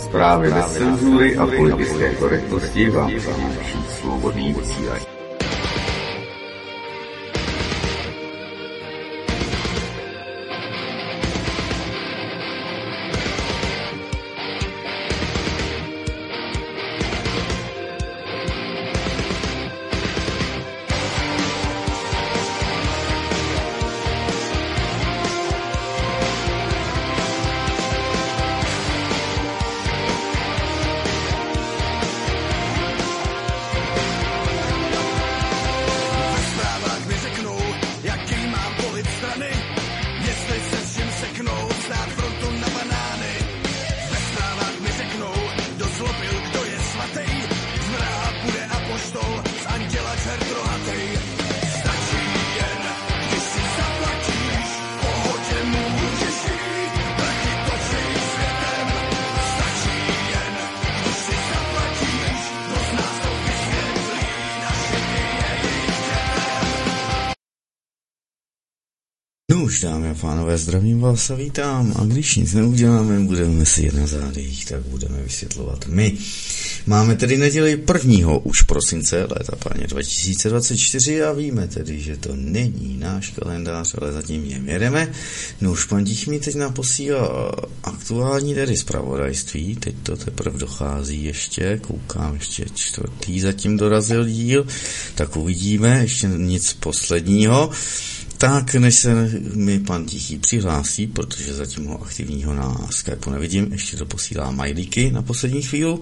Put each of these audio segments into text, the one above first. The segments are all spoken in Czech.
Zprávy bez cenzury a politické korektnosti vám přináší Svobodný vysílač. Už, dámy a pánové, zdravím vás a vítám. A když nic neuděláme, budeme si jet na zádech, tak budeme vysvětlovat my. Máme tedy neděli 1. už prosince, léta páně 2024 a víme tedy, že to není náš kalendář, ale zatím jen jedeme. No už pan Dich mi teď naposílá aktuální tedy zpravodajství, teď to teprve dochází ještě, koukám ještě 4. zatím dorazil díl, tak uvidíme, ještě nic posledního. Tak, než se mi pan Tichý přihlásí, protože zatím ho aktivního na Skypeu nevidím, ještě to posílá majlíky na poslední chvíli,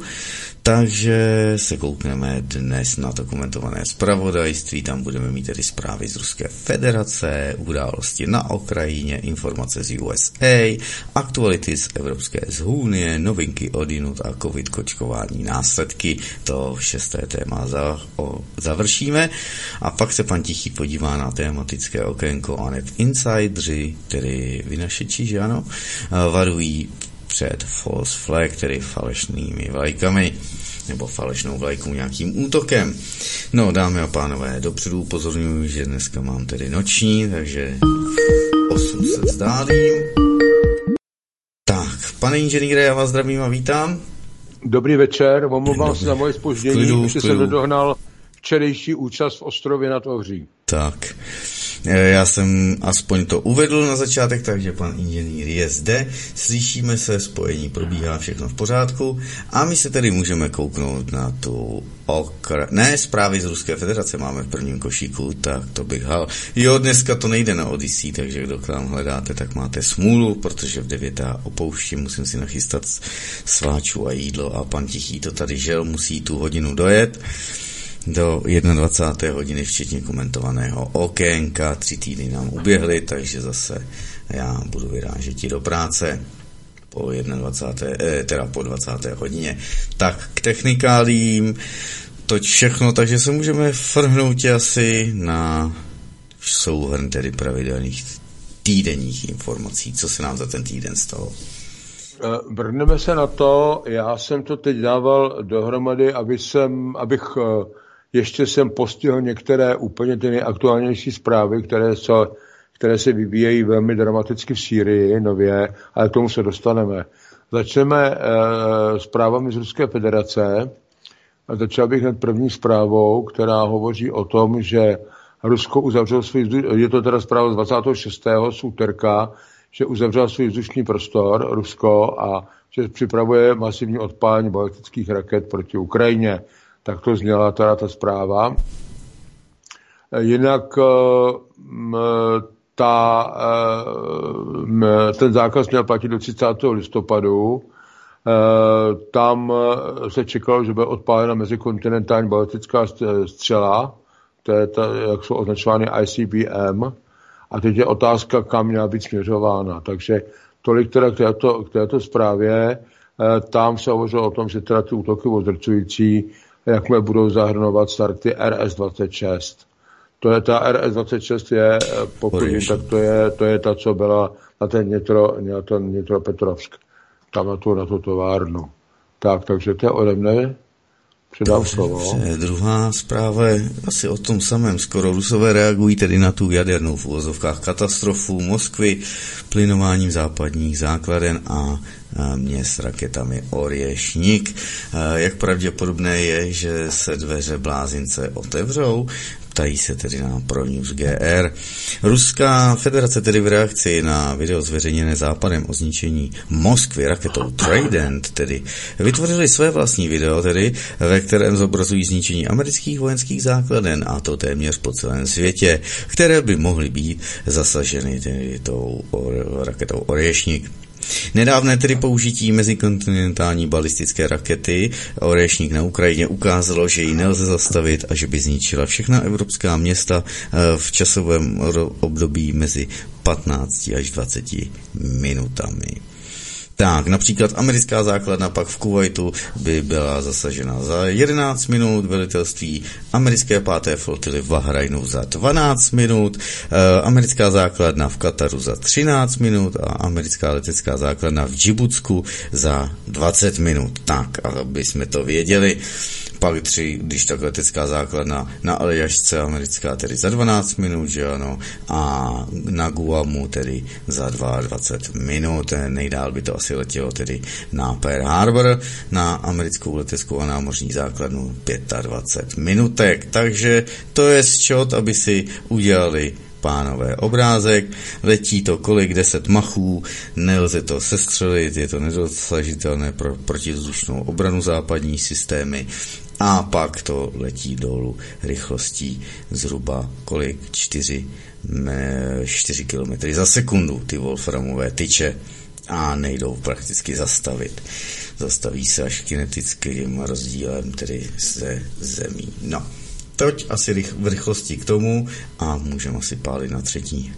takže se koukneme dnes na to komentované zpravodajství, tam budeme mít tedy zprávy z Ruské federace, události na Ukrajině, informace z USA, aktuality z Evropské unie, novinky odinut a covid kočkování následky, to 6. téma završíme a pak se pan Tichý podívá na tematické okénko a net insidři, tedy vynašeči, že ano, varují před false flag, tedy falešnými vlajkami, nebo falešnou vlajkou nějakým útokem. No, dámy a pánové, dopředu upozorňuji, že dneska mám tedy noční, takže 8 se vzdálím. Tak, pane inženýre, já vás zdravím a vítám. Dobrý večer, omlouvám se za moje zpoždění, že jsem nedohnal včerejší účast v Ostrově nad Ohří. Tak, já jsem aspoň to uvedl na začátek, takže pan inženýr je zde, slyšíme se, spojení probíhá, všechno v pořádku a my se tedy můžeme kouknout na tu zprávy z Ruské federace máme v prvním košíku, tak to bych hal. Jo, dneska to nejde na Odyssey, takže kdo k nám hledáte, tak máte smůlu, protože v 9 opouštím, musím si nachystat sváčů a jídlo a pan Tichý to tady žel, musí tu hodinu dojet do 21. hodiny, včetně komentovaného okénka, 3 týdny nám uběhly, takže zase já budu vyrážet do práce po 20. hodině. Tak k technikálím, toť všechno, takže se můžeme vrhnout asi na souhrn tedy pravidelných týdenních informací, co se nám za ten týden stalo. Vrhneme se na to, já jsem to teď dával dohromady, abych ještě jsem postihl některé úplně ty nejaktuálnější zprávy, které se vyvíjejí velmi dramaticky v Sýrii nově, ale k tomu se dostaneme. Začneme zprávami z Ruské federace. Začal bych hned první zprávou, která hovoří o tom, že Rusko uzavřelo je to teda zpráva z 26. z úterka, že uzavřel svůj vzdušný prostor Rusko a že připravuje masivní odpálení balistických raket proti Ukrajině. Tak to zněla teda ta zpráva. Jinak ten zákaz měl platit do 30. listopadu. Tam se čekalo, že bude odpálena mezikontinentální balistická střela, to je jak jsou označovány ICBM, a teď je otázka, kam měla být směřována. Takže tolik teda k této zprávě. Tam se hovořilo o tom, že teda ty útoky odzrcující, jakmile budou zahrnovat starty RS-26. To je ta RS-26 je, pokud vím, tak to je ta, co byla na ten Dnipropetrovsk, tam na tu továrnu. Takže to je ode mne. Předám slovo. Druhá zpráva je asi o tom samém. Skoro Rusové reagují tedy na tu jadernou v uvozovkách katastrofu Moskvy plynováním západních základen a měst raketami Orješnik. Jak pravděpodobné je, že se dveře blázince otevřou? Ptají se tedy na ProNews GR. Ruská federace tedy v reakci na video zveřejněné Západem o zničení Moskvy raketou Trident tedy vytvořili své vlastní video tedy, ve kterém zobrazují zničení amerických vojenských základen, a to téměř po celém světě, které by mohly být zasaženy tedy tou raketou Orješnik. Nedávné tedy použití mezikontinentální balistické rakety Orješnik na Ukrajině ukázalo, že ji nelze zastavit a že by zničila všechna evropská města v časovém období mezi 15 až 20 minutami. Tak, například americká základna pak v Kuvajtu by byla zasažena za 11 minut, velitelství americké 5. flotily v Bahrajnu za 12 minut, americká základna v Kataru za 13 minut a americká letecká základna v Džibutsku za 20 minut. Tak, aby jsme to věděli. Pak když tak letecká základna na Aljašce americká tedy za 12 minut, že ano, a na Guamu tedy za 22 minut. Nejdál by to asi letělo tedy na Pearl Harbor, na americkou leteckou a námořní základnu 25 minutek. Takže to je šot, aby si udělali pánové obrázek. Letí to kolik? 10 machů, nelze to sestřelit, je to nedosažitelné pro protivzdušnou obranu západní systémy. A pak to letí dolů rychlostí zhruba kolik? 4 km za sekundu ty wolframové tyče a nejdou prakticky zastavit. Zastaví se až kinetickým rozdílem tedy ze zemí. No, toť asi v rychlosti k tomu a můžeme asi pálit na třetí.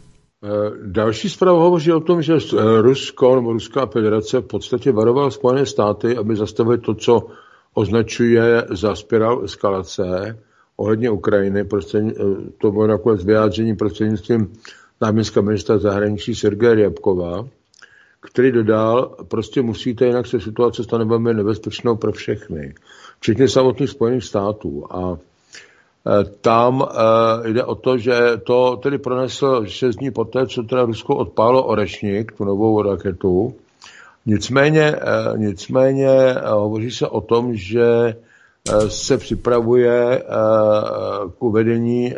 Další zpráva hovoří o tom, že Rusko nebo Ruská federace v podstatě varoval Spojené státy, aby zastavili to, co označuje za spirálu eskalace ohledně Ukrajiny. To bylo nakonec vyjádření prostřednictvím náměstka ministra zahraničí Sergeje Ryabkova, který dodal, prostě musíte, jinak se situace stane velmi nebezpečnou pro všechny, včetně samotných Spojených států. A tam jde o to, že to tedy pronesl 6 dní poté, co teda Rusko odpálilo Orešnik, tu novou raketu. Nicméně hovoří se o tom, že se připravuje k uvedení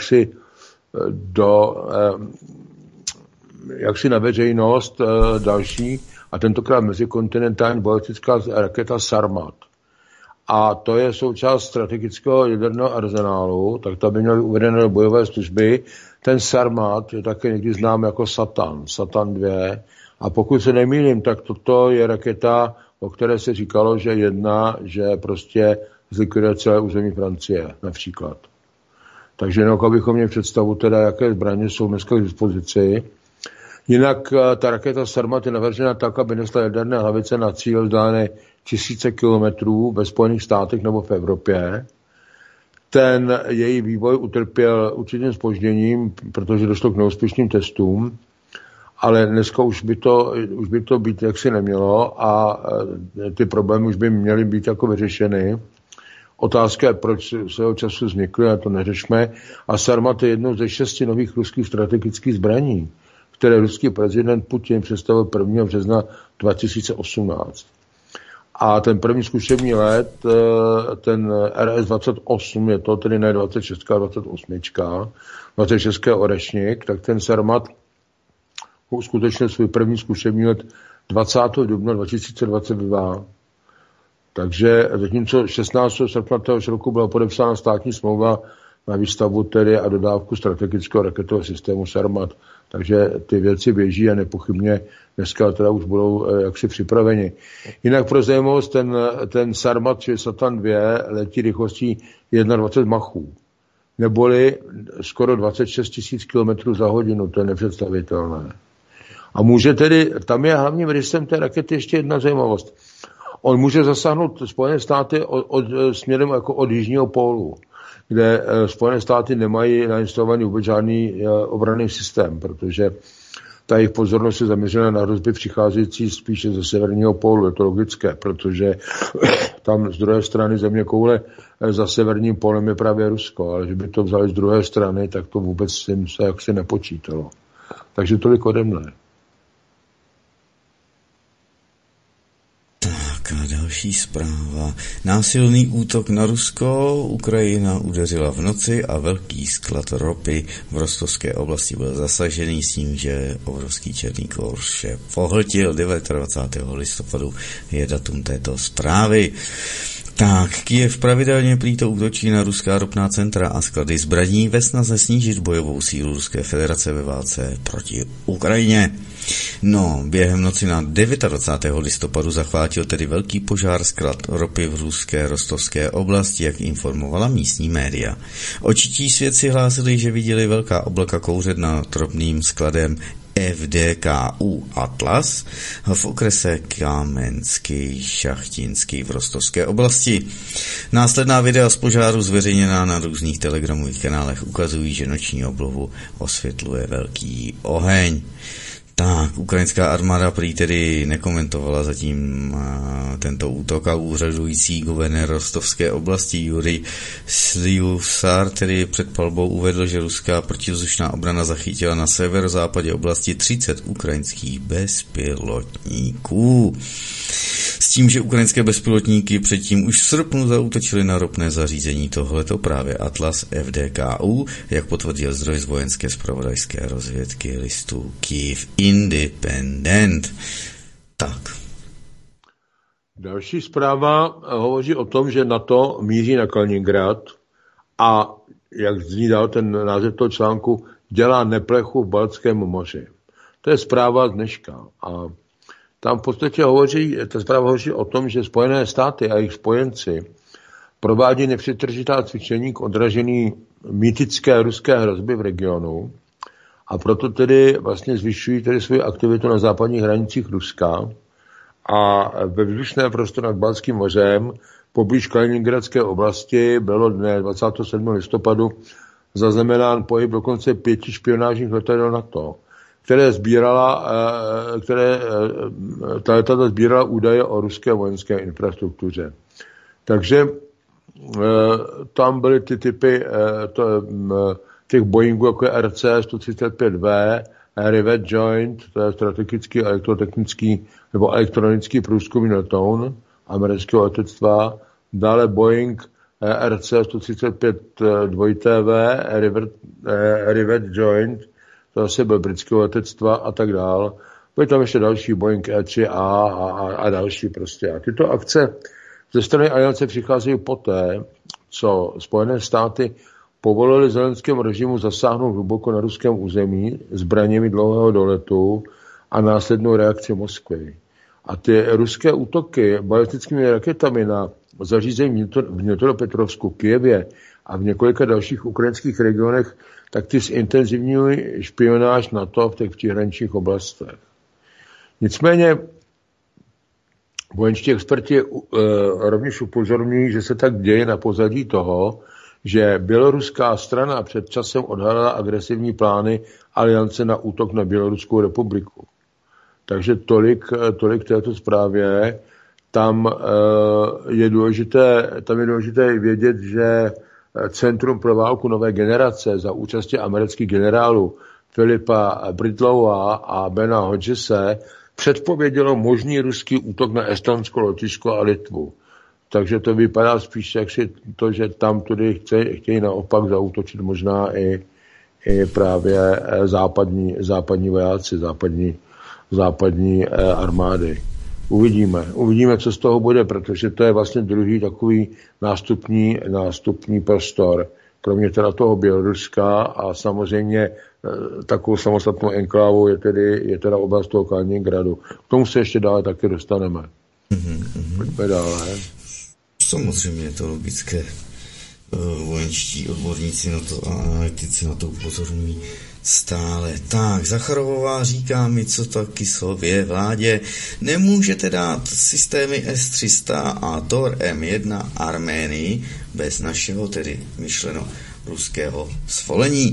jaksi na veřejnost další, a tentokrát mezikontinentální balistická raketa Sarmat. A to je součást strategického jaderného arzenálu, tak ta by měla uvedené do bojové služby. Ten Sarmat je také někdy znám jako Satan 2. A pokud se nemýlím, tak toto je raketa, o které se říkalo, že prostě zlikviduje celé území Francie, například. Takže jenom abychom měli představu teda, jaké zbraně jsou dneska k dispozici. Jinak ta raketa Sarmat je navržena tak, aby nesla jaderné hlavice na cíl vzdálené 1000 kilometrů ve Spojených státech nebo v Evropě. Ten její vývoj utrpěl určitým zpožděním, protože došlo k neúspěšným testům, ale dneska už by to být jaksi nemělo a ty problémy už by měly být jako vyřešeny. Otázka je, proč svého času vznikly, a to neřešme. A Sarmat je jednou ze 6 nových ruských strategických zbraní, které ruský prezident Putin představil 1. března 2018. A ten první zkušební let, ten RS-28, je to tedy ne 26, 28, 26 Orešnik, tak ten Sarmat uskutečnil svůj první zkušební let 20. dubna 2022. Takže zatímco 16. srpna téhož roku byla podepsána státní smlouva na výstavbu tedy a dodávku strategického raketového systému Sarmat. Takže ty věci běží a nepochybně dneska teda už budou jaksi připraveni. Jinak pro zajímavost, ten Sarmat, či Satan 2, letí rychlostí 21 machů. Neboli skoro 26 000 km za hodinu, to je nepředstavitelné. A může tedy, tam je hlavním rysem té rakety ještě jedna zajímavost. On může zasáhnout Spojené státy směrem jako od jižního pólu, kde Spojené státy nemají nainstalovaný vůbec žádný obranný systém, protože ta jejich pozornost je zaměřena na hrozby přicházející spíše ze severního pólu. Je to logické, protože tam z druhé strany země koule za severním pólem je právě Rusko, ale že by to vzali z druhé strany, tak to vůbec jim se jaksi nepočítalo. Takže tolik ode mne. Tak a další zpráva. Násilný útok na Rusko. Ukrajina udeřila v noci a velký sklad ropy v Rostovské oblasti byl zasažený s tím, že obrovský černý kůr vše pohltil. 29. listopadu je datum této zprávy. Tak, Kyjev pravidelně prýto útočí na ruská ropná centra a sklady zbraní ve snaze snížit bojovou sílu Ruské federace ve válce proti Ukrajině. No, během noci na 29. listopadu zachvátil tedy velký požár sklad ropy v ruské Rostovské oblasti, jak informovala místní média. Očití svědci hlásili, že viděli velká oblaka kouře nad ropným skladem FDKU Atlas v okrese Kámenský Šachtinský v Rostovské oblasti. Následná videa z požáru zveřejněná na různých telegramových kanálech ukazují, že noční oblohu osvětluje velký oheň. Tak, ukrajinská armáda prý tedy nekomentovala zatím tento útok a úřadující guvernér Rostovské oblasti Jurij Slyusar tedy před palbou uvedl, že ruská protivzdušná obrana zachytila na severozápadě oblasti 30 ukrajinských bezpilotníků. S tím, že ukrajinské bezpilotníky předtím už v srpnu zaútočili na ropné zařízení, tohleto právě Atlas FDKU, jak potvrdil zdroj z vojenské zpravodajské rozvědky listu Kyiv Independent. Tak. Další zpráva hovoří o tom, že NATO míří na Kaliningrad a, jak zní dál ten název toho článku, dělá neplechu v Baltském moři. To je zpráva z dneška. A tam v podstatě ta zpráva hovoří o tom, že Spojené státy a jejich spojenci provádí nepřetržitá cvičení k odražení mýtické ruské hrozby v regionu a proto tedy vlastně zvyšují tedy svoji aktivitu na západních hranicích Ruska a ve vzdušné prostoru nad Baltským mořem poblíž Kaliningradské oblasti bylo dne 27. listopadu zaznamenán pohyb dokonce 5 špionážních letadel NATO, ta letadla sbírala údaje o ruské vojenské infrastruktuře. Takže tam byly ty typy těch Boeingů, jako je RC-135V, Rivet Joint, to je strategický elektrotechnický nebo elektronický průzkumný letoun amerického letectva, dále Boeing RC-135 2TV, Rivet Joint, to zase byl britského letectva a tak dál. Byly tam ještě další Boeing E3A a další prostě. A tyto akce ze strany aliance přicházejí poté, co Spojené státy povolili zelenskému režimu zasáhnout hluboko na ruském území zbraněmi dlouhého doletu a následnou reakci Moskvy. A ty ruské útoky balistickými raketami na zařízení v Dněpropetrovsku, Kyjevě a v několika dalších ukrajinských regionech, tak ty zintenzivňují špionáž NATO v těch příhraničních oblastech. Nicméně vojenští experti rovněž upozorňují, že se tak děje na pozadí toho, že běloruská strana před časem odhalila agresivní plány aliance na útok na Běloruskou republiku. Takže tolik této zprávě. Tam je důležité vědět, že Centrum pro válku nové generace za účasti amerických generálů Filipa Bridlowa a Bena Hodgese předpovědělo možný ruský útok na Estonsko, Lotyšsko a Litvu. Takže to vypadá spíš jak si to, že tam tudy chtějí naopak zaútočit možná i právě západní vojáci, západní armády. Uvidíme, co z toho bude, protože to je vlastně druhý takový nástupní prostor. Kromě teda toho Běloruska a samozřejmě takovou samostatnou enklávou je teda oblast toho Kaliningradu. K tomu se ještě dále taky dostaneme. Pojďme dále. Samozřejmě je to logické. Vojenští odborníci na to a analytici na to upozorňují stále. Tak, Zacharovová říká mi, co to Kislově vládě nemůžete dát systémy S-300 a Tor M1 Arménii bez našeho, tedy myšleno ruského svolení.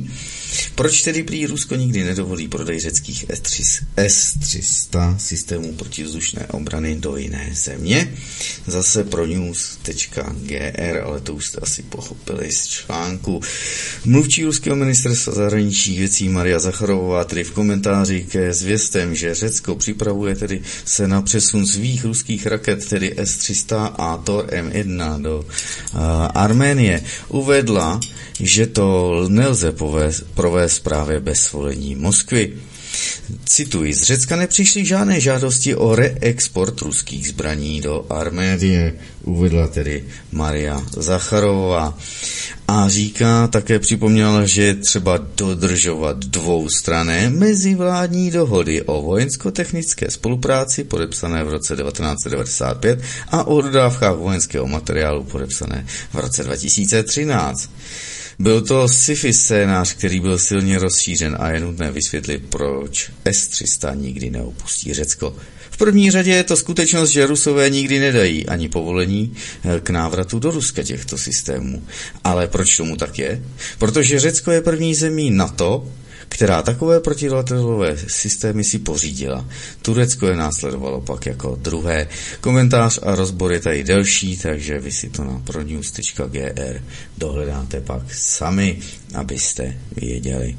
Proč tedy prý Rusko nikdy nedovolí prodej řeckých S-300 systémů protivzdušné obrany do jiné země? Zase pro news.gr, ale to už jste asi pochopili z článku. Mluvčí ruského ministerstva zahraničních věcí Maria Zacharovová tedy v komentáři ke zvěstem, že Řecko připravuje tedy se na přesun svých ruských raket, tedy S-300 a Tor M1 do Arménie, uvedla, že to nelze provést právě bez svolení Moskvy. Cituji, z Řecka nepřišly žádné žádosti o reexport ruských zbraní do Arménie, uvedla tedy Maria Zacharová. A říká, také připomněla, že je třeba dodržovat dvoustranné mezivládní dohody o vojensko-technické spolupráci podepsané v roce 1995 a o dodávkách vojenského materiálu podepsané v roce 2013. Byl to sci-fi scénář, který byl silně rozšířen a je nutné vysvětlit, proč S-300 nikdy neopustí Řecko. V první řadě je to skutečnost, že Rusové nikdy nedají ani povolení k návratu do Ruska těchto systémů. Ale proč tomu tak je? Protože Řecko je první zemí NATO, která takové protiletadlové systémy si pořídila. Turecko je následovalo pak jako druhé. Komentář a rozbor je tady delší, takže vy si to na pronews.gr dohledáte pak sami, abyste věděli.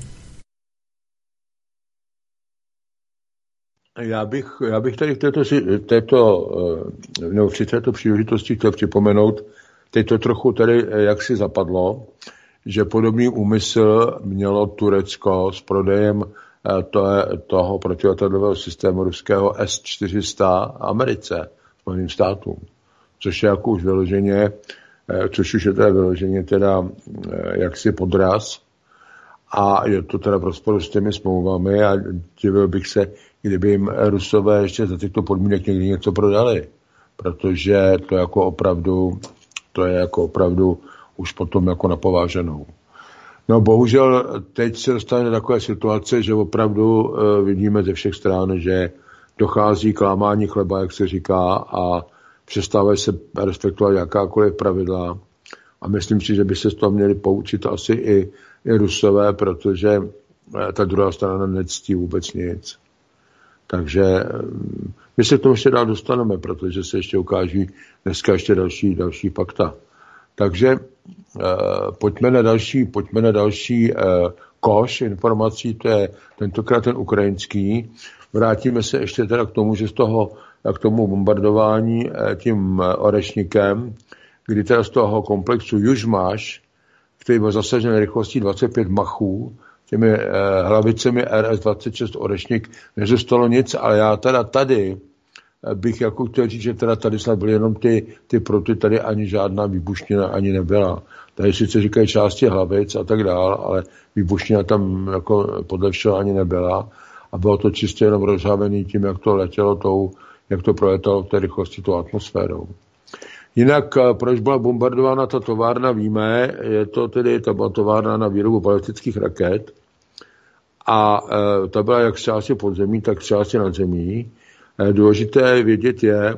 Já bych tady při této příležitosti chtěl připomenout, teď to trochu tady jaksi zapadlo, že podobný úmysl mělo Turecko s prodejem toho protiletadlového systému ruského S-400 Americe, Spojeným státům, což je jako už vyloženě, jaksi podraz a je to teda v rozporu s těmi smlouvami a divil bych se, kdyby jim Rusové ještě za těchto podmínek někdy něco prodali, protože to je jako opravdu už potom jako napováženou. No bohužel teď se dostane do takové situace, že opravdu vidíme ze všech stran, že dochází k lámání chleba, jak se říká, a přestávají se respektovat jakákoliv pravidla. A myslím si, že by se z toho měli poučit asi i Rusové, protože ta druhá strana nectí vůbec nic. Takže my se k tomu ještě dál dostaneme, protože se ještě ukáží dneska ještě další fakta. Takže pojďme na další koš informací, to je tentokrát ten ukrajinský. Vrátíme se ještě teda k tomu, že k tomu bombardování tím Orešnikem, kdy teda z toho komplexu Južmaš, který byl zasažen rychlostí 25 machů, těmi hlavicemi RS-26 Orešnik, nezůstalo nic, ale já teda tady bych jako chtěl říct, že teda tady snad byly jenom ty proty, tady ani žádná výbušnina ani nebyla. Tady sice říkají části hlavic a tak dál, ale výbušnina tam jako podle všeho ani nebyla a bylo to čistě jenom rozhavený tím, jak to letělo jak to proletalo v té rychlosti tou atmosférou. Jinak, proč byla bombardována ta továrna, víme, je to tedy ta byla továrna na výrobu balistických raket a ta byla jak z části pod zemí, tak z části nad zemí. Důležité vědět je,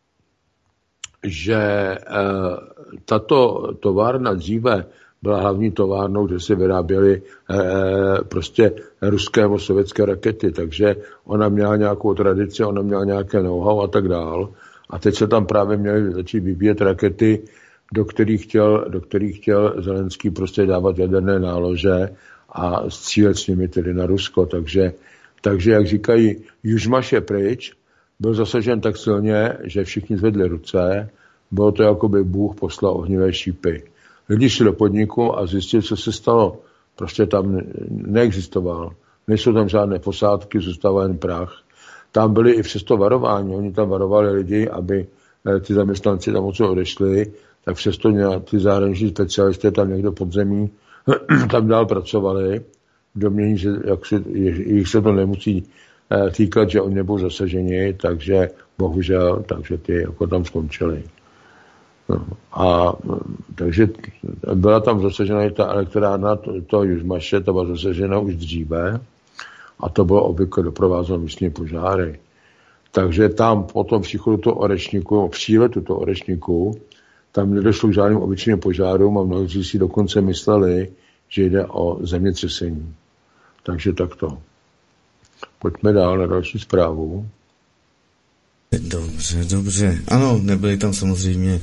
že tato továrna dříve byla hlavní továrnou, kde se vyráběly prostě ruské nebo sovětské rakety, takže ona měla nějakou tradici, ona měla nějaké know-how a tak dál. A teď se tam právě měly začít vyvíjet rakety, do kterých chtěl Zelenský prostě dávat jaderné nálože a střílet s nimi tedy na Rusko. Takže jak říkají, Južmaš je pryč, byl zasažen tak silně, že všichni zvedli ruce, bylo to, jako by Bůh poslal ohnivé šípy. Lidi šli do podniku a zjistili, co se stalo. Prostě tam neexistoval. Nejsou tam žádné posádky, zůstával jen prach. Tam byli i přesto varování. Oni tam varovali lidi, aby ty zaměstnanci tam odsud odešli, tak přesto ty zahraniční specialisté tam někdo pod zemí tam dál pracovali. V domění, že jich se to nemusí týkat, že oni nebudou zasaženi, takže bohužel, takže ty jako tam skončili. No, a takže byla tam zasažena i ta elektrárna toho Južmaše, ta byla zasažena už dříve a to bylo obvykle doprovázeno místní požáry. Takže tam po tom příletu toho Orešniku, tam nedošlo k žádným obyčejným požárům a mnozí si dokonce mysleli, že jde o zemětřesení. Takže takto. Pojďme dál na další zprávu. Dobře. Ano, nebyly tam samozřejmě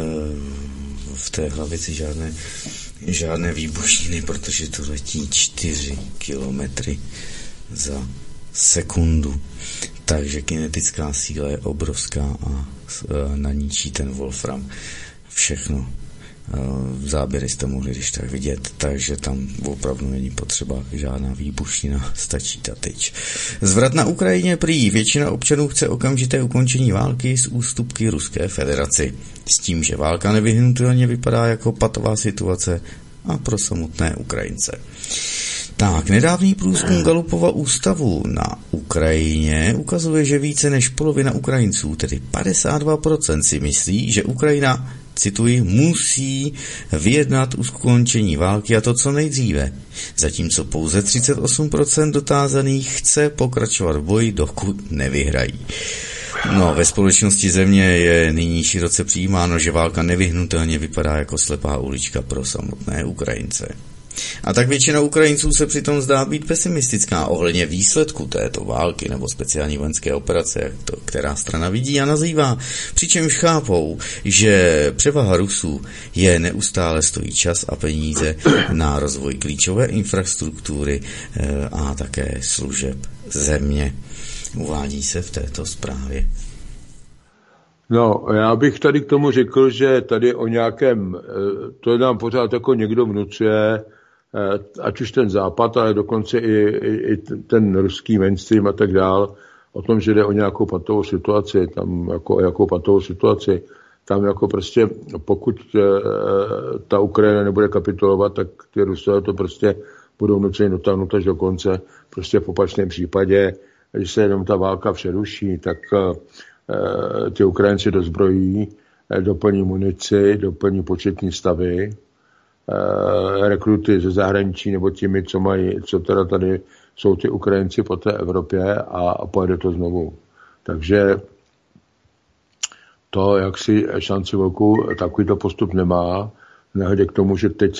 v té hlavici žádné výbušniny, protože to letí 4 kilometry za sekundu. Takže kinetická síla je obrovská a naníčí ten wolfram všechno. Záběry jste mohli když tak vidět, takže tam opravdu není potřeba žádná výbušnina, stačí ta tyč. Zvrat na Ukrajině prý. Většina občanů chce okamžité ukončení války s ústupky Ruské federaci. S tím, že válka nevyhnutelně vypadá jako patová situace a pro samotné Ukrajince. Tak, nedávný průzkum Gallupova ústavu na Ukrajině ukazuje, že více než polovina Ukrajinců, tedy 52%, si myslí, že Ukrajina, cituji, musí vyjednat ukončení války a to co nejdříve. Zatímco pouze 38% dotázaných chce pokračovat v boji, dokud nevyhrají. No, ve společnosti země je nyní široce přijímáno, že válka nevyhnutelně vypadá jako slepá ulička pro samotné Ukrajince. A tak většina Ukrajinců se přitom zdá být pesimistická ohledně výsledku této války nebo speciální vojenské operace, jak to která strana vidí a nazývá, přičemž chápou, že převaha Rusů je neustále stojí čas a peníze na rozvoj klíčové infrastruktury a také služeb země. Uvádí se v této zprávě. No, já bych tady k tomu řekl, že tady o nějakém, to nám pořád jako někdo vnucuje, ať už ten západ, ale dokonce i ten ruský mainstream a tak dál, o tom, že jde o nějakou patovou situaci, tam jako o jakou patovou situaci, tam jako prostě pokud ta Ukrajina nebude kapitulovat, tak ty Rusové to prostě budou nuceni dotáhnout až do konce. Prostě v opačném případě, když se jenom ta válka přeruší, tak ty Ukrajinci dozbrojí, doplní munici, doplní početní stavy, rekruty ze zahraničí nebo těmi, co teda tady jsou ty Ukrajinci po té Evropě a pojede to znovu. Takže to, jak si šanci velkou, takovýto postup nemá, nehledě k tomu, že teď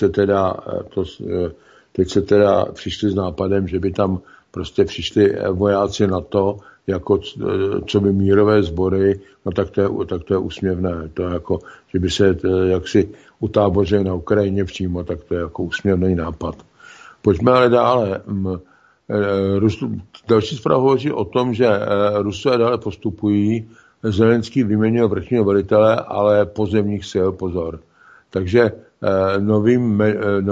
se teda přišli s nápadem, že by tam prostě přišli vojáci NATO, jako co by mírové sbory, no tak to je úsměvné. To je jako, že by se jaksi utábořili na Ukrajině přímo, tak to je jako úsměvný nápad. Pojďme ale dále. Další zpráva hovoří o tom, že Rusové dále postupují. Zelenský vyměnil vrchního velitele, ale pozemních sil, pozor. Takže novým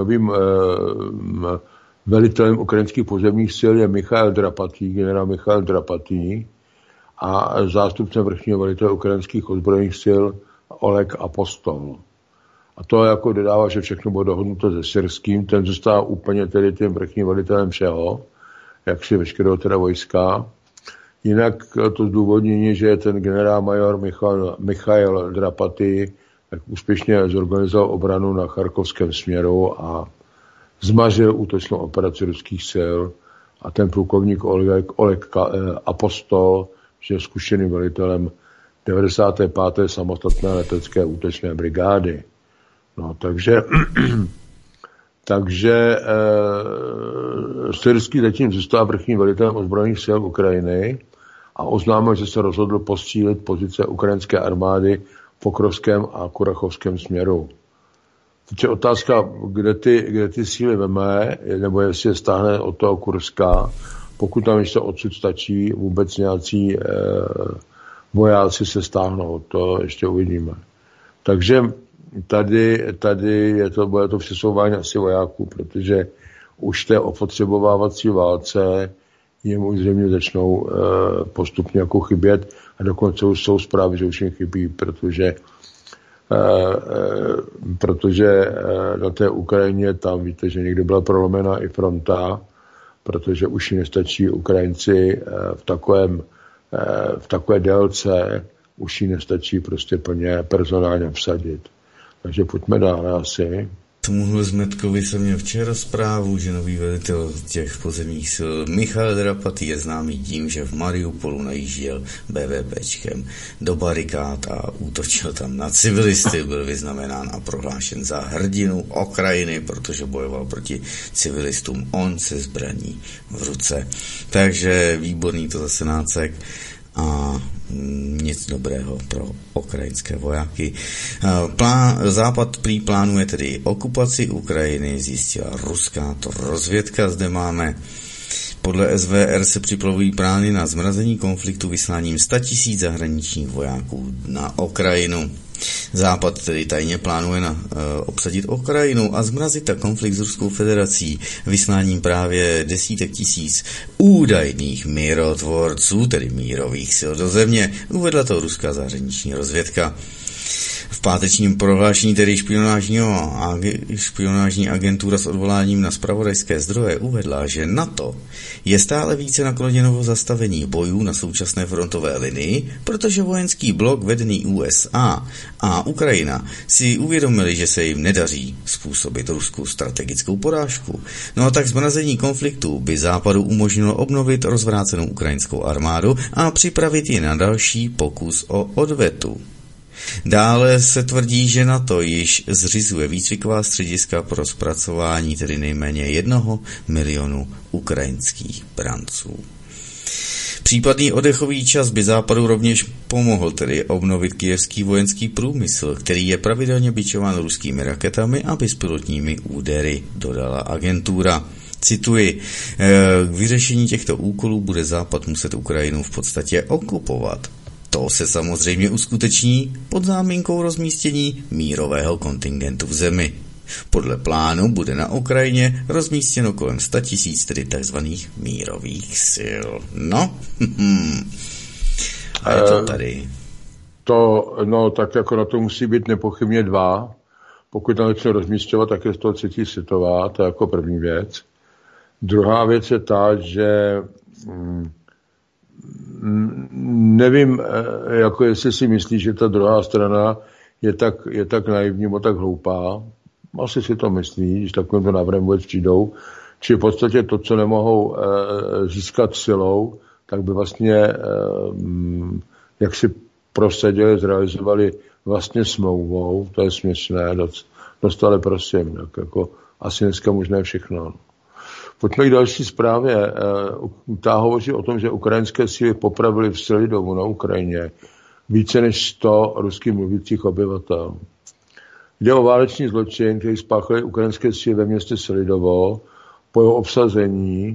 velitelem ukrajinských pozemních sil je generál Michail Drapatý a zástupcem vrchního velitele ukrajinských ozbrojených sil Oleg Apostol. A to jako dodává, že všechno bylo dohodnuto se Syrským, ten zůstává úplně tedy tím vrchním velitelem všeho, jak si veškerého teda vojska. Jinak to zdůvodnění, že ten generál major Michail Drapatý tak úspěšně zorganizoval obranu na charkovském směru a zmařil útočnou operaci ruských sil a ten plukovník Oleg Apostol, že je zkušeným velitelem 95. samostatné letecké útočné brigády. No, takže Syrský zatím zůstal vrchním velitelem ozbrojených sil Ukrajiny a oznámil, že se rozhodl posílit pozice ukrajinské armády v Pokrovském a Kurachovském směru. Teď je otázka, kde ty síly veme, nebo jestli je stáhne od toho Kurska, pokud tam ještě odsud stačí vůbec nějací vojáci se stáhnout, to ještě uvidíme. Takže tady bude to přesouvání asi vojáků, protože už té opotřebovávací válce jim už zřejmě začnou postupně jako chybět a dokonce už jsou zprávy, že už jim chybí, protože na té Ukrajině tam víte, že někdy byla prolomena i fronta, protože už nestačí Ukrajinci v takové délce, už nestačí prostě plně personálně vsadit. Takže pojďme dále asi. Tomuhle Zmetkovi jsem měl včera zprávu, že nový velitel těch pozemních sil Michal Drapatý je známý tím, že v Mariupolu najížděl BVPčkem do barikád a útočil tam na civilisty. Byl vyznamenán a prohlášen za hrdinu Ukrajiny, protože bojoval proti civilistům on se zbraní v ruce. Takže výborný to zase nácek a nic dobrého pro ukrajinské vojáky. Západ prý plánuje tedy okupaci Ukrajiny, zjistila ruská to rozvědka, zde máme. Podle SVR se připravují plány na zmrazení konfliktu vysláním 100 000 zahraničních vojáků na Ukrajinu. Západ tedy tajně plánuje obsadit Ukrajinu a zmrazit tak konflikt s Ruskou federací vysláním právě desítek tisíc údajných mírotvorců, tedy mírových sil do země, uvedla to ruská zahraniční rozvědka. V pátečním prohlášení tedy špionážní agentura s odvoláním na zpravodajské zdroje uvedla, že NATO je stále více nakloněno zastavení bojů na současné frontové linii, protože vojenský blok vedený USA a Ukrajina si uvědomili, že se jim nedaří způsobit Rusku strategickou porážku. No a tak zmrazení konfliktu by Západu umožnilo obnovit rozvrácenou ukrajinskou armádu a připravit ji na další pokus o odvetu. Dále se tvrdí, že NATO již zřizuje výcviková střediska pro zpracování tedy nejméně 1 milionu ukrajinských branců. Případný oddechový čas by Západu rovněž pomohl tedy obnovit kyjevský vojenský průmysl, který je pravidelně bičován ruskými raketami a bezpilotními údery, dodala agentura. Cituji, k vyřešení těchto úkolů bude Západ muset Ukrajinu v podstatě okupovat. To se samozřejmě uskuteční pod záminkou rozmístění mírového kontingentu v zemi. Podle plánu bude na Ukrajině rozmístěno kolem 100 000 tedy takzvaných mírových sil. No, a je to tady. Tak jako na to musí být nepochybně 2. Pokud tam začne rozmístěvat, tak je z toho 3. světová, to je jako první věc. Druhá věc je ta, že nevím, jako jestli si myslí, že ta druhá strana je tak naivní nebo tak hloupá. Asi si to myslí, že takovýmto návrhem vůbec přijdou. Či v podstatě to, co nemohou získat silou, tak by vlastně jak si prosadili, zrealizovali vlastně smlouvou. To je směšné. Dostali prosím. Tak jako asi dneska možné všechno. Pojďme k další zprávě. Ta hovoří o tom, že ukrajinské síly popravily v Selidovu na Ukrajině více než 100 rusky mluvících obyvatel. Jde o válečný zločin, který spáchaly ukrajinské síly ve městě Selidovo. Po jeho obsazení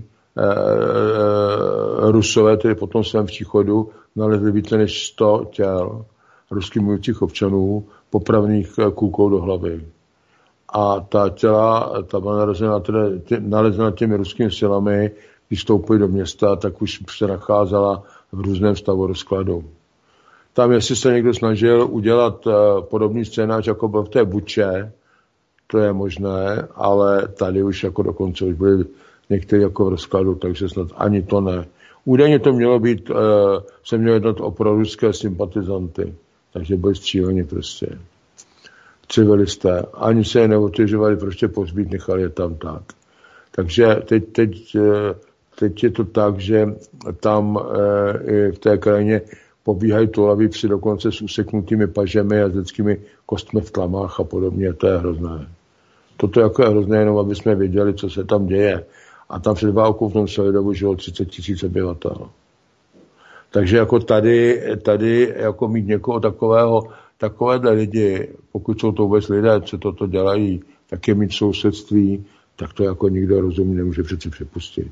Rusové, tedy po tom svém příchodu, nalezli více než 100 těl rusky mluvících občanů popravených kulkou do hlavy. A ta těla, ta byla nalezena těmi ruskými silami, když vstoupili do města, tak už se nacházela v různém stavu rozkladu. Tam, jestli se někdo snažil udělat podobný scénář, jako byl v té Buče, to je možné, ale tady už jako dokonce už byli někteří jako v rozkladu, takže snad ani to ne. Údajně to mělo být, se mělo jednat o proruské sympatizanty, takže byli stříleni prostě. Civilisté. Ani se je neotěžovali prostě pohřbít, nechali je tam tak. Takže teď je to tak, že tam v té krajině pobíhají toulavý psi dokonce s useknutými pažemi a s lidskými kostmi v tlamách a podobně. To je hrozné. Toto jako je hrozné, jenom aby jsme věděli, co se tam děje. A tam před válkou v tom Selidovu žilo 30 000 obyvatel. Takže jako tady jako mít někoho takovéhle lidi, pokud jsou to vůbec lidé, co toto dělají, tak je mít sousedství, tak to jako nikdo rozumný nemůže přeci připustit.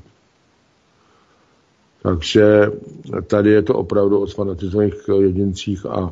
Takže tady je to opravdu o fanatizovaných jedincích a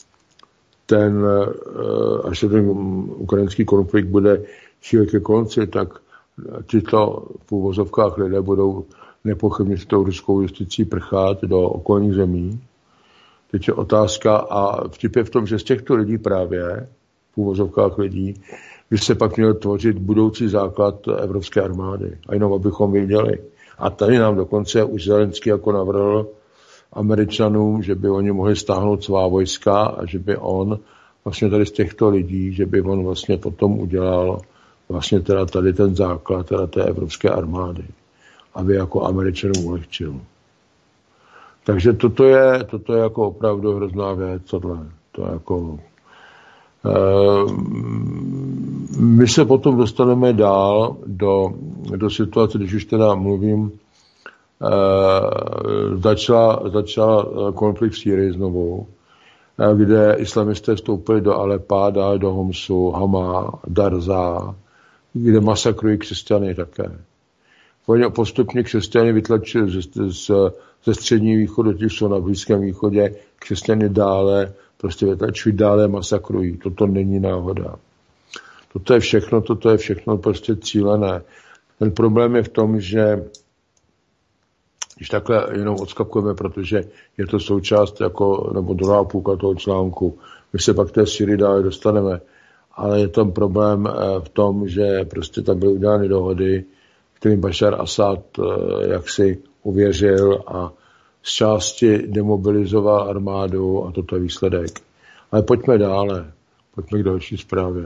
až ten ukrajinský konflikt bude chvíli ke konci, tak tyto v úvozovkách lidé budou nepochybně s tou ruskou justicí prchat do okolních zemí. Teď je otázka a vtip je v tom, že z těchto lidí právě, v úvozovkách lidí, by se pak měl tvořit budoucí základ evropské armády. A jenom abychom věděli. A tady nám dokonce už Zelenský jako navrhl Američanům, že by oni mohli stáhnout svá vojska a že by on vlastně tady z těchto lidí, že by on vlastně potom udělal vlastně teda tady ten základ teda té evropské armády, aby jako Američanům ulehčil. Takže toto je jako opravdu hrozná věc, tohle. To jako, my se potom dostaneme dál do situace, když už teda mluvím, začala konflikt v Sýrii znovu, kde islamisté vstoupili do Alepa, dále do Homsu, Hama, Darza, kde masakrují křesťany také. Oni postupně křesťany vytlačili ze středního východu, těch jsou na Blízkém východě, křesťany dále prostě vytlačují, dále masakrují. Toto není náhoda. Toto je všechno prostě cílené. Ten problém je v tom, že když takhle jenom odskakujeme, protože je to součást jako, nebo druhá půlka toho článku, my se pak té Syrii dále dostaneme, ale je tam problém v tom, že prostě tam byly udělány dohody, kterým Bašar Asad jaksi uvěřil a z části demobilizoval armádu a toto je výsledek. Ale pojďme dále, pojďme k další zprávě.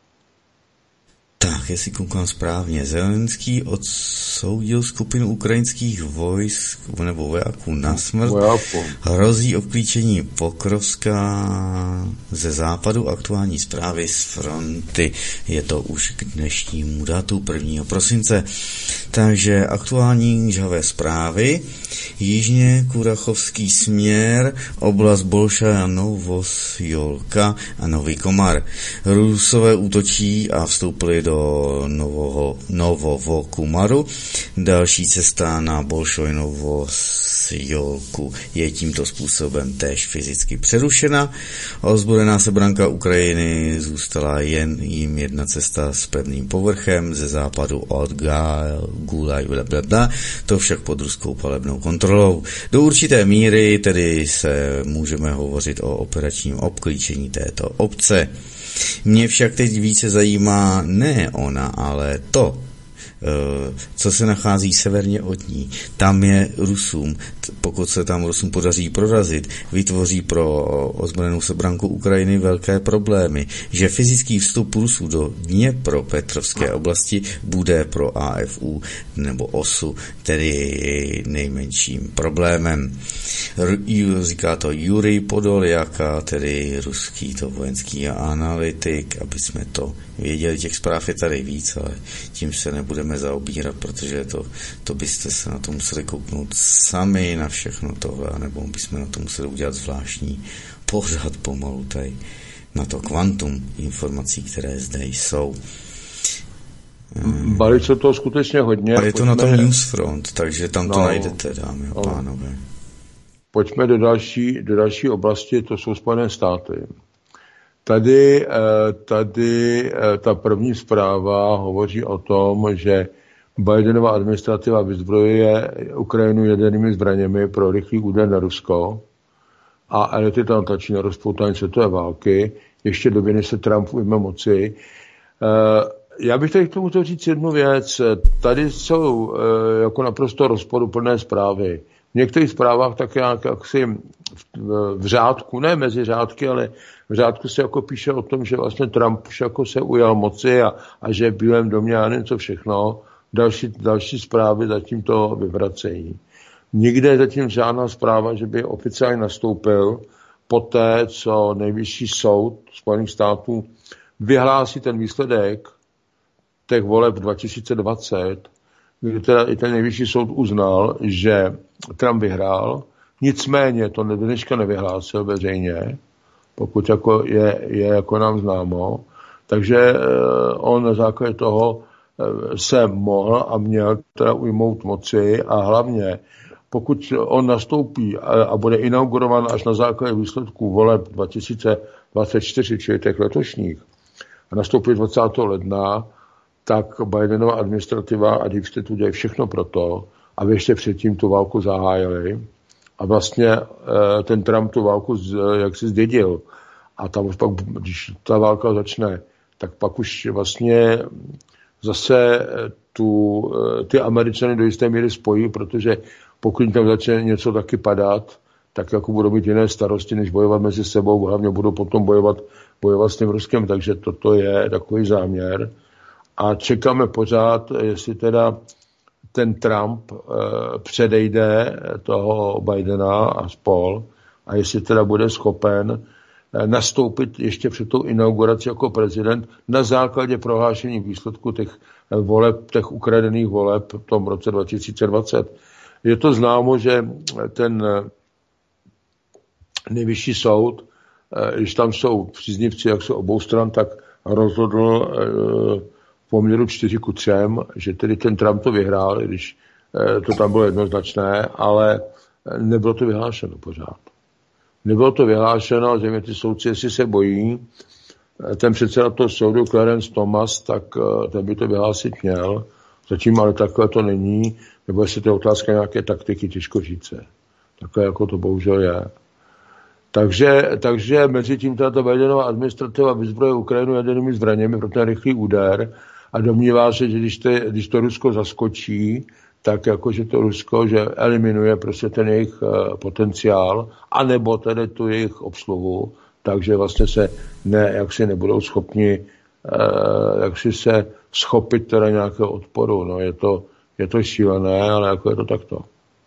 Tak, jestli koukám správně, Zelenský odsoudil skupinu ukrajinských vojsk nebo vojáků na smrt. Hrozí obklíčení Pokrovska ze západu. Aktuální zprávy z fronty. Je to už k dnešnímu datu 1. prosince. Takže aktuální žhavé zprávy. Jižně Kurachovský směr, oblast Bolšaja, Novosjolka a Nový Komar. Rusové útočí a vstoupili do Novovokumaru. Další cesta na Bolšoj Novosjolku je tímto způsobem též fyzicky přerušena. Ozbrojená sebranka Ukrajiny zůstala jen jim jedna cesta s pevným povrchem ze západu od Gulaj, to však pod ruskou palebnou kontrolou. Do určité míry tedy se můžeme hovořit o operačním obklíčení této obce. Mě však teď více zajímá ne ona, ale to, co se nachází severně od ní. Tam je Rusům, pokud se tam Rusům podaří prorazit, vytvoří pro ozbrojenou sebranku Ukrajiny velké problémy, že fyzický vstup Rusů do Dněpropetrovské oblasti bude pro AFU nebo OSU tedy nejmenším problémem. Říká to Jurij Podoljak, tedy ruský to vojenský analytik, aby jsme to věděli. Těch zpráv je tady víc, ale tím se nebudeme zaobírat, protože to byste se na to museli kouknout sami na všechno tohle, nebo bychom na to museli udělat zvláštní pořad pomalu tady na to kvantum informací, které zde jsou. Balí se to skutečně hodně. Ale je to na tom Newsfront, takže tam to najdete, dámy a pánové. Pojďme do další oblasti, to jsou Spojené státy. Tady ta první zpráva hovoří o tom, že Bidenova administrativa vyzbrojuje Ukrajinu jadernými zbraněmi pro rychlý úder na Rusko a elity tam tlačí na rozpoutání světové války. Ještě době, než se Trump ujme moci. Já bych tady k tomu chtěl říct jednu věc. Tady jsou jako naprosto rozporuplné zprávy. V některých zprávách tak jaksi v řádku, ne mezi řádky, ale v řádku se jako píše o tom, že vlastně Trump už jako se ujal moci a že v Bílém domě a něco všechno. Další zprávy zatím to vyvracejí. Nikde je zatím žádná zpráva, že by oficiálně nastoupil poté, co nejvyšší soud Spojených států vyhlásí ten výsledek těch voleb 2020, kdy teda i ten nejvyšší soud uznal, že Trump vyhrál, nicméně to dneška nevyhlásil veřejně, pokud jako je jako nám známo, takže on na základě toho se mohl a měl teda ujmout moci a hlavně, pokud on nastoupí a bude inaugurován až na základě výsledků voleb 2024, čili těch letošních, a nastoupí 20. ledna, tak Bidenova administrativa a Deep State udělají všechno pro to, aby ještě předtím tu válku zahájili. A vlastně ten Trump tu válku jaksi zdědil. A tam už pak, když ta válka začne, tak pak už vlastně zase ty Američany do jisté míry spojí, protože pokud tam začne něco taky padat, tak jako budou mít jiné starosti, než bojovat mezi sebou, hlavně budou potom bojovat s tím Ruskem, takže toto je takový záměr. a čekáme pořád, jestli teda ten Trump předejde toho Bidena a spol a jestli teda bude schopen nastoupit ještě před tou inaugurací jako prezident na základě prohlášení výsledku těch ukradených voleb v tom roce 2020. Je to známo, že ten nejvyšší soud, když tam jsou příznivci, jak jsou obou stran, tak rozhodl v poměru 4:3, že tedy ten Trump to vyhrál, když to tam bylo jednoznačné, ale nebylo to vyhlášeno pořád. Nebylo to vyhlášeno, že ty soudci, jestli se bojí, ten předseda toho soudu, Clarence Thomas, tak ten by to vyhlásit měl. Zatím ale takhle to není, nebo jestli to je otázka nějaké taktiky, těžko říct. Takhle jako to bohužel je. Takže mezi tím tato Bidenova administrativa vyzbroje Ukrajinu jadernými zbraněmi pro ten rychlý úder a domnívá se, že když to Rusko zaskočí, tak jakože to Rusko, že eliminuje prostě ten jejich potenciál, anebo tedy tu jejich obsluhu, takže vlastně se jaksi nebudou schopni jaksi se schopit teda nějakého odporu. No, je to šílené, ale jako je to takto.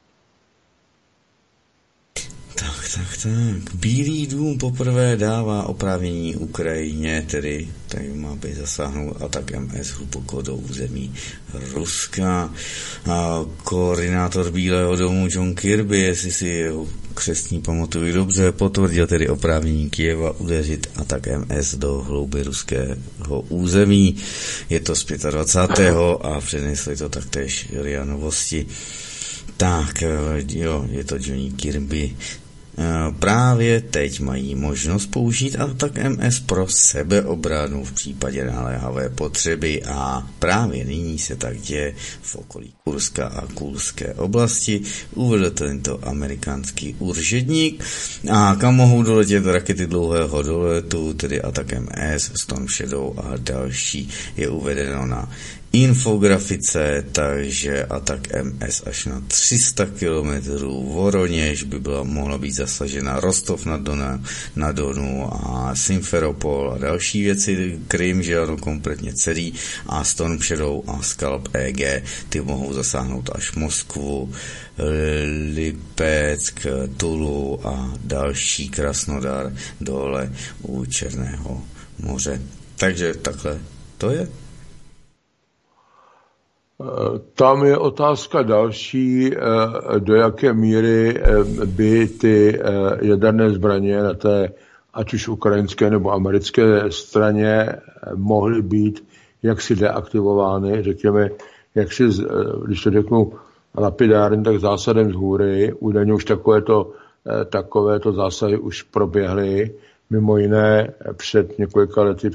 Tak. Bílý dům poprvé dává oprávnění Ukrajině, tedy tady má být zasáhnout atak MS hluboko do území Ruska. A koordinátor Bílého domu John Kirby, jestli si jeho křestní pamatuju dobře, potvrdil tedy oprávnění Kyjeva udeřit atak MS do hlouby ruského území. Je to z 25. a přenesli to taktéž RIA Novosti. Tak, jo, je to Johnny Kirby. Právě teď mají možnost použít atak MS pro sebeobranu v případě naléhavé potřeby a právě nyní se tak děje v okolí Kurska a Kulské oblasti, uvedl tento amerikánský úředník. A kam mohou doletět rakety dlouhého doletu, tedy atak MS, Storm Shadow a další, je uvedeno na infografice, takže atak MS až na 300 km, Voroněž by mohla být zasažena, Rostov na Donu a Simferopol a další věci, Krym, že ano, kompletně celý, a Storm Shadow a Scalp EG, ty mohou zasáhnout až Moskvu, Lipeck, Tulu a další, Krasnodar dole u Černého moře. Takže takhle to je. Tam je otázka další, do jaké míry by ty jaderné zbraně na té, ať už ukrajinské nebo americké straně, mohly být jaksi deaktivovány, řekněme, jaksi, když to řeknu lapidárně, tak zásadem z hůry. Údajně už takovéto zásahy už proběhly, mimo jiné před několika lety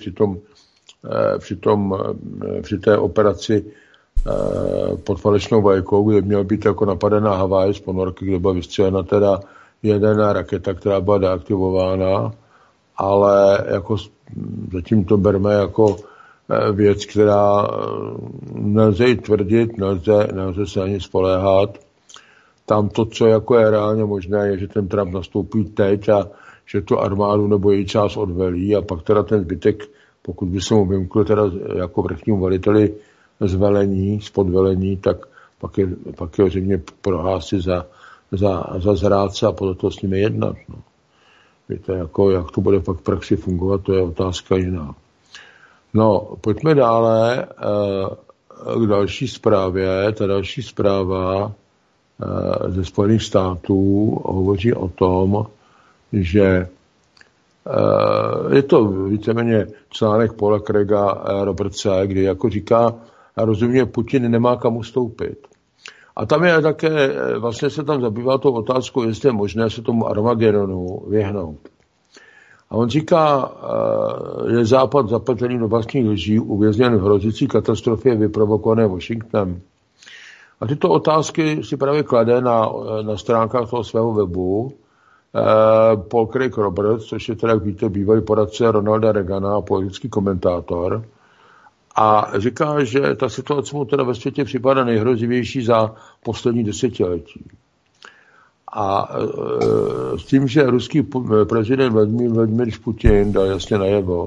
při té operaci pod falešnou vlajkou, kde měl být jako napadená Havaj z ponorky, kde byla vystřelena teda jaderná raketa, která byla deaktivována, ale jako zatím to berme jako věc, která nelze ji tvrdit, nelze se ani spoléhat. Tam to, co jako je reálně možné, je, že ten Trump nastoupí teď a že tu armádu nebo její část odvelí a pak teda ten zbytek, pokud by se mu vymkl teda jako vrchnímu veliteli z podvelení, tak pak je zřejmě prohlásit za zrádce a podle toho s nimi jednat. No. Víte, jako, jak to bude pak v praxi fungovat, to je otázka jiná. No, pojďme dále k další zprávě. Ta další zpráva ze Spojených států hovoří o tom, že je to víceméně článek Paula Craiga Robertse, kdy jako říká, a rozumně, Putin nemá kam ustoupit. A tam je také, vlastně se tam zabývá tou otázkou, jestli je možné se tomu Armagedonu vyhnout. A on říká, je Západ zapatrný do vlastních lží, uvězněn v hrozící katastrofě vyprovokované Washingtonem. A tyto otázky si právě klade na stránkách toho svého webu Paul Craig Roberts, což je teda, jak víte, bývalý poradce Ronalda Reagana a politický komentátor. A říká, že ta situace mu teda ve světě připadá nejhrozivější za poslední desetiletí. A s tím, že ruský prezident Vladimír Putin dal jasně najevo,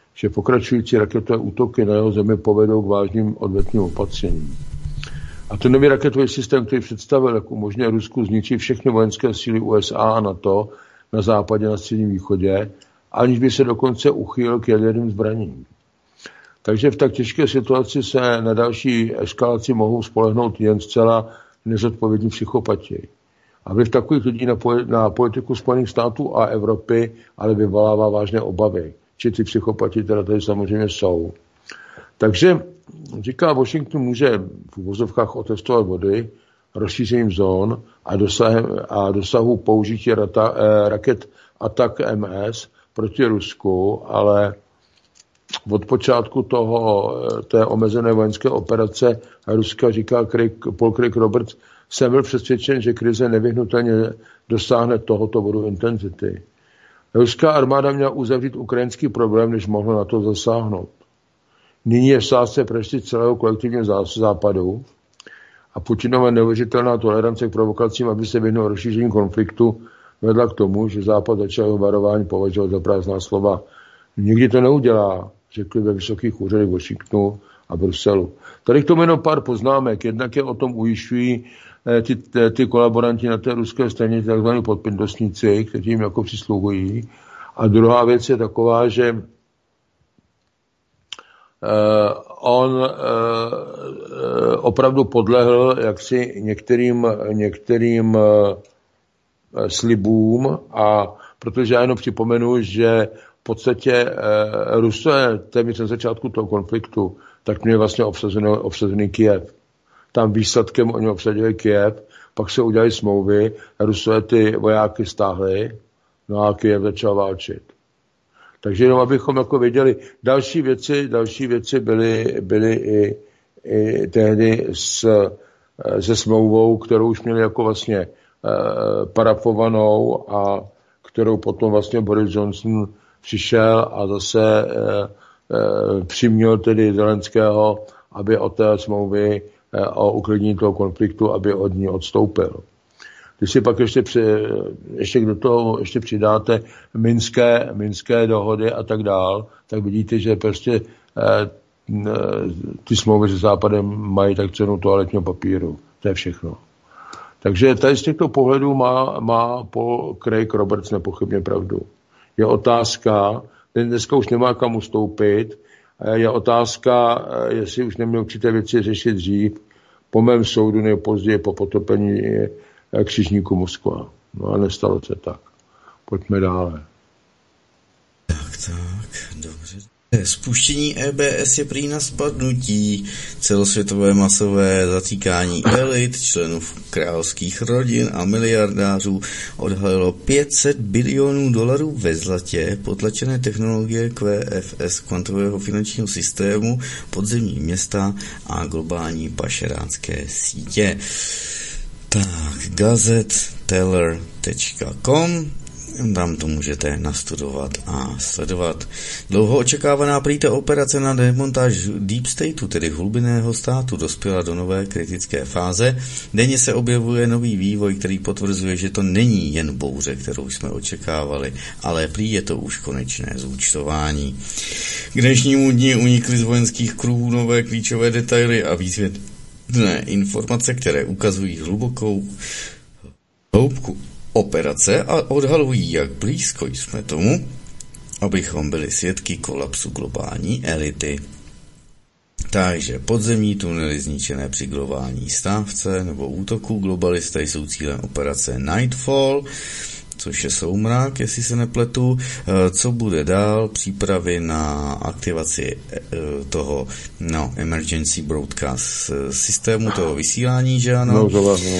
že pokračující raketové útoky na jeho zemi povedou k vážným odvetným opatřením. A ten nový raketový systém, který představil, jak umožňuje Rusku zničit všechny vojenské síly USA a NATO na západě a na středním východě, aniž by se dokonce uchýlil k jaderným zbraním. Takže v tak těžké situaci se na další eskalaci mohou spolehnout jen zcela nezodpovědní psychopati. A vliv takových lidí na politiku Spojených států a Evropy ale vyvolává vážné obavy. Či ty psychopati teda tady samozřejmě jsou. Takže říká, Washington může v uvozovkách otestovat vody rozšířením zón a dosahu použití raket ATAK-MS proti Rusku, ale od počátku té omezené vojenské operace Ruska, říká Paul Craig Roberts, jsem byl přesvědčen, že krize nevyhnutelně dosáhne tohoto bodu intenzity. Ruská armáda měla uzavřít ukrajinský problém, než mohlo na to zasáhnout. Nyní je v sázce preštit celého kolektivního západu a Putinova neuvěřitelná tolerance k provokacím, aby se vyhnul rozšíření konfliktu, vedla k tomu, že Západ začal jeho varování považovat za prázdná slova. Nikdy to neudělá, řekli ve vysokých úřadech Washingtonu a Bruselu. Tady k tomu jenom pár poznámek. Jednak je o tom ujišťují ty kolaboranti na té ruské straně, takzvaní podpindosníci, kteří jim jako přisluhují. A druhá věc je taková, že on opravdu podlehl jaksi některým slibům, a protože já jenom připomenu, že v podstatě Rusové téměř na začátku toho konfliktu tak měli vlastně obsazený Kyjev. Tam výsledkem oni obsadili Kyjev, pak se udělali smlouvy, Rusové ty vojáky stáhli, no a Kyjev začal válčit. Takže jenom abychom jako věděli, další věci byly i tehdy se smlouvou, kterou už měli jako vlastně parafovanou a kterou potom vlastně Boris Johnson přišel a zase přiměl tedy Zelenského, aby od té smlouvy o uklidnění toho konfliktu, aby od ní odstoupil. Když si pak ještě do toho ještě přidáte minské dohody a tak dál, tak vidíte, že prostě ty smlouvy se Západem mají tak cenu toaletního papíru. To je všechno. Takže tady z těchto pohledů má Paul Craig Roberts nepochybně pravdu. Je otázka, dneska už nemá kam ustoupit, je otázka, jestli už neměl určité věci řešit dřív, po mém soudu nejpozději po potopení křižníku Moskva. No a nestalo se tak. Pojďme dále. Tak, dobře. Spuštění EBS je prý na spadnutí. Celosvětové masové zatýkání elit, členů královských rodin a miliardářů odhalilo $500 bilionů ve zlatě potlačené technologie QFS, kvantového finančního systému, podzemní města a globální pašeránské sítě. Tak, gazetteller.com, tam to můžete nastudovat a sledovat. Dlouho očekávaná prý ta operace na demontáž Deep Stateu, tedy hlubinného státu, dospěla do nové kritické fáze. Denně se objevuje nový vývoj, který potvrzuje, že to není jen bouře, kterou jsme očekávali, ale prý je to už konečné zúčtování. K dnešnímu dni unikly z vojenských kruhů nové klíčové detaily a výzvědné informace, které ukazují hlubokou hloubku operace a odhalují, jak blízko jsme tomu, abychom byli svědky kolapsu globální elity. Takže podzemní tunely zničené při globální stávce nebo útoku globalisté jsou cílem operace Nightfall, což je soumrak, jestli se nepletu. Co bude dál? Přípravy na aktivaci toho emergency broadcast systému, toho vysílání, že ano?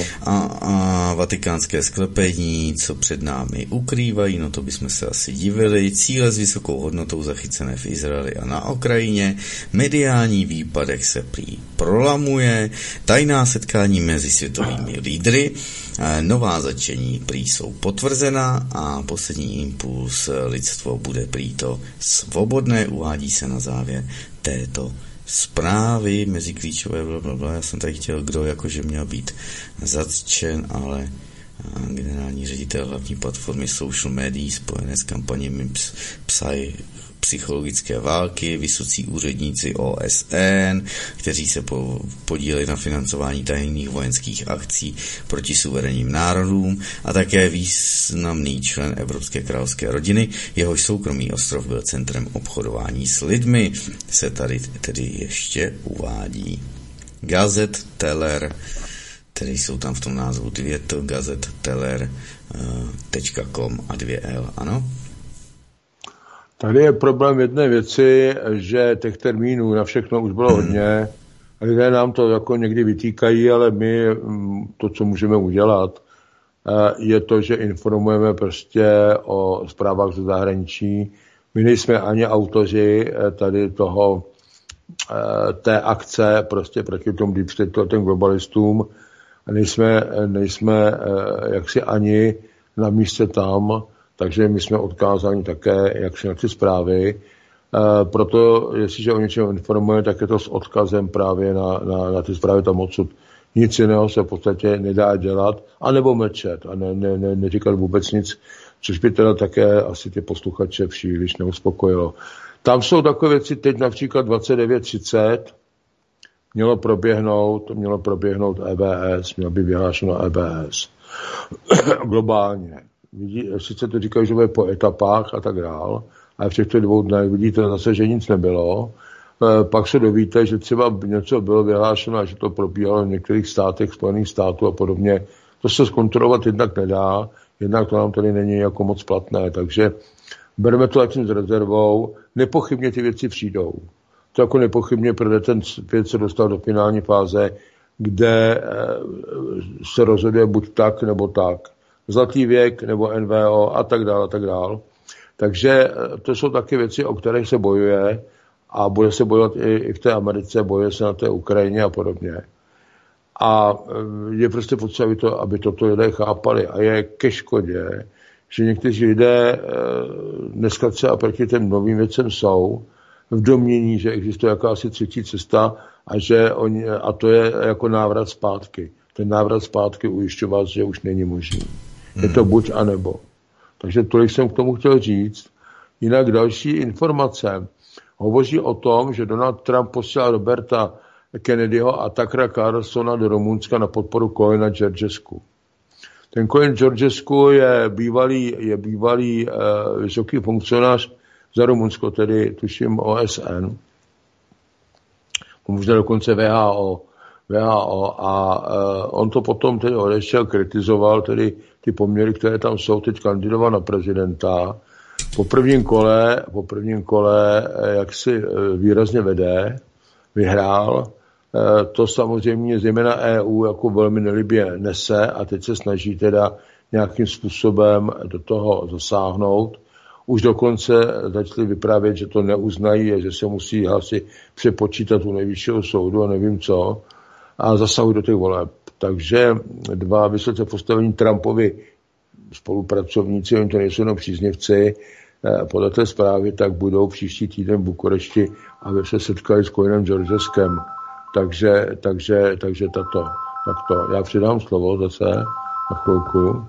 A vatikánské sklepení, co před námi ukrývají, no to bychom se asi divili. Cíle s vysokou hodnotou zachycené v Izraeli a na Ukrajině. Mediální výpadek se prý prolamuje. Tajná setkání mezi světovými lídry. Nová začení prý jsou potvrzena a poslední impuls lidstvo bude prý to svobodné, uvádí se na závěr této zprávy mezi klíčové blablabla. Já jsem tady chtěl, kdo jakože měl být zatčen, ale generální ředitel hlavní platformy social médií spojené s kampaněmi psychologické války, vysocí úředníci OSN, kteří se podíleli na financování tajných vojenských akcí proti suverénním národům a také významný člen Evropské královské rodiny, jehož soukromý ostrov byl centrem obchodování s lidmi, se tady tedy ještě uvádí. Gazette Teller, tedy jsou tam v tom názvu gazetteller.com a 2L, ano? Tady je problém jedné věci, že těch termínů na všechno už bylo hodně. Lidé nám to jako někdy vytýkají, ale my to, co můžeme udělat, je to, že informujeme prostě o zprávách ze zahraničí. My nejsme ani autoři tady toho, té akce prostě proti tomu deep state, těm globalistům. Nejsme jaksi ani na místě tam, takže my jsme odkázáni také jaksi na ty zprávy. Proto, jestliže o něčem informuje, tak je to s odkazem právě na ty zprávy tam odsud. Nic jiného se v podstatě nedá dělat, anebo mlčet a neříkat vůbec nic, což by teda také asi ty posluchače příliš neuspokojilo. Tam jsou takové věci, teď například 29:30 mělo proběhnout EBS, mělo by vyhlášeno EBS globálně. Sice to říkají, že bude po etapách a tak dál, ale v těchto 2 dnech vidíte zase, že nic nebylo. Pak se dovíte, že třeba něco bylo vyhlášeno a že to probíhalo v některých státech, Spojených států a podobně. To se zkontrolovat jednak nedá, jednak to nám tady není jako moc platné, takže bereme to zatím s rezervou. Nepochybně ty věci přijdou. To jako nepochybně, protože ten svět se dostal do finální fáze, kde se rozhoduje buď tak, nebo tak. Zlatý věk, nebo NVO a tak dále, a tak dále. Takže to jsou taky věci, o kterých se bojuje a bude se bojovat i v té Americe, bojuje se na té Ukrajině a podobně. A je prostě potřeba, aby toto lidé chápali. A je ke škodě, že někteří lidé dneska třeba proti těm novým věcem jsou v domnění, že existuje jakási třetí cesta a to je jako návrat zpátky. Ten návrat zpátky ujišťuje vás, že už není možný. Je to buď a nebo. Takže tolik jsem k tomu chtěl říct. Jinak další informace hovoří o tom, že Donald Trump posílal Roberta Kennedyho a Tuckera Carlsona do Rumunska na podporu Colina Georgescu. Ten Colin Georgescu je bývalý vysoký funkcionář za Rumunsko, tedy tuším OSN, možná dokonce VHO a on to potom tedy odešel, kritizoval tedy ty poměry, které tam jsou, teď kandidoval na prezidenta. Po prvním kole jak si výrazně vede, vyhrál. To samozřejmě zejména EU jako velmi nelibě nese a teď se snaží teda nějakým způsobem do toho zasáhnout. Už dokonce začali vyprávět, že to neuznají a že se musí hlasy přepočítat u nejvyššího soudu a nevím co a zasahují do těch voleb. Takže 2 vysoce postavení Trumpovi spolupracovníci, oni to nejsou jenom příznivci, podle té zprávy, tak budou příští týden v Bukurešti, aby se setkali s Colinem Georgescem. Takže takto. Já přidám slovo zase na chvilku.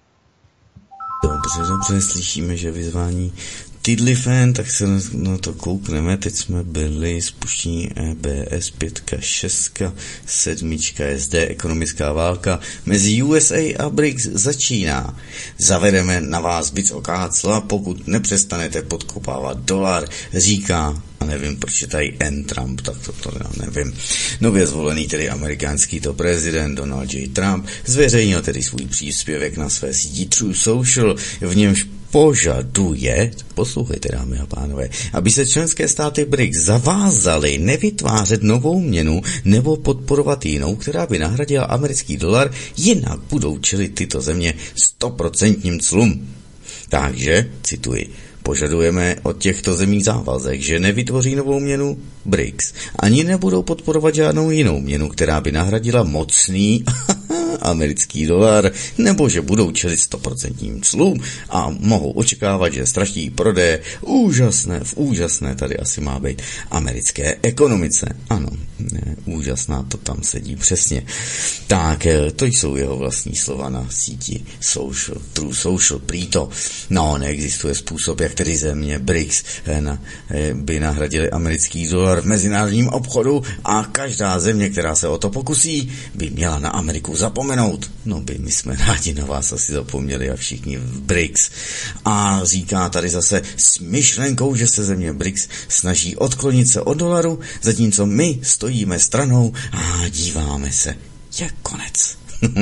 Dobře, slyšíme, že vyzvání Tidlifen, tak se na to koukneme. Teď jsme byli spuštění EBS 5, 6, 7 SD, ekonomická válka mezi USA a BRICS začíná. Zavedeme na vás vysoká cla, pokud nepřestanete podkopávat dolar, říká, a nevím, proč je tady Trump, tak to nevím. Nově zvolený tedy amerikánský to prezident Donald J. Trump zveřejnil tedy svůj příspěvek na své síti Truth Social, v němž požaduje, poslouchejte dámy a pánové, aby se členské státy BRICS zavázaly nevytvářet novou měnu nebo podporovat jinou, která by nahradila americký dolar, jinak budou čelit tyto země 100% clům. Takže, cituji, požadujeme od těchto zemí závazek, že nevytvoří novou měnu BRICS, ani nebudou podporovat žádnou jinou měnu, která by nahradila mocný americký dolar, nebo že budou čelit 100% clům a mohou očekávat, že ztratí prodeje úžasné tady asi má být americké ekonomice. Ano, úžasná, to tam sedí přesně. Tak, to jsou jeho vlastní slova na síti True Social, prý to. No, neexistuje způsob, jak tedy země BRICS by nahradili americký dolar v mezinárodním obchodu a každá země, která se o to pokusí, by měla na Ameriku zapomenout. No my jsme rádi na vás asi zapomněli a všichni v BRICS. A říká tady zase s myšlenkou, že se země BRICS snaží odklonit se od dolaru, zatímco my stojíme stranou a díváme se, jak konec.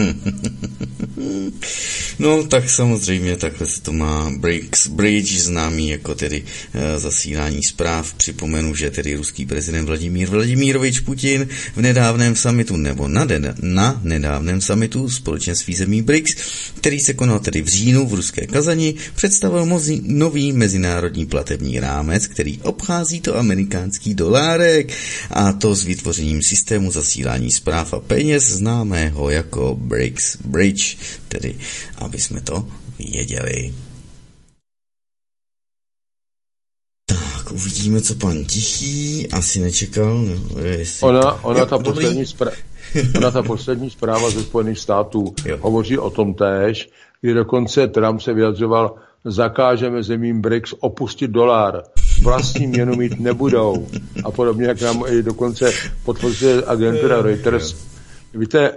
No, tak samozřejmě takhle se to má BRICS Bridge, známý jako tedy zasílání zpráv. Připomenu, že tedy ruský prezident Vladimír Vladimirovič Putin v nedávném summitu, nebo na nedávném summitu společenství zemí BRICS, který se konal tedy v říjnu v ruské Kazani, představil nový mezinárodní platební rámec, který obchází to amerikánský dolárek, a to s vytvořením systému zasílání zpráv a peněz známého jako BRICS Bridge, tedy aby jsme to věděli. Tak, uvidíme, co pan Tichý asi nečekal. Ona ta poslední zpráva ze Spojených států hovoří o tom též, kdy dokonce Trump se vyjadřoval, zakážeme zemím BRICS opustit dolar, vlastní měnu mít nebudou a podobně, jak nám i dokonce potvrzuje agentura Reuters. Víte,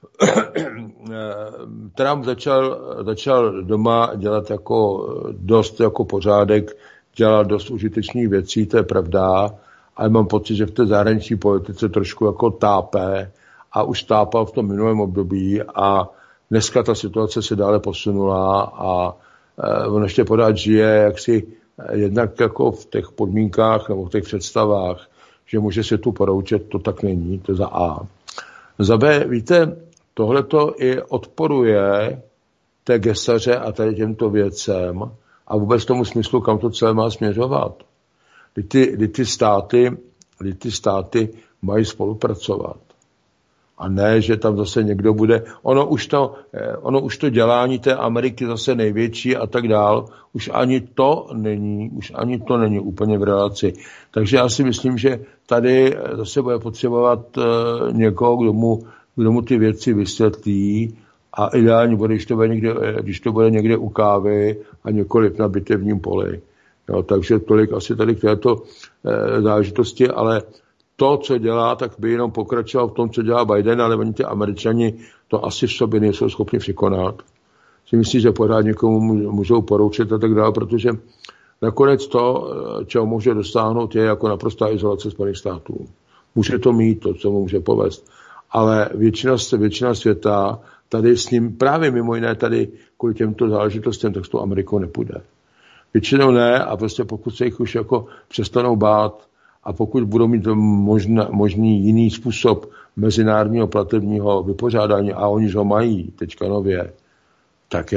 Trump začal doma dělat dost pořádek, dělal dost užitečných věcí, to je pravda, ale mám pocit, že v té zahraniční politice trošku jako tápe a už tápal v tom minulém období a dneska ta situace se dále posunula a on ještě pořád žije jaksi jednak jako v těch podmínkách nebo v těch představách, že může se tu poroučet, to tak není, to za A. Za B, víte, tohleto i odporuje té gesaře a tady těmto věcem a vůbec tomu smyslu, kam to celé má směřovat. Kdy ty státy mají spolupracovat. A ne, že tam zase někdo bude. Ono už to dělání té Ameriky zase největší a tak dál. Už ani to není úplně v relaci. Takže já si myslím, že tady zase bude potřebovat někoho, kdo mu ty věci vysvětlí a ideálně bude, když to bude někde u kávy a nikoliv na bitevním poli. Jo, takže tolik asi tady k této záležitosti, ale to, co dělá, tak by jenom pokračoval v tom, co dělá Biden, ale oni ty Američani to asi v sobě nejsou schopni překonat. Si myslím, že pořád někomu můžou poroučet a tak dále, protože nakonec to, čeho může dosáhnout, je jako naprostá izolace Spojených států. Může to mít, to, co mu může povést. Ale většina světa tady s ním, právě mimo jiné tady kvůli těmto záležitostem, tak s tou Amerikou nepůjde. Většinou ne a prostě pokud se jich už jako přestanou bát a pokud budou mít možný jiný způsob mezinárodního platebního vypořádání a oni ho mají teďka nově, tak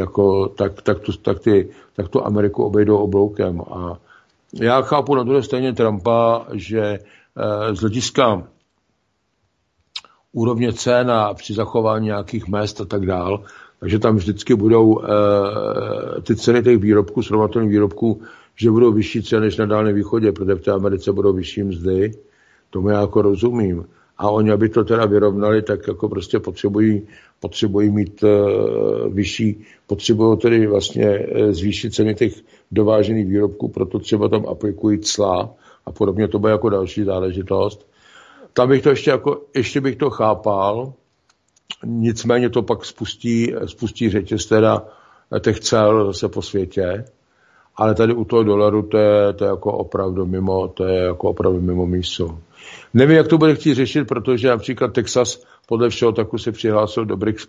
tu Ameriku obejdou obloukem. A já chápu na druhé straně Trumpa, že z hlediska úrovně cen a při zachování nějakých mezd a tak dál, takže tam vždycky budou ty ceny těch výrobků, srovnatelných výrobků, že budou vyšší ceny než na Dálném východě, protože v té Americe budou vyšší mzdy, tomu já jako rozumím. A oni, aby to teda vyrovnali, tak jako prostě potřebují mít potřebují tedy vlastně zvýšit ceny těch dovážených výrobků, proto třeba tam aplikují cla a podobně, to bude jako další záležitost. Tam bych to ještě bych to chápal, nicméně to pak spustí řetěz teda těch cel zase po světě, ale tady u toho dolaru to je jako opravdu mimo mísu. Nevím, jak to bude chtít řešit, protože například Texas podle všeho taku se přihlásil do BRICS+.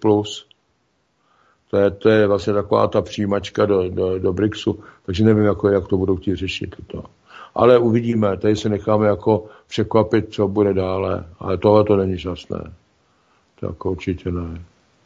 To je vlastně taková ta přijímačka do BRICSu, takže nevím, jak to budou chtít řešit. Ale uvidíme, tady se necháme jako překvapit, co bude dále, ale tohle to není šťastné. To jako určitě ne.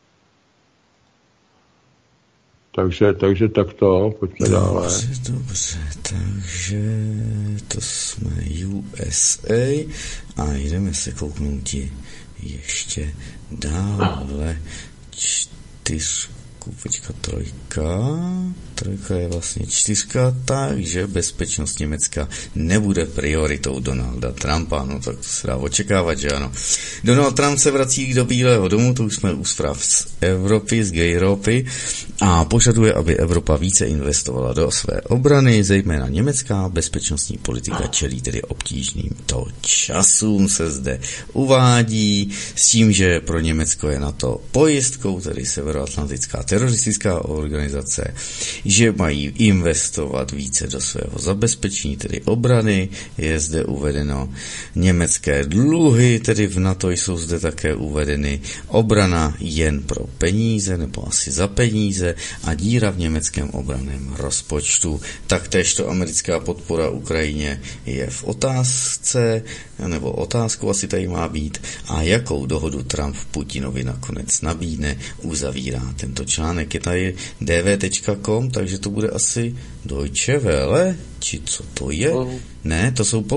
Takže takto, pojďme dále. Dobře, takže to jsme USA a jdeme se kouknout ještě dále. trojka je vlastně 4, takže bezpečnost Německa nebude prioritou Donalda Trumpa, no tak to se dá očekávat, že ano. Donald Trump se vrací do Bílého domu, to už jsme u zpráv z Evropy, z Gayropy, a požaduje, aby Evropa více investovala do své obrany, zejména německá bezpečnostní politika čelí tedy obtížným časům, se zde uvádí, s tím, že pro Německo je NATO pojistkou, tedy severoatlantická teroristická organizace, že mají investovat více do svého zabezpečení, tedy obrany, je zde uvedeno německé dluhy, tedy v NATO jsou zde také uvedeny obrana jen pro peníze, nebo asi za peníze, a díra v německém obranném rozpočtu. Taktéž to americká podpora Ukrajině je v otázce, nebo otázkou asi tady má být, a jakou dohodu Trump Putinovi nakonec nabídne, uzavírá tento článek. Je tady dv.com, takže to bude asi Deutsche Welle, či co to je? Ne, to jsou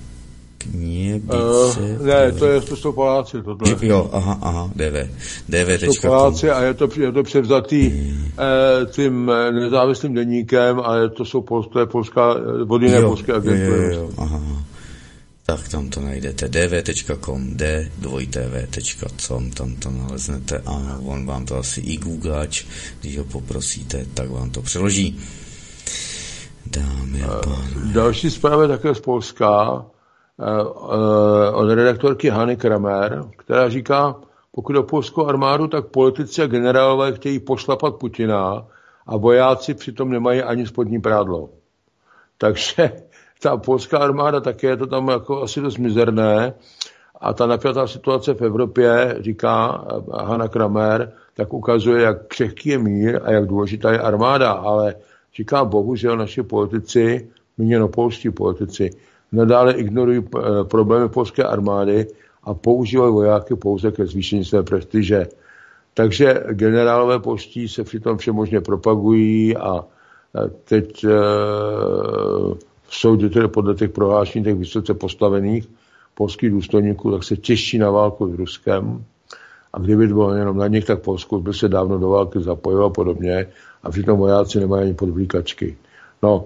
ne, to jsou Poláci. Jo, aha, dv.com. To jsou Poláci a je to převzatý tím nezávislým deníkem, ale to je polská, vodinné polské agentury. Aha. Tak tam to najdete, dv.com, d2tv.com, tam to naleznete a on vám to asi i googlač, když ho poprosíte, tak vám to přeloží. Dámy a pánové. Další zpráva je také z Polska, od redaktorky Hany Kramer, která říká, pokud o polskou armádu, tak politici a generálové chtějí pošlapat Putina a vojáci přitom nemají ani spodní prádlo. Takže ta polská armáda také je to tam jako asi dost mizerné a ta napjatá situace v Evropě, říká Hana Kramer, tak ukazuje, jak křehký je mír a jak důležitá je armáda, ale říká bohužel naši politici, míněno polští politici, nadále ignorují problémy polské armády a používají vojáky pouze ke zvýšení své prestiže. Takže generálové polští se přitom všemožně propagují a teď soudě tedy podle těch prohlášení těch vysoce postavených polských důstojníků, tak se těší na válku s Ruskem. A kdyby to bylo jenom na nich, tak Polsko by se dávno do války zapojilo a podobně. A přitom vojáci nemají ani podvlíkačky. No,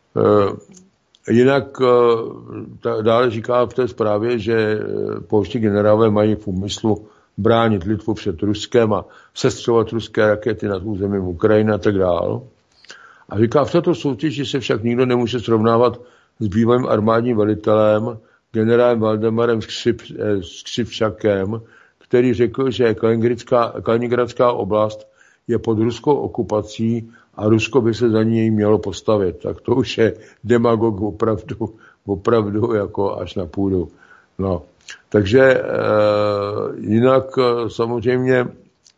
jinak dále říká v té zprávě, že polští generálové mají v úmyslu bránit Litvu před Ruskem a sestřelovat ruské rakety nad územím Ukrajiny a tak dále. A říká, v této soutěži se však nikdo nemůže srovnávat s bývalým armádním velitelem, generálem Valdemarem Skřivčakem, který řekl, že Kaliningradská oblast je pod ruskou okupací a Rusko by se za ní mělo postavit. Tak to už je demagog opravdu jako až na půdu. No. Takže jinak samozřejmě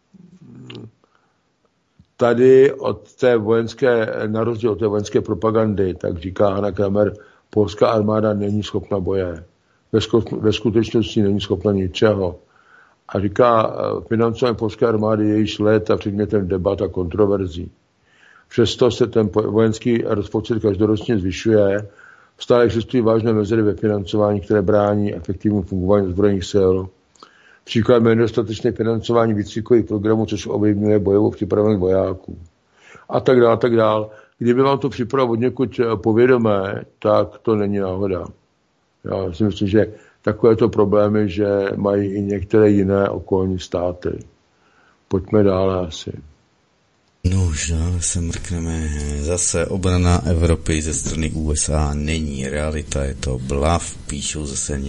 tady od té vojenské, na rozdíl od té vojenské propagandy, tak říká Hana Kramer, polská armáda není schopna boje. Ve skutečnosti není schopna ničeho. A říká, financování polské armády je již léta předmětem debat a kontroverzí. Přesto se ten vojenský rozpočet každoročně zvyšuje. Stále existují vážné mezery ve financování, které brání efektivnímu fungování zbrojních sil. Příkladem je nedostatečné financování výcvikových programů, což ovlivňuje bojovou připravenost vojáků. A tak dále, tak dále. Kdyby vám to připravilo od někud povědomé, tak to není náhoda. Já si myslím, že takovéto problémy, že mají i některé jiné okolní státy. Pojďme dále asi. No už dále se mrkneme. Zase obrana Evropy ze strany USA není realita, je to blav, píšou zase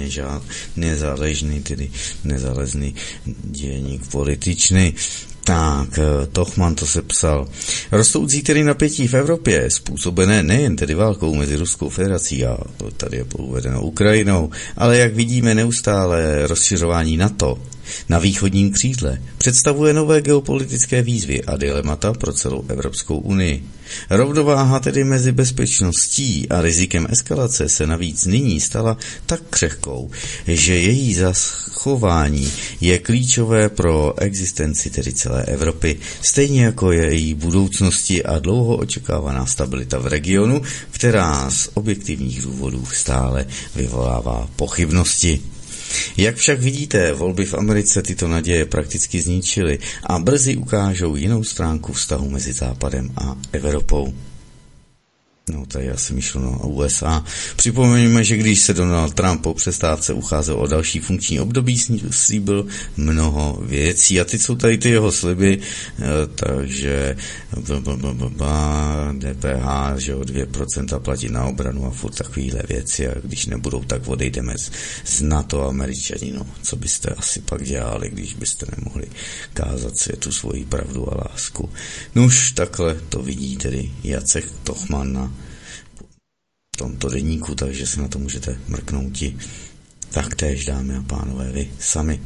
nezálezný dělník političný. Tak, Tochman to se psal. Rostoucí tedy napětí v Evropě, způsobené nejen tedy válkou mezi Ruskou federací a tady je uvedeno Ukrajinou, ale jak vidíme neustále rozšiřování NATO na východním křídle, představuje nové geopolitické výzvy a dilemata pro celou Evropskou unii. Rovnováha tedy mezi bezpečností a rizikem eskalace se navíc nyní stala tak křehkou, že její zachování je klíčové pro existenci tedy celé Evropy, stejně jako její budoucnosti a dlouho očekávaná stabilita v regionu, která z objektivních důvodů stále vyvolává pochybnosti. Jak však vidíte, volby v Americe tyto naděje prakticky zničily a brzy ukážou jinou stránku vztahu mezi Západem a Evropou. No, tady asi myšleno USA. Připomeňme, že když se Donald Trump po přestávce ucházel o další funkční období, slíbil mnoho věcí. A teď jsou tady ty jeho sliby, takže DPH, že o 2% platí na obranu a furt takovýhle věci. A když nebudou, tak odejdeme z NATO, Američani. No, co byste asi pak dělali, když byste nemohli kázat světu svoji pravdu a lásku. Nuž, takhle to vidí tedy Jacek Tochman na tomto deníku, takže se na to můžete mrknout i taktéž, dámy a pánové, vy sami.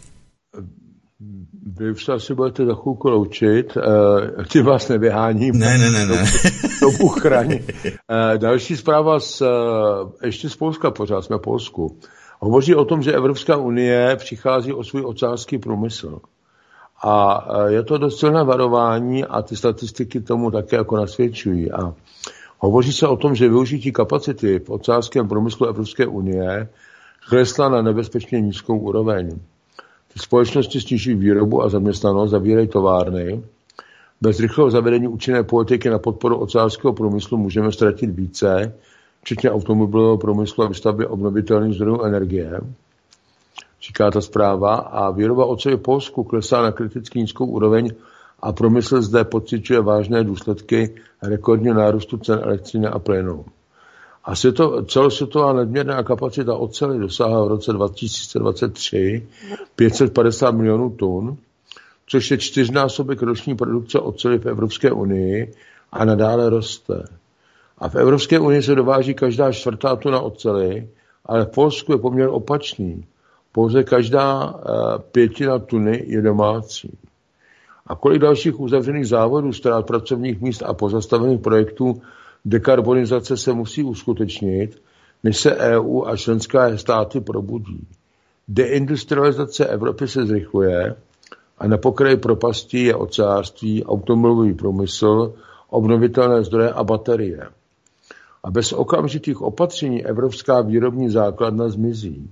Vy už se asi budete za chvilku loučit, tím vás nevyháním. Ne. To uchraň. Další zpráva ještě z Polska, pořád jsme v Polsku. Hovoří o tom, že Evropská unie přichází o svůj ocářský průmysl. A je to dost silné varování a ty statistiky tomu také jako nasvědčují. A hovoří se o tom, že využití kapacity v ocářském průmyslu Evropské unie klesla na nebezpečně nízkou úroveň. Ty společnosti snižují výrobu a zaměstnanost, zavírají továrny. Bez rychlého zavedení účinné politiky na podporu ocářského průmyslu můžeme ztratit více, včetně automobilového průmyslu a výstavby obnovitelných zdrojů energie, říká ta zpráva. A výroba oceli v Polsku klesá na kriticky nízkou úroveň a průmysl zde pociťuje vážné důsledky rekordního nárůstu cen elektřiny a plynu. A celosvětová nadměrná kapacita oceli dosáhla v roce 2023 550 milionů tun, což je 4násobek roční produkce oceli v Evropské unii a nadále roste. A v Evropské unii se dováží každá 4. tuna oceli, ale v Polsku je poměr opačný. Pouze každá 5 tuny je domácí. A kolik dalších uzavřených závodů, ztrát pracovních míst a pozastavených projektů dekarbonizace se musí uskutečnit, než se EU a členské státy probudí. Deindustrializace Evropy se zrychluje a na pokraji propasti je ocářství, automobilový průmysl, obnovitelné zdroje a baterie. A bez okamžitých opatření evropská výrobní základna zmizí.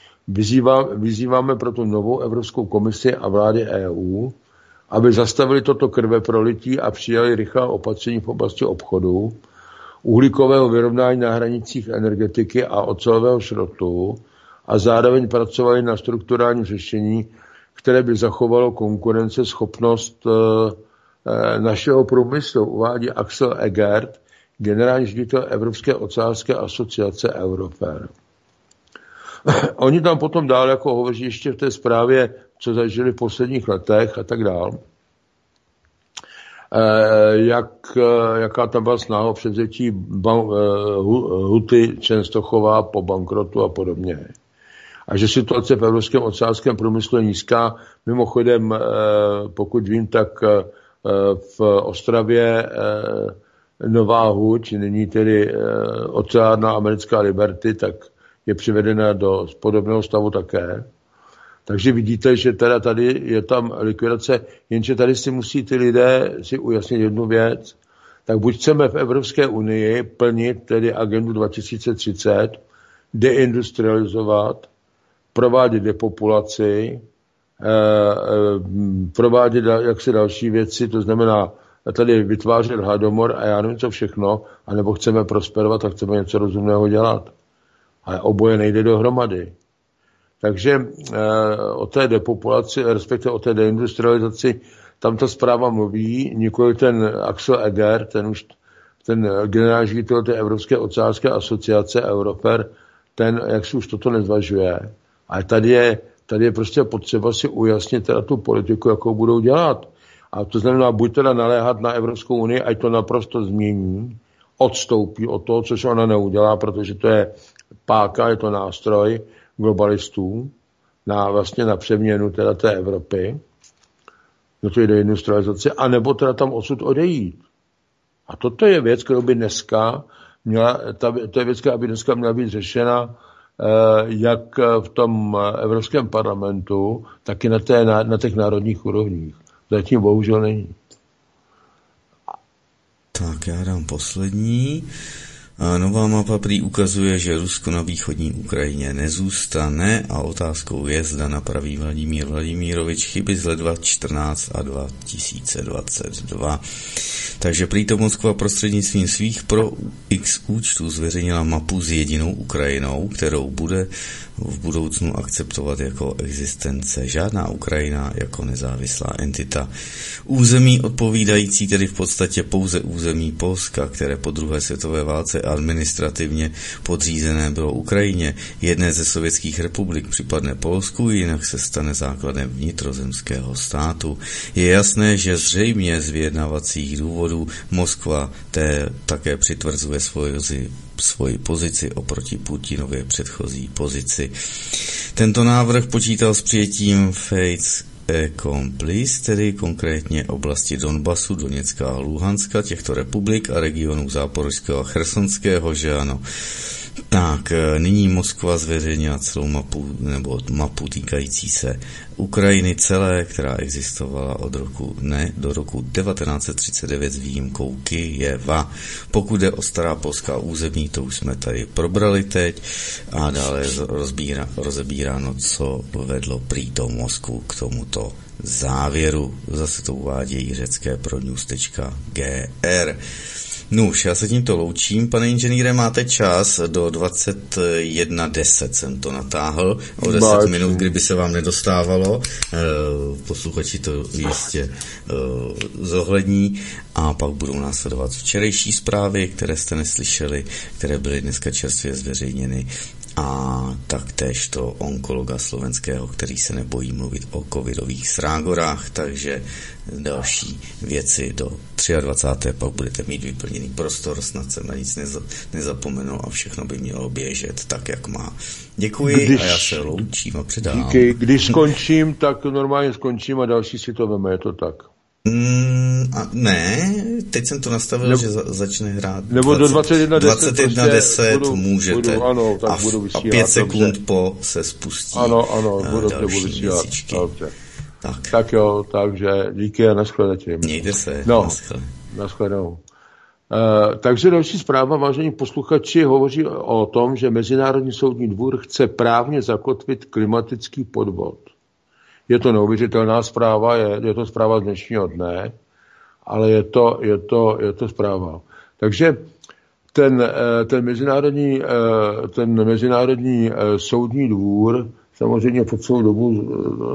Vyzýváme proto novou Evropskou komisi a vlády EU, aby zastavili toto krveprolití a přijali rychlá opatření v oblasti obchodu, uhlíkového vyrovnání na hranicích energetiky a ocelového šrotu a zároveň pracovali na strukturálním řešení, které by zachovalo konkurenceschopnost našeho průmyslu, uvádí Axel Egert, generální ředitel Evropské ocářské asociace Eurofer. Oni tam potom dál jako hovoří ještě v té zprávě, co zažili v posledních letech a tak dál. Jaká tam byla snaha o převzetí Huty Częstochowa po bankrotu a podobně. A že situace v evropském ocářském průmyslu je nízká. Mimochodem, pokud vím, tak v Ostravě Nová huť, nyní tedy oceárna americká Liberty, tak je přivedena do podobného stavu také. Takže vidíte, že teda tady je tam likvidace, jenže tady si musí ty lidé si ujasnit jednu věc. Tak buď chceme v Evropské unii plnit tedy agendu 2030, deindustrializovat, provádět depopulaci, provádět jaksi další věci, to znamená tady vytvářet hladomor a já nevím co všechno, anebo chceme prosperovat a chceme něco rozumného dělat. Ale oboje nejde dohromady. Takže o té depopulaci, respektive o té deindustrializaci, tam ta zpráva mluví, nikoli ten Axel Eger, ten generální ředitel té Evropské ocářské asociace Eurofer, ten jak si už toto nezvažuje. Ale tady je prostě potřeba si ujasnit teda tu politiku, jakou budou dělat. A to znamená, buď teda naléhat na Evropskou unii, ať to naprosto změní, odstoupí od toho, což ona neudělá, protože to je páka, je to nástroj globalistů na přeměnu teda té Evropy, do té deindustrializace, anebo teda tam odsud odejít. A toto je věc, kterou by dneska to je věc, která by dneska měla být řešena jak v tom Evropském parlamentu, tak i na těch národních úrovních. Zatím bohužel není. Tak já dám poslední. Nová mapa prý ukazuje, že Rusko na východní Ukrajině nezůstane a otázkou je, zda napraví Vladimír Vladimírovič chyby z let 2014 a 2022. Takže prý to Moskva prostřednictvím svých pro X účtů zveřejnila mapu s jedinou Ukrajinou, kterou bude v budoucnu akceptovat jako existence. Žádná Ukrajina jako nezávislá entita. Území odpovídající tedy v podstatě pouze území Polska, které po druhé světové válce administrativně podřízené bylo Ukrajině. Jedné ze sovětských republik připadne Polsku, jinak se stane základem vnitrozemského státu. Je jasné, že zřejmě z vyjednávacích důvodů Moskva také přitvrzuje svoji pozici oproti Putinově předchozí pozici. Tento návrh počítal s přijetím Fates Accomplis, tedy konkrétně oblasti Donbasu, Doněcka a Luhanska, těchto republik a regionů Záporožského a Chersonského, že ano. Tak, nyní Moskva zveřejnila celou mapu týkající se Ukrajiny celé, která existovala do roku 1939 s výjimkou Kyjeva. Pokud jde o stará polská území, to už jsme tady probrali teď a dále rozebíráno, co vedlo prý do Moskvu k tomuto závěru. Zase to uvádějí řecké pronews.gr. Nuž, já se tímto loučím. Pane inženýre, máte čas do 21:10 jsem to natáhl. O 10 minut, kdyby se vám nedostávalo. Posluchači to jistě zohlední. A pak budou následovat včerejší zprávy, které jste neslyšeli, které byly dneska čerstvě zveřejněny. A taktéž to onkologa slovenského, který se nebojí mluvit o covidových srágorách, takže další věci do 23. pak budete mít vyplněný prostor, snad jsem na nic nezapomenul a všechno by mělo běžet tak, jak má. Děkuji a já se loučím a předám. Díky, když skončím, tak normálně skončím a další si to veme, je to tak? Ne, teď jsem to nastavil, že začne hrát. Nebo do 21:10 můžete. Ano, tak budu vysílat. A 5 sekund po se spustí. Ano, budu vysílat. Tak jo, takže díky a nashledanou. Mějte se. Nashledanou. Takže další zpráva, vážení posluchači, hovoří o tom, že Mezinárodní soudní dvůr chce právně zakotvit klimatický podvod. Je to neuvěřitelná zpráva, je to zpráva z dnešního dne, ale je to zpráva. Takže ten mezinárodní soudní dvůr samozřejmě po celou dobu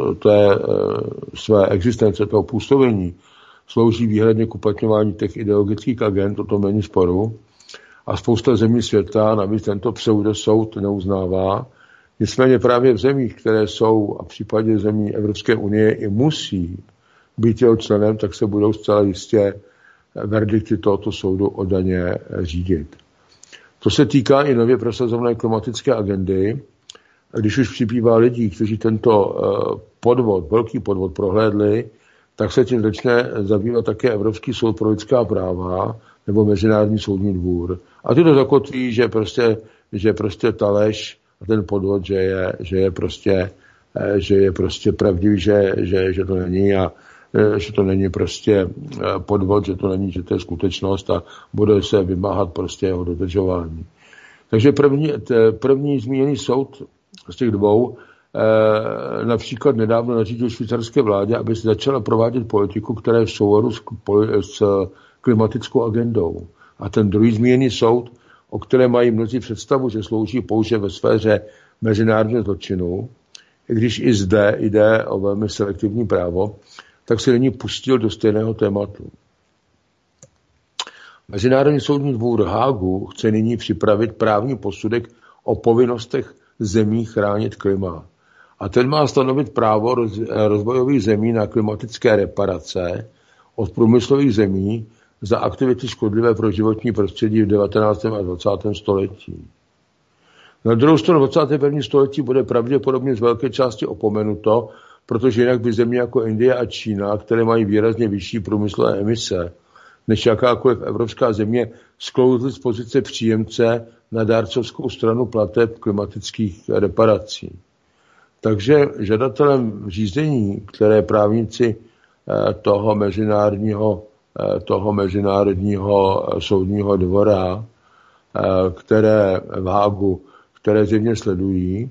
své existence, toho působení, slouží výhradně k uplatňování těch ideologických agend, o tom není sporu. A spousta zemí světa navíc tento pseudosoud neuznává. Nicméně právě v zemích, které jsou a v případě zemí Evropské unie i musí být jeho členem, tak se budou zcela jistě verdikty tohoto soudu oddaně řídit. To se týká i nově prosazované klimatické agendy. Když už přibývá lidí, kteří tento velký podvod prohlédli, tak se tím začne zabývat také Evropský soud pro lidská práva nebo Mezinárodní soudní dvůr. A ty to zakotví, že prostě ta lež a ten podvod, že je prostě pravdivý, že to není a že to není prostě podvod, že to je skutečnost a bude se vymáhat prostě jeho dodržování. Takže první zmíněný soud z těch dvou například nedávno nařídil švýcarské vládě, aby se začala provádět politiku, která je v souladu s klimatickou agendou. A ten druhý zmíněný soud, o které mají mnozí představu, že slouží pouze ve sféře mezinárodního zločinu, i když i zde jde o velmi selektivní právo, tak se nyní pustil do stejného tématu. Mezinárodní soudní dvůr Hágu chce nyní připravit právní posudek o povinnostech zemí chránit klima. A ten má stanovit právo rozvojových zemí na klimatické reparace od průmyslových zemí za aktivity škodlivé pro životní prostředí v 19. a 20. století. Na druhou stranu 21. století bude pravděpodobně z velké části opomenuto, protože jinak by země jako Indie a Čína, které mají výrazně vyšší průmyslové emise, než jakákoliv evropská země, sklouzly z pozice příjemce na dárcovskou stranu plateb klimatických reparací. Takže žadatelem řízení, které právníci toho mezinárodního soudního dvora které v Hágu, které zjevně sledují,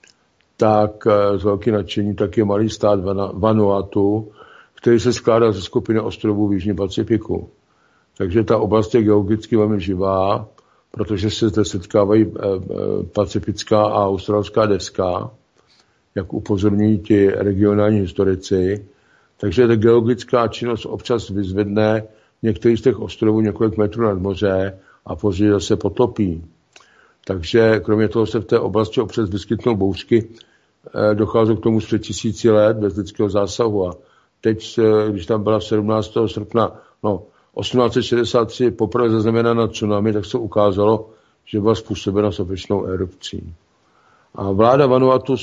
tak z velký nadšení tak je malý stát Vanuatu, který se skládá ze skupiny ostrovů v Jižním Pacifiku. Takže ta oblast je geologicky velmi živá, protože se zde setkávají pacifická a australská deska, jak upozorňují ti regionální historici. Takže ta geologická činnost občas vyzvedne některý z těch ostrovů několik metrů nad moře a později zase potopí. Takže kromě toho se v té oblasti občas vyskytnou bouřky, docházelo k tomu před 1000 let bez lidského zásahu. A teď, když tam byla 17. srpna 1863 poprvé zaznamenána tsunami, tak se ukázalo, že byla způsobena sopečnou erupcí. A vláda Vanuatu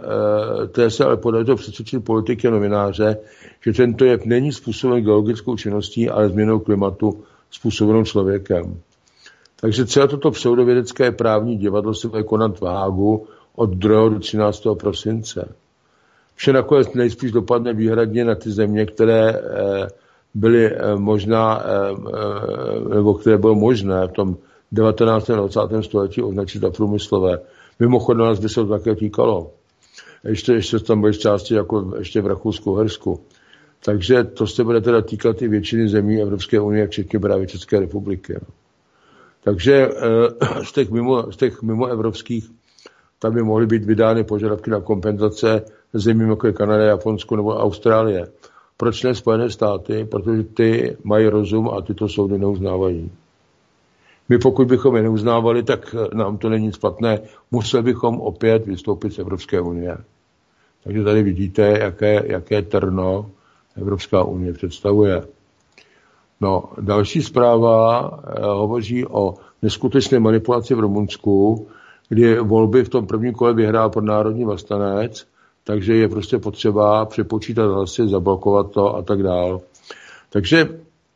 se ale podařilo přesvědčit politiky a novináře, že tento jev není způsoben geologickou činností, ale změnou klimatu způsobenou člověkem. Takže celé toto pseudovědecké právní divadlo se bude konat v Hágu od 2. do 13. prosince. Vše nakonec nejspíš dopadne výhradně na ty země, které byly možná, nebo které bylo možné v tom 19. a 20. století označit za průmyslové. Mimochodem nás by se to také týkalo. Ještě tam byly části jako ještě v Rakousku-Uhersku. Takže to se bude teda týkat i většiny zemí Evropské unie, včetně právě České republiky. Takže z těch mimoevropských tam by mohly být vydány požadavky na kompenzace zemím jako je Kanada, Japonsko nebo Austrálie. Proč ne Spojené státy? Protože ty mají rozum a tyto soudy neuznávají. My pokud bychom je neuznávali, tak nám to není nic platné. Museli bychom opět vystoupit z Evropské unie. Takže tady vidíte, jaké trno Evropská unie představuje. No, další zpráva hovoří o neskutečné manipulaci v Rumunsku, kdy volby v tom prvním kole vyhrál Národní vlastenec, takže je prostě potřeba přepočítat hlasy, zablokovat to a tak dál. Takže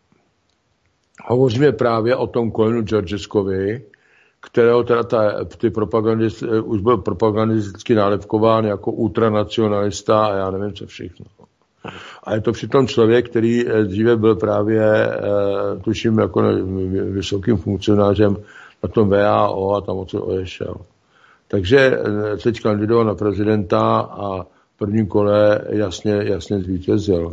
hovoříme právě o tom Colinu Georgeskovi, kterého teda ty už byl propagandisticky nálepkován jako ultranacionalista a já nevím co všechno. A je to přitom člověk, který dříve byl právě, tuším, jako vysokým funkcionářem na tom VAO a tam odešel. Takže teď kandidoval na prezidenta a v prvním kole jasně zvítězil.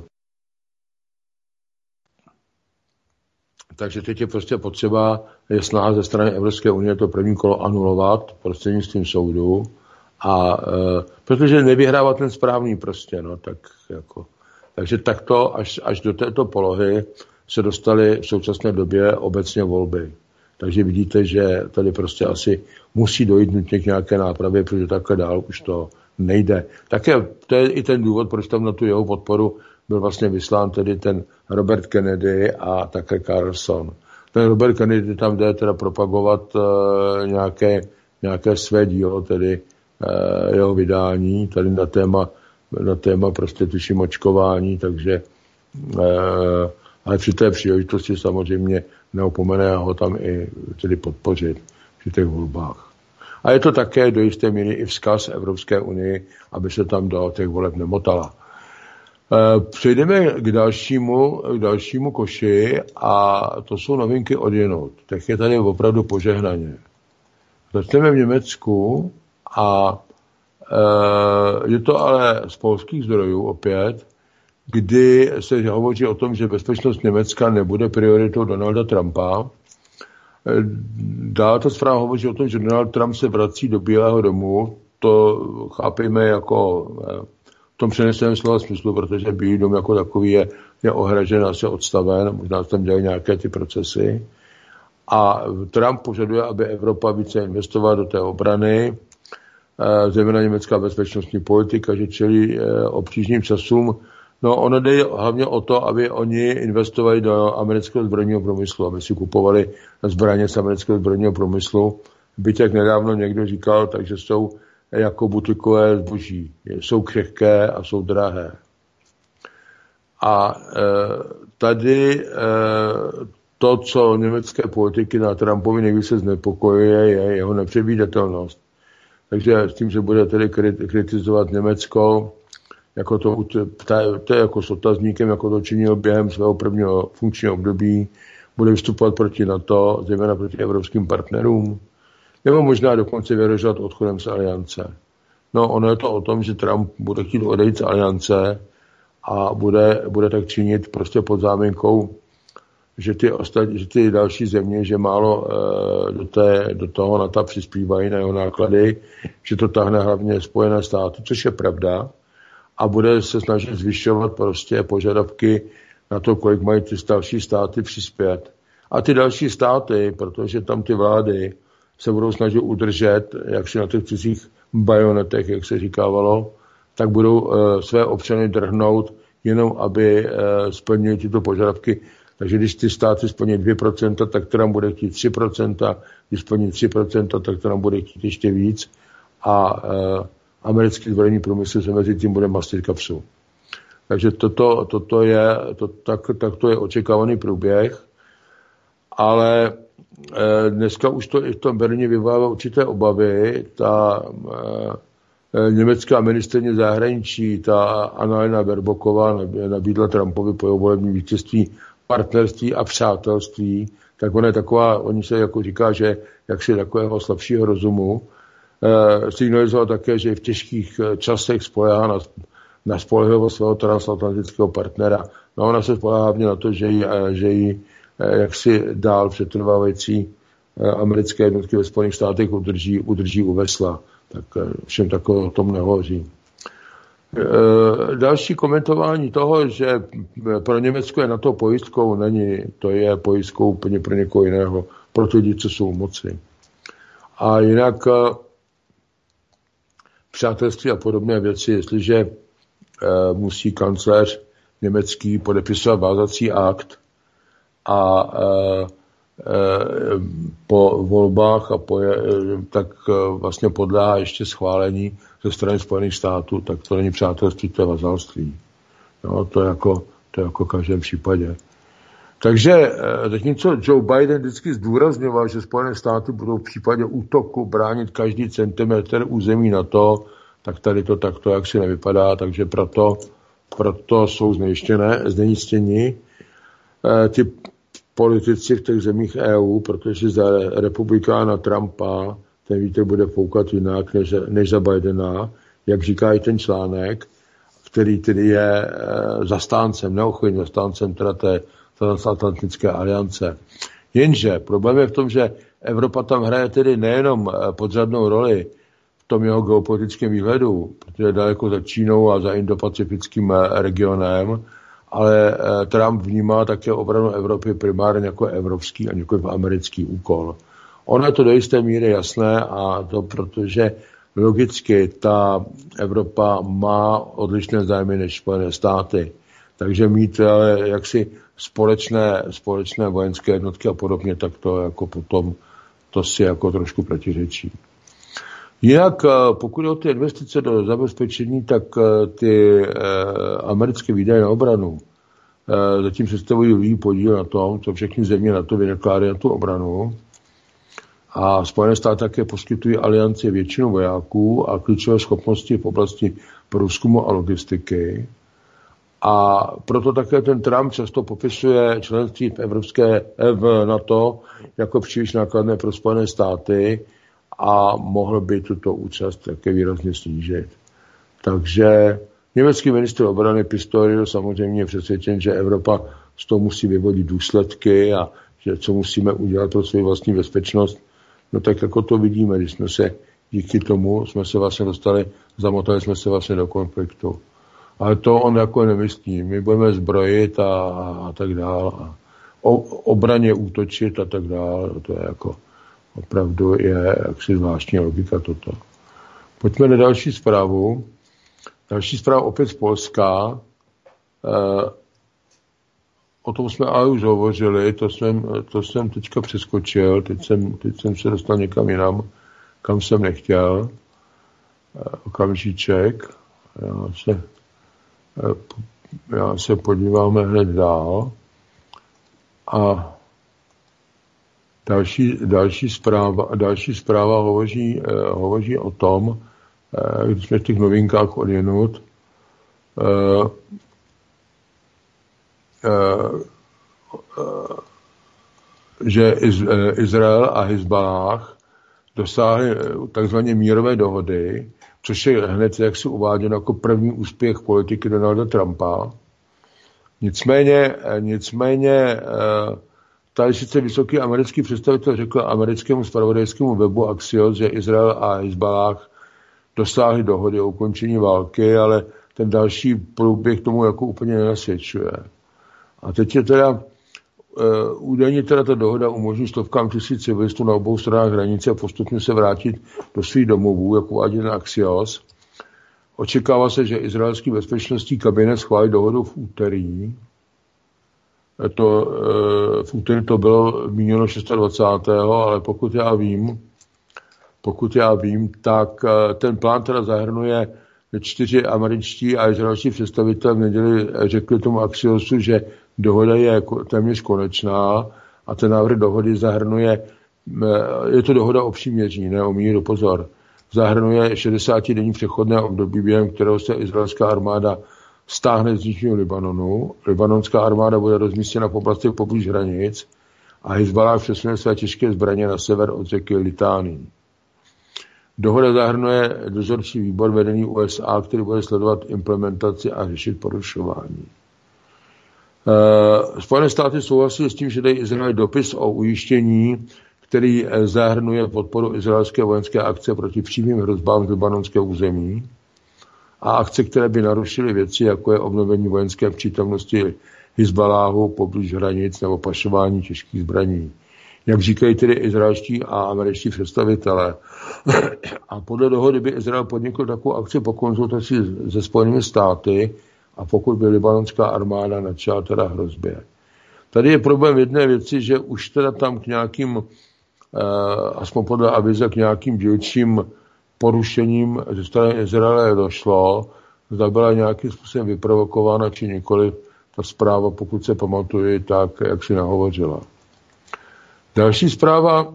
Takže teď je prostě potřeba, je snaha ze strany Evropské unie to první kolo anulovat prostřednictvím soudu, a protože nevyhrává ten správný prostě, no, tak jako. Takže takto až do této polohy se dostaly v současné době obecně volby. Takže vidíte, že tady prostě asi musí dojít nutně k nějaké nápravě, protože takhle dál už to nejde. Také to je i ten důvod, proč tam na tu jeho podporu byl vlastně vyslán tedy ten Robert Kennedy a také Carlson. Ten Robert Kennedy tam jde teda propagovat nějaké své dílo, tedy jeho vydání, tady na téma prostě tuším očkování, takže ale při té příležitosti samozřejmě neopomene ho tam i tedy podpořit při těch volbách. A je to také do jisté míry i vzkaz Evropské unii, aby se tam do těch voleb nemotala. Přejdeme k dalšímu koši a to jsou novinky odjinud. Tak je tady opravdu požehnaně. Začneme v Německu a je to ale z polských zdrojů opět, kdy se hovoří o tom, že bezpečnost Německa nebude prioritou Donalda Trumpa. Dále ta zpráva hovoří o tom, že Donald Trump se vrací do Bílého domu. To chápejme jako v tom přeneseném slova smyslu, protože Bílý dom jako takový je ohražen, asi odstaven, možná tam dělají nějaké ty procesy. A Trump požaduje, aby Evropa více investovala do té obrany, zejména německá bezpečnostní politika, že čelí obtížným časům. No, ono jde hlavně o to, aby oni investovali do amerického zbrojního průmyslu, aby si kupovali zbraně z amerického zbrojního průmyslu. Byť jak nedávno někdo říkal, takže jsou jako butikové zboží. Jsou křehké a jsou drahé. A tady to, co německé politiky na Trumpovi nejvíce znepokojuje, je jeho nepředvídatelnost. Takže s tím, že bude tedy kritizovat Německo, jako to je jako s otazníkem, jako to činil během svého prvního funkčního období, bude vystupovat proti NATO, zejména proti evropským partnerům, nebo možná dokonce vyhrožovat odchodem z aliance. No, ono je to o tom, že Trump bude chtít odejít z aliance a bude tak činit prostě pod záminkou, že ty další země, že málo do toho NATO přispívají na jeho náklady, že to tahne hlavně Spojené státy, což je pravda, a bude se snažit zvyšovat prostě požadavky na to, kolik mají ty další státy přispět. A ty další státy, protože tam ty vlády se budou snažit udržet, jak si na těch cizích bajonetech, jak se říkávalo, tak budou své občany drhnout jenom, aby splnili tyto požadavky. Takže když ty státy splní 2%, tak to nám bude chtít 3%, když splní 3%, tak to nám bude chtít ještě víc a americký zbrojní průmysl se mezi tím bude mastit kapsu. Takže to je očekávaný průběh, ale dneska už to i v tom Berlíně vyvolává určité obavy. Ta německá ministryně zahraničí, ta Annalena Baerbocková, nabídla Trumpovi po jeho volebním vítězství partnerství a přátelství, tak ona je taková, oni se jako říká, že jaksi takového slabšího rozumu. Signalizoval také, že v těžkých časech spoléhá na spolehlivost svého transatlantického partnera. No ona se spoléhá hlavně na to, že jí jaksi dál přetrvávající americké jednotky ve Spojených státech udrží u vesla. Tak všem takového o tom nehovoří. Další komentování toho, že pro Německo je NATO pojistkou, není, to je pojistkou úplně pro někoho jiného, pro ty lidi, co jsou v moci. A jinak přátelství a podobné věci, jestliže musí kancléř německý podepisovat vázací akt a po volbách tak vlastně podléhá ještě schválení ze strany Spojených států, tak to není přátelství, to je vazalství. No, to je jako v každém případě. Takže zatímco Joe Biden vždycky zdůrazňoval, že Spojené státy budou v případě útoku bránit každý centimetr území NATO, tak tady to takto jaksi nevypadá, takže proto jsou znejistěni ty politici v těch zemích EU, protože za republikána Trumpa ten vítr bude foukat jinak než za Bidena, jak říká i ten článek, který tedy je zastáncem, neochvějným zastáncem teda té transatlantické aliance. Jenže problém je v tom, že Evropa tam hraje tedy nejenom podřadnou roli v tom jeho geopolitickém výhledu, protože je daleko za Čínou a za indopacifickým regionem, ale Trump vnímá také obranu Evropy primárně jako evropský a nikoliv americký úkol. Ono je to do jisté míry jasné a to protože logicky ta Evropa má odlišné zájmy než Spojené státy. Takže mít jaksi společné vojenské jednotky a podobně, tak to jako potom to si jako trošku protiřečí. Jinak pokud je o ty investice do zabezpečení, tak ty americké výdaje na obranu zatím představují velký podíl na tom, co všechny země na to vynakládají na tu obranu. A Spojené státy také poskytují alianci většinu vojáků a klíčové schopnosti v oblasti průzkumu a logistiky. A proto také ten Trump často popisuje členství v NATO jako příliš nákladné pro Spojené státy a mohl by tuto účast také výrazně snížit. Takže německý ministr obrany Pistorius samozřejmě je přesvědčen, že Evropa z toho musí vyvodit důsledky a že co musíme udělat pro svou vlastní bezpečnost. No tak jako to vidíme, když jsme se díky tomu zamotali jsme se vlastně do konfliktu. Ale to on jako nemyslí. My budeme zbrojit a tak dále. A obraně útočit a tak dále. To je jako opravdu je jaksi zvláštní logika toto. Pojďme na další zprávu. Další zpráva opět z Polska. O tom jsme ale už hovořili, to jsem teďka přeskočil, teď jsem se dostal někam jinam, kam jsem nechtěl. Okamžíček. Já se podíváme hned dál. A další zpráva hovoří o tom, když jsme v těch novinkách odjenut, že Izrael a Hizbalách dosáhli takzvané mírové dohody, což je hned jaksi uváděno jako první úspěch politiky Donalda Trumpa. Nicméně tady sice vysoký americký představitel řekl americkému zpravodajskému webu Axios, že Izrael a Hizbalách dosáhli dohody o ukončení války, ale ten další průběh tomu jako úplně nenasvědčuje. A teď je teda údajně teda ta dohoda umožní stovkám tisíc civilistů na obou stranách hranice a postupně se vrátit do svých domovů, jako uvádí na Axios. Očekává se, že izraelský bezpečnostní kabinet schválí dohodu v úterý. V úterý to bylo míněno 26. ale pokud já vím, tak ten plán teda zahrnuje 4 američtí a izraelští představitelé v neděli řekli tomu Axiosu, že dohoda je téměř konečná a ten návrh dohody zahrnuje, je to dohoda o příměří, ne o míru, pozor, zahrnuje 60-denní přechodné období, během kterého se izraelská armáda stáhne z jižního Libanonu. Libanonská armáda bude rozmístěna v oblastech poblíž hranic a Hizbalách přesune své těžké zbraně na sever od řeky Litání. Dohoda zahrnuje dozorčí výbor vedený USA, který bude sledovat implementaci a řešit porušování. Spojené státy souhlasí s tím, že dají Izraeli dopis o ujištění, který zahrnuje podporu izraelské vojenské akce proti přímým hrozbám z libanonského území a akce, které by narušily věci, jako je obnovení vojenské přítomnosti Hizbaláhu poblíž hranic nebo pašování těžkých zbraní. Jak říkají tedy izraelští a američtí představitelé. A podle dohody by Izrael podnikl takovou akci po konzultaci se Spojenými státy a pokud by libanonská armáda načala teda hrozbě. Tady je problém jedné věci, že už teda tam k nějakým, aspoň podle avize, k nějakým dílčím porušením ze strany Izraele došlo. Zda byla nějakým způsobem vyprovokována, či nikoli ta zpráva, pokud se pamatuju, tak jak si nahovořila. Další zpráva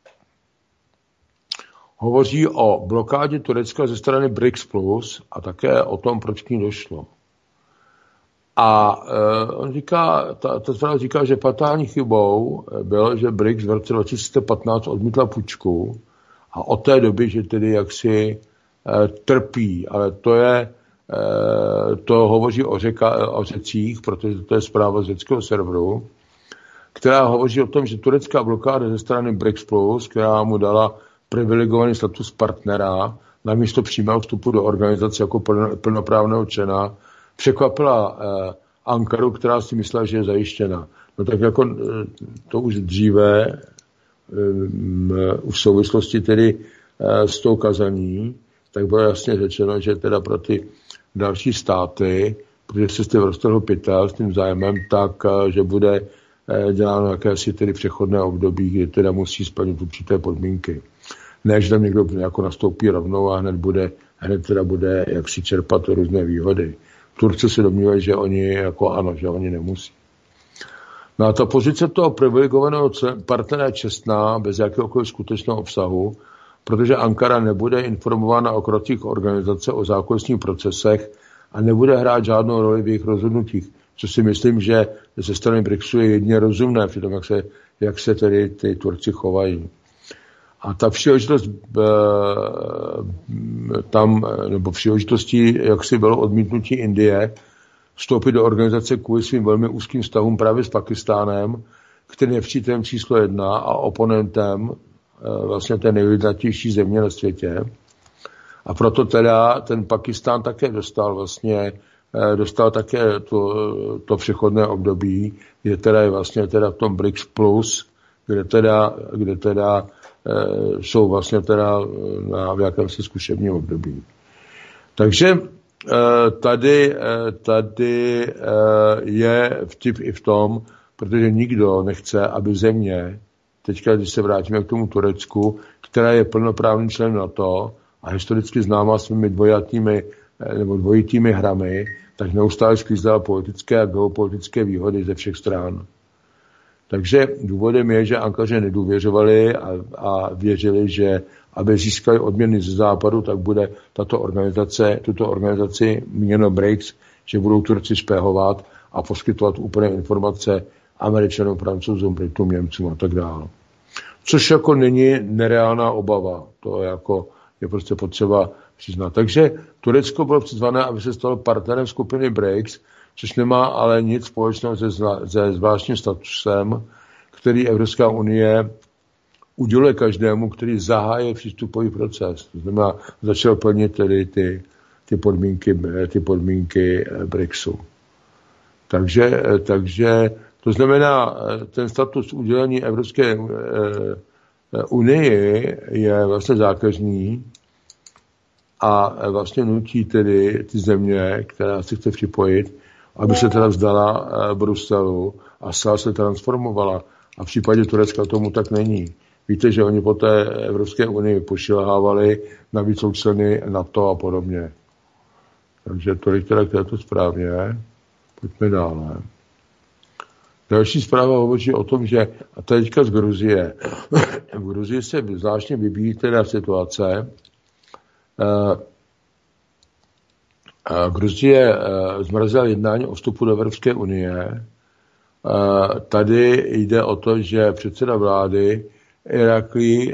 hovoří o blokádě Turecka ze strany BRICS Plus a také o tom, proč k ní došlo. A on říká, ta zpráva říká, že fatální chybou bylo, že BRICS v roce 2015 odmítla půjčku a od té doby, že tedy jaksi trpí, ale to hovoří o řecích, protože to je zpráva z řeckého serveru, která hovoří o tom, že turecká blokáda ze strany BRICS Plus, která mu dala privilegovaný status partnera namísto přímého vstupu do organizace jako plnoprávného člena, překvapila Ankaru, která si myslela, že je zajištěna. No tak jako to už dříve v souvislosti tedy s tou kazaní, tak bylo jasně řečeno, že teda pro ty další státy, protože se z toho roztrhl pytel s tím zájmem, tak že bude děláno jakési tedy přechodné období, kdy teda musí splnit určité podmínky. Ne, že tam někdo jako nastoupí rovnou a hned teda bude jaksi čerpat různé výhody. Turci se domnívají, že oni jako ano, že oni nemusí. No a ta pozice toho privilegovaného partnera je čestná, bez jakéhokoliv skutečného obsahu, protože Ankara nebude informována o krocích organizace, o zákulisních procesech a nebude hrát žádnou roli v jejich rozhodnutích, co si myslím, že ze strany BRICSu je jedině rozumné, při tom, jak se tedy ty Turci chovají. A ta příležitost tam, nebo příležitostí, jak si bylo odmítnutí Indie, vstoupit do organizace kvůli svým velmi úzkým vztahům právě s Pakistánem, který je přítelem číslo 1 a oponentem vlastně té nejlidnatější země na světě. A proto teda ten Pakistán také dostal také to přechodné období, kde teda je vlastně teda v tom BRICS Plus, kde teda jsou vlastně teda v jakémsi zkušebním období. Takže tady je vtip i v tom, protože nikdo nechce, aby země, teďka když se vrátíme k tomu Turecku, která je plnoprávným členem NATO a historicky známá svými dvojitými hrami, tak neustále sklízela politické a geopolitické výhody ze všech stran. Takže důvodem je, že Ankaře nedůvěřovali a věřili, že aby získali odměny ze západu, tak bude tuto organizaci míněno BRICS, že budou Turci špehovat a poskytovat úplné informace Američanům, Francouzům, Britům, Němcům a tak dále. Což jako není nereálná obava. To jako je prostě potřeba přiznat. Takže Turecko bylo přizvané, aby se stalo partnerem skupiny BRICS, což nemá ale nic společného se zvláštním statusem, který Evropská unie uděluje každému, který zahájí přístupový proces. To znamená, začal plnit tedy ty podmínky BRICSu. Takže to znamená, ten status udělení Evropské unii je vlastně zákažný a vlastně nutí tedy ty země, která se chce připojit, aby se teda vzdala Bruselu a zcela se transformovala. A v případě Turecka tomu tak není. Víte, že oni po té Evropské unii pošilhávali, navíc jsou členy NATO a podobně. Takže tolik teda k této správně. Pojďme dále. Další zpráva hovoří o tom, že, a to je teďka z Gruzie, v Gruzii se zvláštně vybíjí teda situace. Gruzie zmrazila jednání o vstupu do Evropské unie. Tady jde o to, že předseda vlády Irakli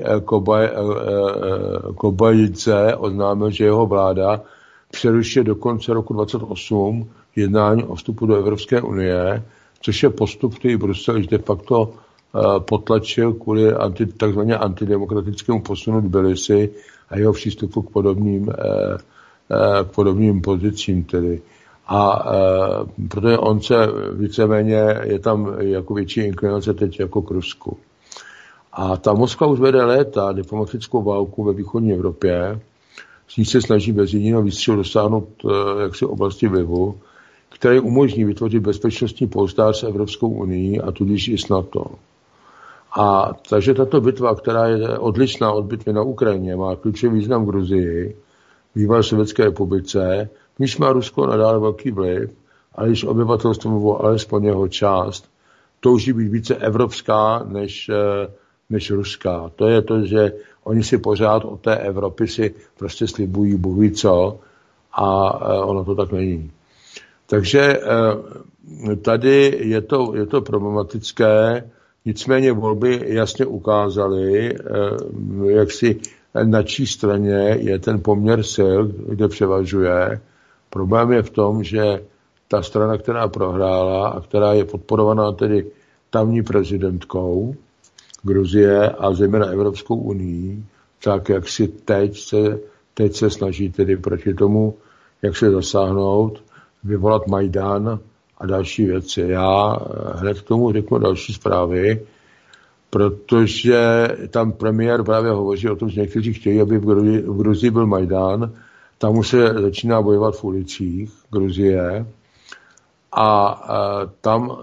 Kobaidze oznámil, že jeho vláda přeruší do konce roku 2028 jednání o vstupu do Evropské unie, což je postup, který Brusel de facto potlačil kvůli takzvaně antidemokratickému posunu Tbilisi a jeho přístupu k podobným pozicím tedy. A protože on se víceméně, je tam jako větší inklinace teď jako k Rusku. A ta Moskva už vede léta diplomatickou válku ve východní Evropě, s ní se snaží bez jediného výstřelu dosáhnout jaksi oblasti vlivu, které umožní vytvořit bezpečnostní polštář s Evropskou unii a tudíž i s NATO. A takže tato bitva, která je odlišná od bitvy na Ukrajině, má klíčový význam v Gruzii, bývalé Sovětské republice, když má Rusko nadále velký vliv, ale když obyvatelstvo nebo alespoň jeho část touží být více evropská než ruská. To je to, že oni si pořád od té Evropy si prostě slibují Bůh ví co a ono to tak není. Takže tady je to problematické, nicméně volby jasně ukázaly, jak si na čí straně je ten poměr sil, kde převažuje. Problém je v tom, že ta strana, která prohrála a která je podporovaná tedy tamní prezidentkou Gruzie a zejména Evropskou unii, tak jak si teď se snaží tedy proti tomu, jak se zasáhnout, vyvolat Majdan a další věci. Já hned k tomu řeknu další zprávy, protože tam premiér právě hovoří o tom, že někteří chtějí, aby v Gruzii byl Majdan. Tam už se začíná bojovat v ulicích Gruzie a tam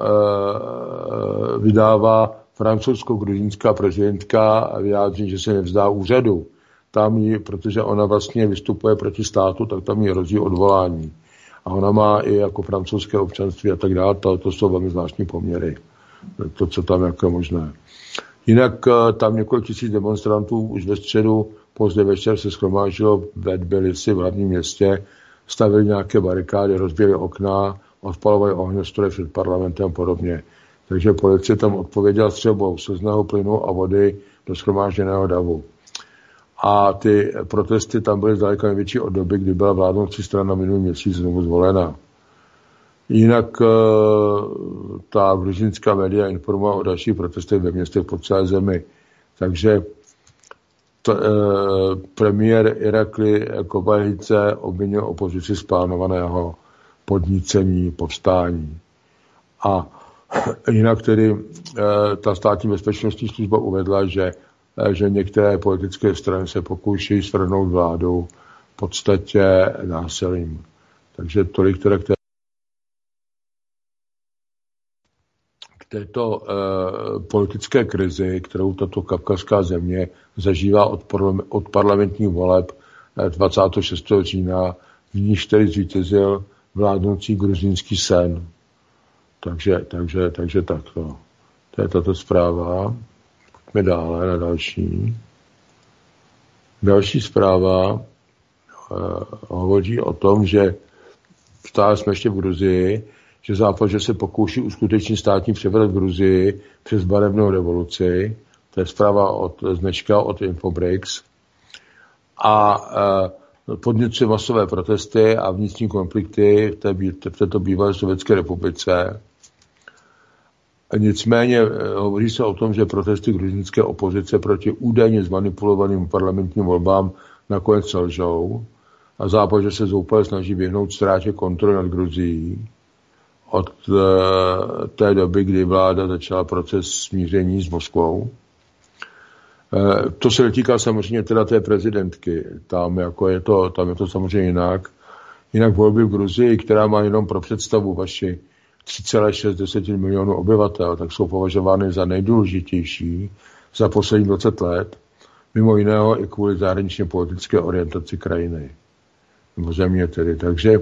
vydává francouzsko-gruzínská prezidentka vyjádření, že se nevzdá úřadu. Tam jí, protože ona vlastně vystupuje proti státu, tak tam jí hrozí odvolání. A ona má i jako francouzské občanství a tak dále. To jsou velmi zvláštní poměry. To, co tam jako je možné. Jinak tam několik tisíc demonstrantů už ve středu pozdě večer se shromáždilo ve Tbilisi v hlavním městě, stavili nějaké barikády, rozbili okna, odpalovali ohňostroje před parlamentem a podobně. Takže policie tam odpověděla střelbou slzného plynu a vody do shromážděného davu. A ty protesty tam byly zdaleka největší od doby, kdy byla vládnoucí strana minulý měsíc znovu zvolena. Jinak ta gruzínská média informovala o dalších protestech ve městech po celé zemi. Takže premiér Irakli Kobaidze obvinil opozici z plánovaného podnícení, povstání. A jinak tedy ta státní bezpečnostní služba uvedla, že některé politické strany se pokouší svrhnout vládu v podstatě násilím. Takže tolik teda k této politické krizi, kterou tato kavkazská země zažívá od parlamentních voleb 26. října, v níž tedy zvítězil vládnoucí gruzínský sen. Takže takto. To je tato zpráva. Pojďme dále na další. Další zpráva hovoří o tom, že stále jsme ještě v Gruzii, že Západ, že se pokouší uskutečnit státní převrat v Gruzii přes barevnou revoluci. To je zpráva od Znečka, od Infobreaks. A podněcuje masové protesty a vnitřní konflikty v této bývalé Sovětské republice. Nicméně hovoří se o tom, že protesty gruzínské opozice proti údajně zmanipulovaným parlamentním volbám nakonec selžou a Západ, že se zoufale snaží vyhnout ztrátě kontroly nad Gruzií od té doby, kdy vláda začala proces smíření s Moskvou. To se netýká samozřejmě teda té prezidentky. Tam je to samozřejmě jinak. Jinak volby v Gruzii, která má jenom pro představu vaši 3,6 milionů obyvatel, tak jsou považovány za nejdůležitější za poslední 20 let. Mimo jiného i kvůli zahraničně politické orientaci krajiny. Nebo země tedy. Takže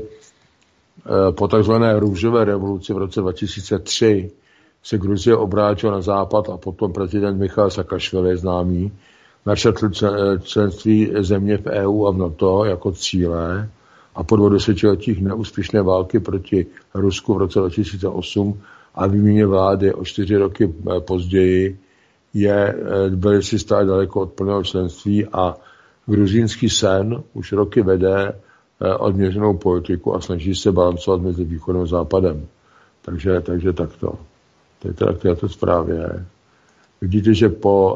po takzvané růžové revoluci v roce 2003 se Gruzie obrátila na západ a potom prezident Michal Saakašvili, známý, načetl členství země v EU a v NATO jako cíle a po 2 desetiletích neúspěšné války proti Rusku v roce 2008 a výměně vlády o 4 roky později byli si stále daleko od plného členství a gruzínský sen už roky vede odměřenou politiku a snaží se balancovat mezi východem a západem. Takže takto. To je teda k této zprávě. Vidíte, že po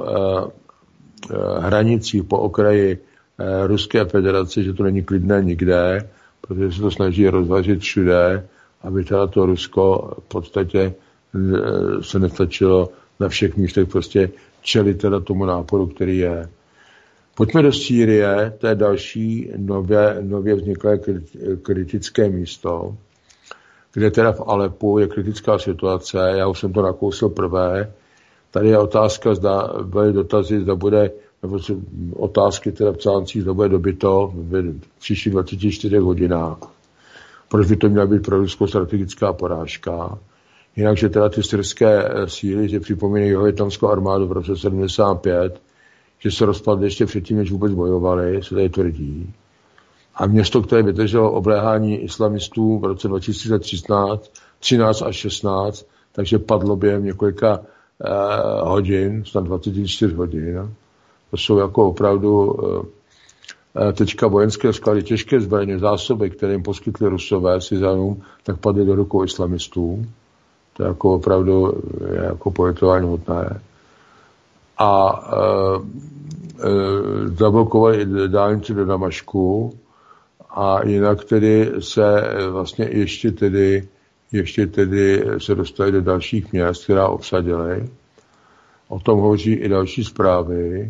hranicích, po okraji Ruské federace, že to není klidné nikde, protože se to snaží rozvařit všude, aby teda to Rusko v podstatě se nestačilo na všech místech prostě čelit teda tomu náporu, který je. Pojďme do Sýrie, to je další nově vzniklé kritické místo, kde teda v Alepu je kritická situace, já už jsem to nakousil prvé. Tady je otázka, zda byly dotazy, zda bude, nebo otázky teda v článcích, zda bude dobyto v příštích 24 hodinách. Proč by to měla být pro Ruskou strategická porážka? Jinak, že teda ty syrské síly, že připomínají jihovietnamskou armádu v roce 75, že se rozpadly ještě předtím, než vůbec bojovali, se tady tvrdí. A město, které vydrželo obléhání islamistů v roce 2013 až 16, takže padlo během několika hodin, snad 24 hodin. To jsou jako opravdu teďka vojenské sklady, těžké zbraně, zásoby, které jim poskytli Rusové Syřanům, tak padly do rukou islamistů. To je jako opravdu jako politování hodné. A zablokovali dálnici do Damašku a jinak tedy se vlastně ještě tedy se dostali do dalších měst, která obsadili. O tom hovoří i další zprávy.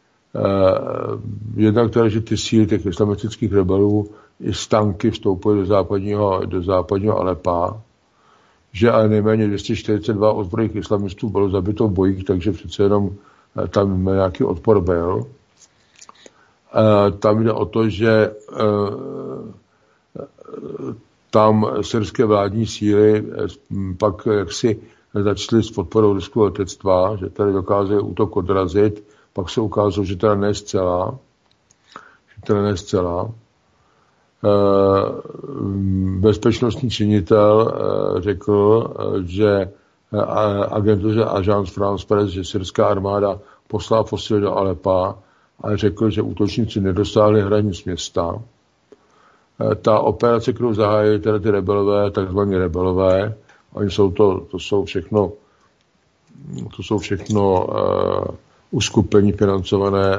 Jednak teda, že ty síly těch islamistických rebelů i z tanky vstoupily do západního Alepa, že ale nejméně 242 ozbrojených islamistů bylo zabito v bojích, takže přece jenom tam nějaký odpor byl. Tam jde o to, že tam syrské vládní síly pak jaksi začaly s podporou ruského letectva, že tady dokázali útok odrazit, pak se ukázalo, že teda ne zcela. Bezpečnostní činitel řekl, že agentuře Agence France Presse, že syrská armáda poslala posily do Alepa a řekl, že útočníci nedosáhli hranic města. Ta operace, kterou zahájili teda ty rebelové, takzvaní rebelové, oni jsou to jsou všechno uskupení financované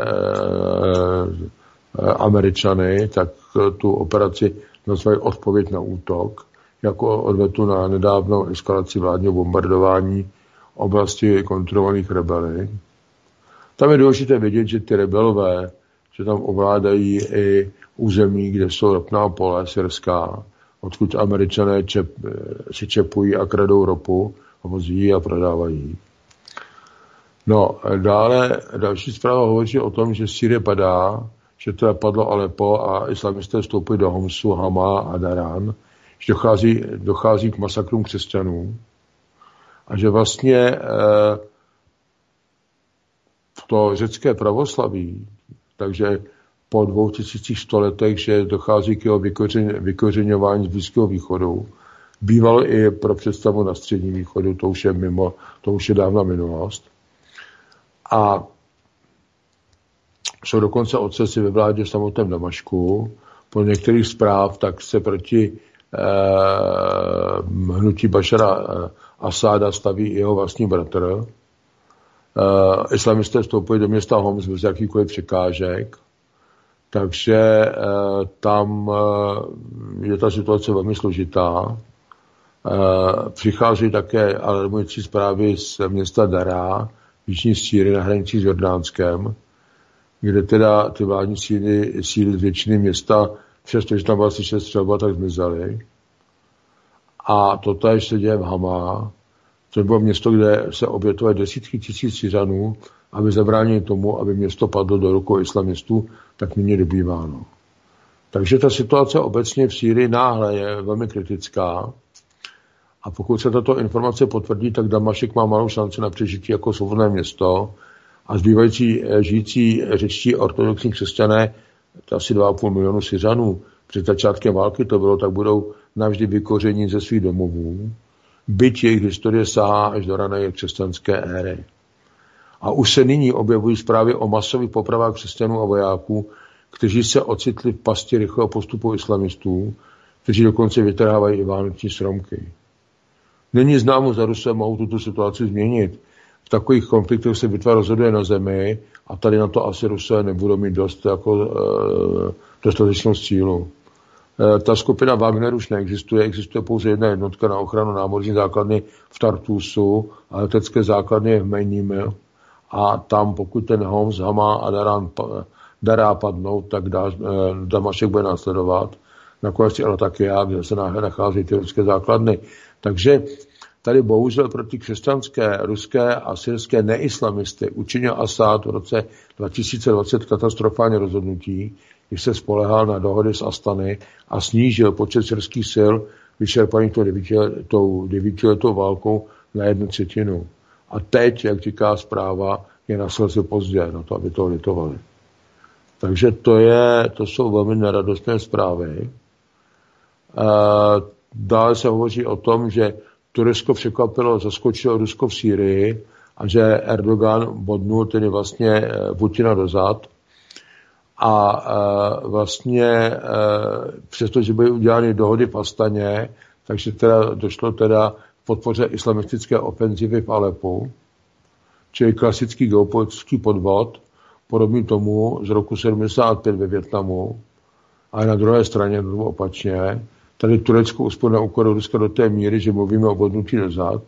Američany, tak tu operaci nazvali odpověď na útok, jako odvetu na nedávnou eskalaci vládního bombardování oblasti kontrolovaných rebely. Tam je důležité vidět, že ty rebelové, že tam ovládají i území, kde jsou ropná pole syrská, odkud Američané si čepují a kradou ropu, vozí a prodávají. No, dále další zpráva hovoří o tom, že Sýrie padá, že teda padlo Alepo a islamisté vstoupili do Homsu, Hama a Daran, že dochází k masakrům křesťanů a že vlastně to řecké pravoslaví, takže po 2100 letech, že dochází k jeho vykořeňování z Blízkého východu, Bývalo i pro představu na Středním východu, to už je dávna minulost. A jsou dokonce otřesy ve vládě v samotném Damašku. Po některých zpráv tak se proti hnutí Bašara Asáda staví i jeho vlastní bratr. Islamisté vstoupili do města Homs bez jakýchkoliv překážek, takže tam je ta situace velmi složitá. Přichází také alarmující zprávy z města Dará, jižní Sýrie na hranici s Jordánskem, kde teda ty vládní síly z většiny města, přestože tam byla slyšet střelba, tak zmizely. A totéž se děje v Hamá, což bylo město, kde se obětovaly desítky tisíc Syřanů, aby zabránili tomu, aby město padlo do rukou islamistů, tak nyní dobýváno. Takže ta situace obecně v Sýrii náhle je velmi kritická. A pokud se tato informace potvrdí, tak Damašek má malou šanci na přežití jako svobodné město a zbývající žijící řečtí ortodoxní křesťané, to asi 2,5 milionu Syřanů, před začátkem války to bylo, tak budou navždy vykoření ze svých domovů, byť jejich historie sahá až do rané křesťanské éry. A už se nyní objevují zprávy o masových popravách křesťanů a vojáků, kteří se ocitli v pasti rychlého postupu islamistů, kteří dokonce vytrhávají i vánoční stromky. Není známo, zda Rusové mohou tuto situaci změnit. V takových konfliktech se bitva rozhoduje na zemi a tady na to asi Rusové nebudou mít dostatečnou sílu. Ta skupina Wagner už neexistuje, existuje pouze jedna jednotka na ochranu námořní základny v Tartusu a letecké základny v Mejnimil. A tam, pokud ten Homs, Hama a Dará padnou, tak Damašek bude následovat. Nakonec i Latakia, kde se nachází ty ruské základny. Takže tady bohužel pro ty křesťanské, ruské a syrské neislamisty učinil Asad v roce 2020 katastrofální rozhodnutí, když se spolehal na dohody s Astany a snížil počet syrských sil vyčerpaných tou 9letou válkou na 1/3. A teď, jak říká zpráva, je na slzy pozdě na to, aby to litovali. Takže to jsou velmi neradostné zprávy. Dále se hovoří o tom, že Turecko zaskočilo Rusko v Sýrii a že Erdogan bodnul tedy vlastně Putina do zad. A vlastně přestože byly udělány dohody v Astaně, takže došlo k podpoře islamistické ofenzivy v Alepu, čili klasický geopolitický podvod, podobný tomu z roku 75 ve Vietnamu, ale na druhé straně opačně. Tady Turecko uspělo na úkor Ruska do té míry, že mluvíme o bodnutí dozad.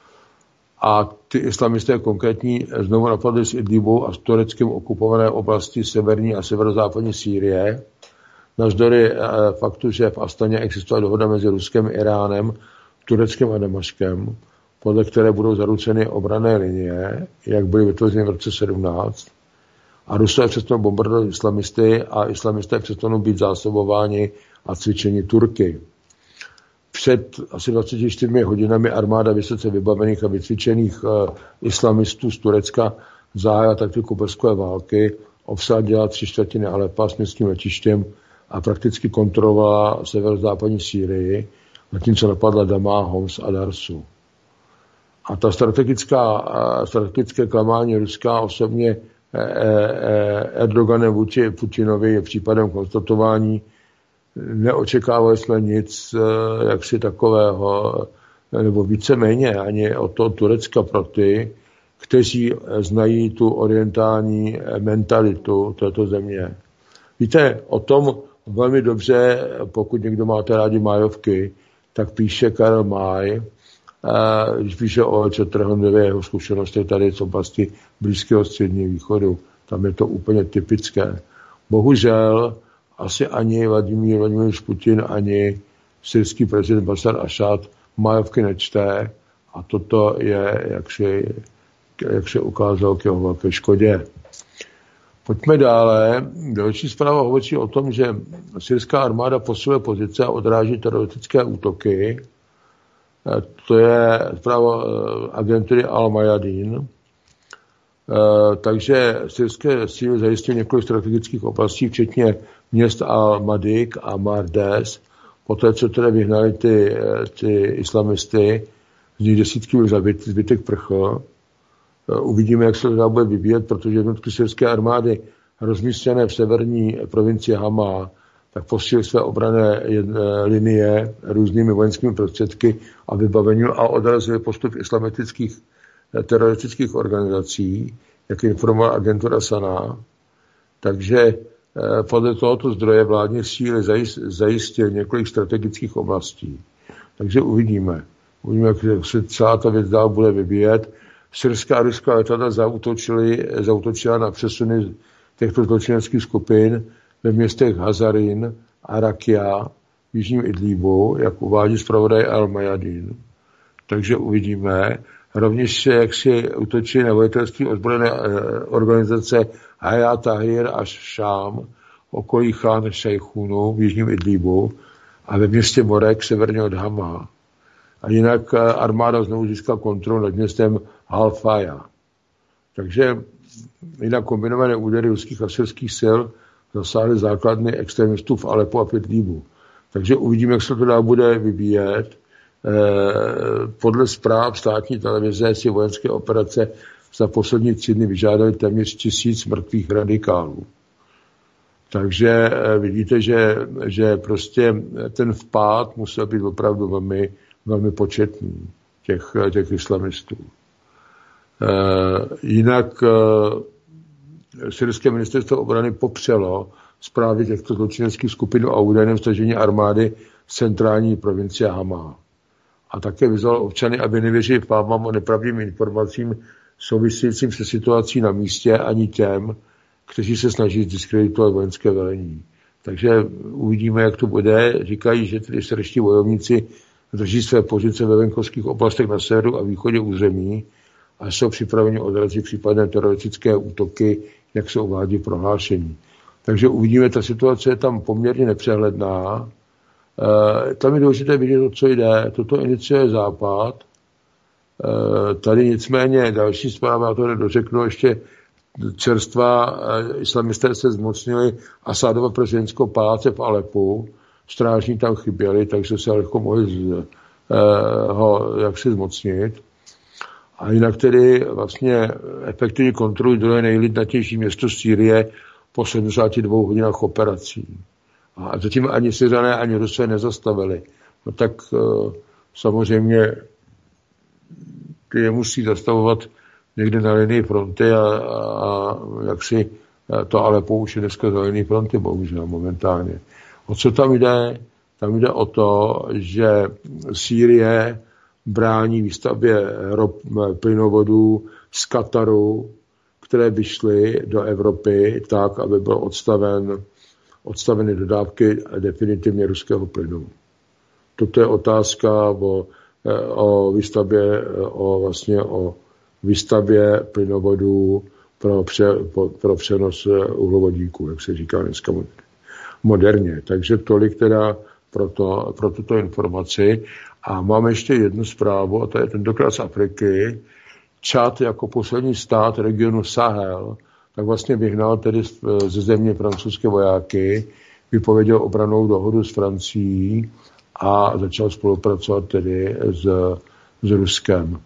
A ty islamisté konkrétní znovu napadli s Idlibu a s Tureckem okupované oblasti severní a severozápadní Sýrie. Navzdory faktu, že v Astaně existuje dohoda mezi Ruskem, Iránem, Tureckem a Damaškem, podle které budou zaručeny obranné linie, jak byly vytvořeny v roce 17. A Rusové přestanou bombardovat islamisty a islamisté přestanou být zásobováni a cvičení Turky. Před asi 24 hodinami armáda vysoce vybavených a vycvičených islamistů z Turecka zahájila taktiku brzkové války, obsadila 3/4 Alepa s městským letištěm a prakticky kontrolovala severozápadní Sýrii, zatímco napadla Dama, Homs a Darsu. A ta strategické klamání Ruska osobně Erdoganem vůči Putinovi je případem konstatování. Neočekávali jsme nic jaksi takového, nebo víceméně ani od toho Turecka pro ty, kteří znají tu orientální mentalitu této země. Víte, o tom velmi dobře, pokud někdo máte rádi májovky, tak píše Karel Máj, když píše o Četrhondově jeho zkušenosti tady z oblasti Blízkého středního východu. Tam je to úplně typické. Bohužel asi ani Vladimír Putin, ani syrský prezident Bašar Asad májovky nečte a toto je, jak se ukázalo, k jeho velké škodě. Pojďme dále. Další zpráva hovoří o tom, že syrská armáda posiluje pozice a odráží teroristické útoky. To je zpráva agentury Al-Mayadin. Takže syrské síly zajistily několik strategických oblastí, včetně měst Al-Madik a Mardes, poté, co teda vyhnali ty islamisty, z nich desítky byl zabit, zbytek prchl. Uvidíme, jak se to dá bude vyvíjet, protože jednotky syrské armády rozmístěné v severní provincii Hama, tak posílili své obranné linie různými vojenskými prostředky a vybavením a odrazili postup islamistických teroristických organizací, jak informovala agentura Sana. Takže podle tohoto zdroje vládní síly zajistil několik strategických oblastí. Takže uvidíme, jak se celá ta věc dál bude vyvíjet. Syrská a ruská letadla zaútočila na přesuny těchto zločineckých skupin ve městech Hazarin a Rakia v jižním Idlíbu, jak uvádí zpravodaj Al-Mayadin. Takže uvidíme. Rovněž se jaksi útočí na velitelství ozbrojené organizace Hayat Tahrir a Šám okolí Khan Šejchunu v jižním Idlíbu a ve městě Morek severně od Hama. A jinak armáda znovu získala kontrolu nad městem Halfaya. Takže jinak kombinované údery ruských a syrských sil zasáhly základny extremistů v Alepu a v Idlíbu. Takže uvidíme, jak se to dál bude vyvíjet. Podle zpráv státní televize si vojenské operace za poslední 3 dny vyžádaly téměř 1000 mrtvých radikálů. Takže vidíte, že prostě ten vpád musel být opravdu velmi, velmi početný těch islamistů. Jinak syrské ministerstvo obrany popřelo zprávy těchto zločineckých skupin a údajném stažení armády z centrální provincie Hama. A také vyzval občany, aby nevěřili fámám o nepravdivým informacím souvisejícím se situací na místě ani těm, kteří se snaží diskreditovat vojenské velení. Takže uvidíme, jak to bude. Říkají, že tedy syrští bojovníci drží své pozice ve venkovských oblastech na severu a východě území a jsou připraveni odrazit případné teroristické útoky, jak se uvádí v prohlášení. Takže uvidíme, ta situace je tam poměrně nepřehledná. Tam je důležité vidět, o co jde. Toto iniciuje Západ. Tady nicméně další zpráva, já to nedořeknu, ještě čerstvá islamisté se zmocnili Asádova prezidentského paláce v Alepu. Strážní tam chyběli, takže se lehko mohli ho jaksi zmocnit. A jinak tedy vlastně efektivně kontrolují druhé nejlidnatější město Sýrie po 72 hodinách operací. A zatím ani Syřané, ani Rusové nezastavili. No tak samozřejmě ty je musí zastavovat někde na linii fronty a jak si to ale poučí dneska za linii fronty, bohužel momentálně. O co tam jde? Tam jde o to, že Sýrie brání výstavbě plynovodů z Kataru, které by šly do Evropy tak, aby byl odstaveny dodávky definitivně ruského plynu. Toto je otázka o výstavbě plynovodů pro přenos uhlovodíků, jak se říká dneska moderně. Takže tolik teda pro tuto informaci. A máme ještě jednu zprávu, a to je tentokrát z Afriky. Čad jako poslední stát regionu Sahel, tak vlastně vyhnal tedy ze země francouzské vojáky, vypověděl obrannou dohodu s Francií a začal spolupracovat tedy s Ruskem.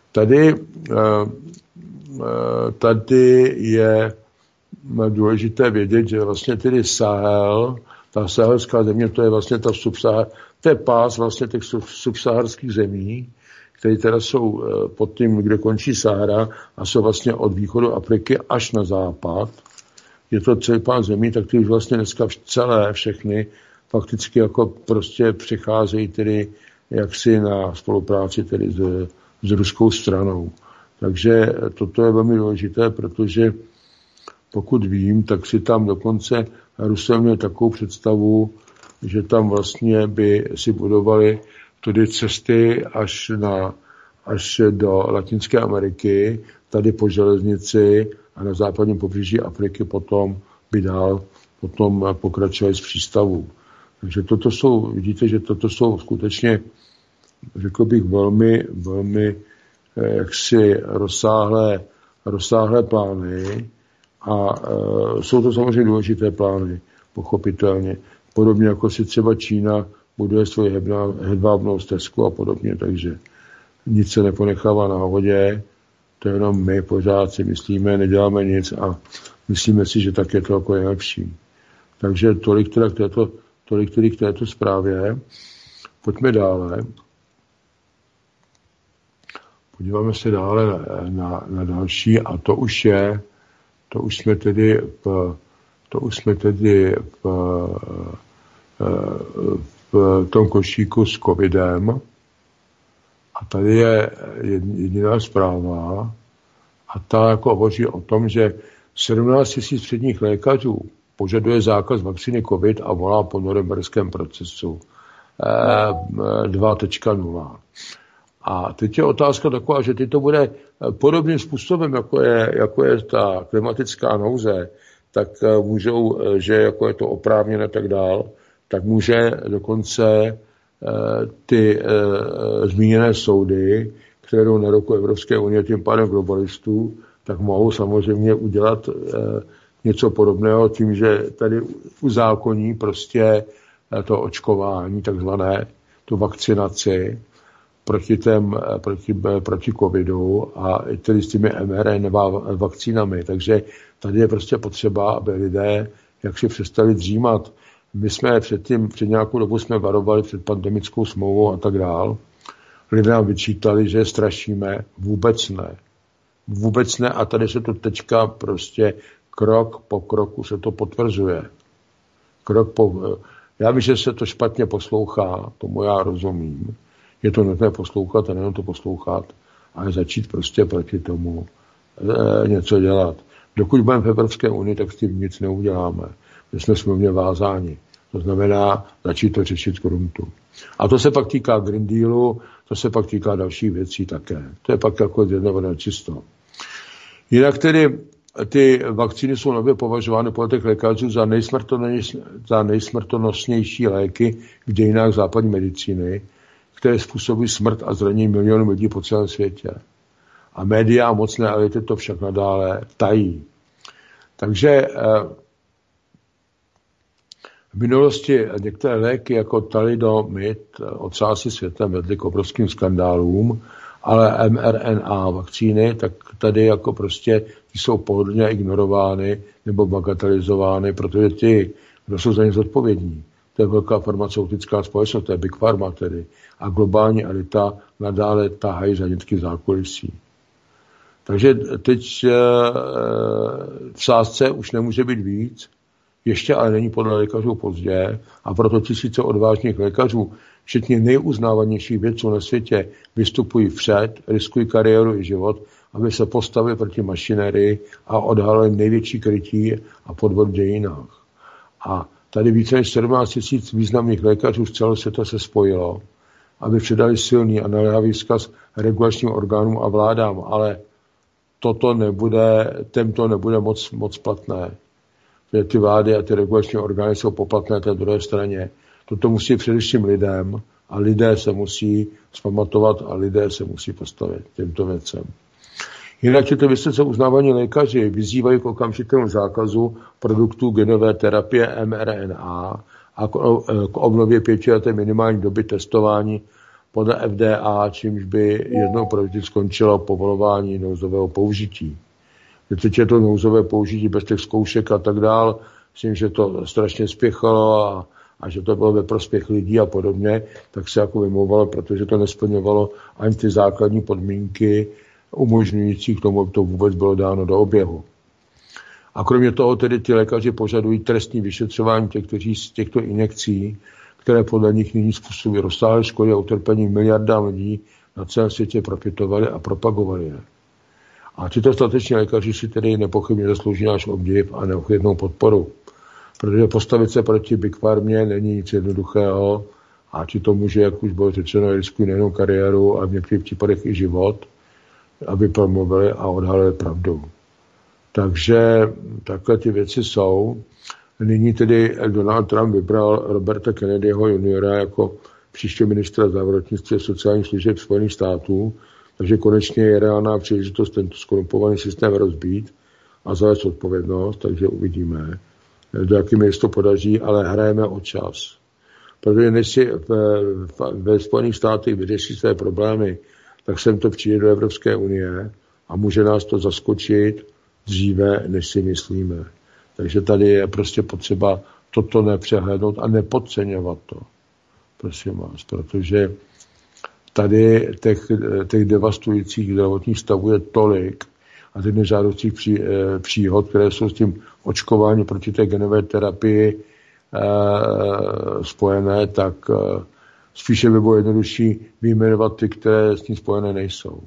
Tady je důležité vědět, že vlastně tedy Sahel, ta sahelská země, to je vlastně to je pás vlastně těch subsaharských zemí, které teda jsou pod tím, kde končí Sahara a jsou vlastně od východu Afriky až na západ. Je to celý pás zemí, tak ty už vlastně dneska všechny fakticky jako prostě přicházejí tedy jaksi na spolupráci tedy s ruskou stranou. Takže toto je velmi důležité, protože pokud vím, tak si tam dokonce Rusové měli takovou představu, že tam vlastně by si budovali tudy cesty až do Latinské Ameriky, tady po železnici a na západním pobřeží Afriky potom by dál pokračovali z přístavů. Takže vidíte, že toto jsou skutečně, řekl bych, velmi, velmi jaksi rozsáhlé plány a jsou to samozřejmě důležité plány, pochopitelně. Podobně jako si třeba Čína buduje svoji hedvábnou stezku a podobně, takže nic se neponechává náhodě, to jenom my pořád si myslíme, neděláme nic a myslíme si, že tak je to jako nejlepší. Takže tolik k této zprávě. Pojďme dále. Podíváme se dále na další a to už jsme tedy v tom košíku s covidem a tady je jediná zpráva a ta jako hovoří o tom, že 17 000 předních lékařů požaduje zákaz vakcíny covid a volá po norimberském procesu 2.0. A teď je otázka taková, že teď to bude podobným způsobem, jako je ta klimatická nouze, tak můžou, že jako je to oprávněné tak dál, tak může dokonce ty zmíněné soudy, které jdou na ruku Evropské unie, tím pádem globalistů, tak mohou samozřejmě udělat něco podobného tím, že tady uzákoní prostě to očkování, takzvané, tu vakcinaci proti covidu a tedy s těmi mRNA vakcínami. Takže tady je prostě potřeba, aby lidé jak si přestali dřímat. My jsme před nějakou dobu jsme varovali před pandemickou smlouvou a tak dál. Lidé nám vyčítali, že je strašíme. Vůbec ne. Vůbec ne a tady se to teďka prostě krok po kroku se to potvrzuje. Já vím, že se to špatně poslouchá, tomu já rozumím. Je to nutné poslouchat a nejenom to poslouchat, ale začít prostě proti tomu něco dělat. Dokud budeme v Evropské unii, tak s tím nic neuděláme. My jsme smluvně vázáni. To znamená začít to řešit gruntu. A to se pak týká Green Dealu, to se pak týká dalších věcí také. To je pak jako jednovodné čisto. Jinak tedy ty vakcíny jsou nově považovány podle těch lékařů za nejsmrtonosnější léky v dějinách západní medicíny, které způsobují smrt a zranění milionů lidí po celém světě. A média a mocné elity to však nadále tají. Takže v minulosti některé léky jako talidomid otřásy světem vedly k obrovským skandálům, ale mRNA vakcíny, tak tady jako prostě jsou pohodlně ignorovány nebo bagatelizovány, protože ti, kdo jsou za ně zodpovědní, to je velká farmaceutická společnost, to je Big Pharma tedy, a globální elita nadále tahají za nitky zákulisí. Takže teď v sázce už nemůže být víc, ještě ale není podle lékařů pozdě a proto tisíce odvážných lékařů, včetně nejuznávanějších vědců na světě, vystupují vpřed, riskují kariéru i život, aby se postavili proti mašinérii a odhalili největší krytí a podvod v dějinách. A tady více než 17 000 významných lékařů z celého světa se spojilo, aby předali silný a naléhavý vzkaz regulačním orgánům a vládám, ale to nebude moc platné. Že ty vlády a ty regulační orgány jsou poplatné té druhé straně. Toto musí především lidem a lidé se musí zpamatovat a lidé se musí postavit těmto věcem. Jinak tyto vysoce uznávaní lékaři vyzývají k okamžitému zákazu produktů genové terapie mRNA a k obnově 5leté minimální doby testování podle FDA, čímž by jednou provždy skončilo povolování nouzového použití. Teď je to nouzové použití bez těch zkoušek a tak dál, myslím, že to strašně spěchalo a že to bylo ve prospěch lidí a podobně, tak se jako vymlouvalo, protože to nesplňovalo ani ty základní podmínky umožňující k tomu, aby to vůbec bylo dáno do oběhu. A kromě toho tedy ty lékaři požadují trestní vyšetřování těchto injekcí, které podle nich nyní způsobují rozsáhlé škody a utrpení miliardám lidí na celém světě profitovali a propagovali je. A tito stateční lékaři si tedy nepochybně zaslouží náš obdiv a neochvědnou podporu. Protože postavit se proti Big Pharmě není nic jednoduchého a ti to může, jak už bylo řečeno, riskují nejenom kariéru a v některých případech i život, aby promluvili a odhalili pravdu. Takže takhle ty věci jsou. Nyní tedy Donald Trump vybral Roberta Kennedyho juniora jako příštího ministra zdravotnictví a sociálních služeb Spojených států, takže konečně je reálná příležitost tento skorumpovaný systém rozbít a zavést odpovědnost, takže uvidíme, do jaké míry to podaří, ale hrajeme o čas. protože než si ve Spojených státech vyřeší své problémy, tak sem to přijde do Evropské unie a může nás to zaskočit dříve, než si myslíme. Takže tady je prostě potřeba toto nepřehlédnout a nepodceňovat to. Prosím vás, protože tady těch devastujících zdravotních stavů je tolik a těch nežádoucích příhod, které jsou s tím očkování proti té genové terapii spojené, tak spíše by bylo jednodušší vyjmenovat ty, které s tím spojené nejsou.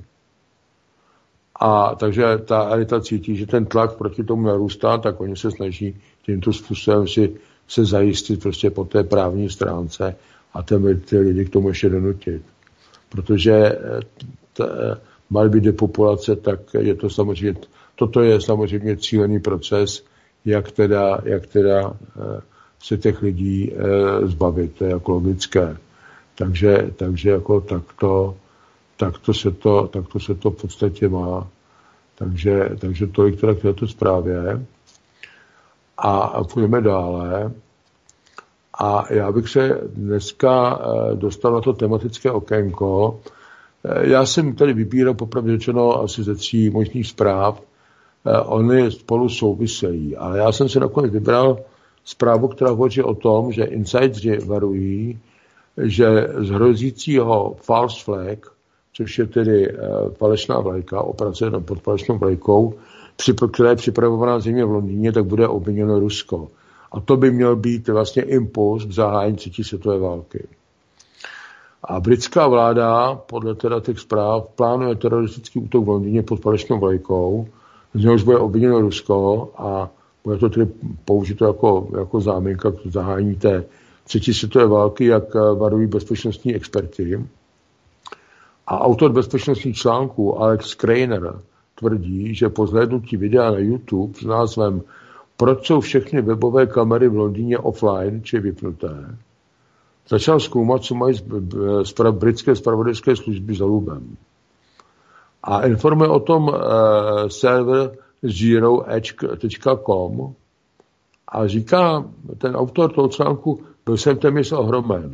A takže ta elita cítí, že ten tlak proti tomu narůstá, tak oni se snaží tímto způsobem si se zajistit prostě po té právní stránce a ty lidi k tomu ještě donutit. Protože má být depopulace, tak je to samozřejmě, toto je samozřejmě cílený proces, jak teda se těch lidí zbavit, to je jako logické. Takže jako takto se to v podstatě má. Takže tolik teda k této zprávě. A půjdeme dále. A já bych se dneska dostal na to tematické okénko. Já jsem tady vybíral popravdě řečeno asi ze 3 možných zpráv. Ony spolu souvisejí, ale já jsem se nakonec vybral zprávu, která hovoří o tom, že insideri varují, že z hrozícího false flag, což je tedy falešná vlajka, operace pod falešnou vlajkou, která je připravovaná země v Londýně, tak bude obviněno Rusko. A to by měl být vlastně impuls k zahájení 3. světové války. A britská vláda, podle teda těch zpráv, plánuje teroristický útok v Londýně pod falešnou vlajkou, z něhož bude obviněno Rusko a bude to tedy použito jako záminka k zahájení té 3. světové války, jak varují bezpečnostní experti. A autor bezpečnostních článků Alex Craner tvrdí, že po zhlédnutí videa na YouTube s názvem Proč jsou všechny webové kamery v Londýně offline, či vypnuté, začal zkoumat, co mají britské zpravodajské služby za lubem. A informuje o tom server zeroedge.com a říká, ten autor toho článku, byl jsem téměř ohromen.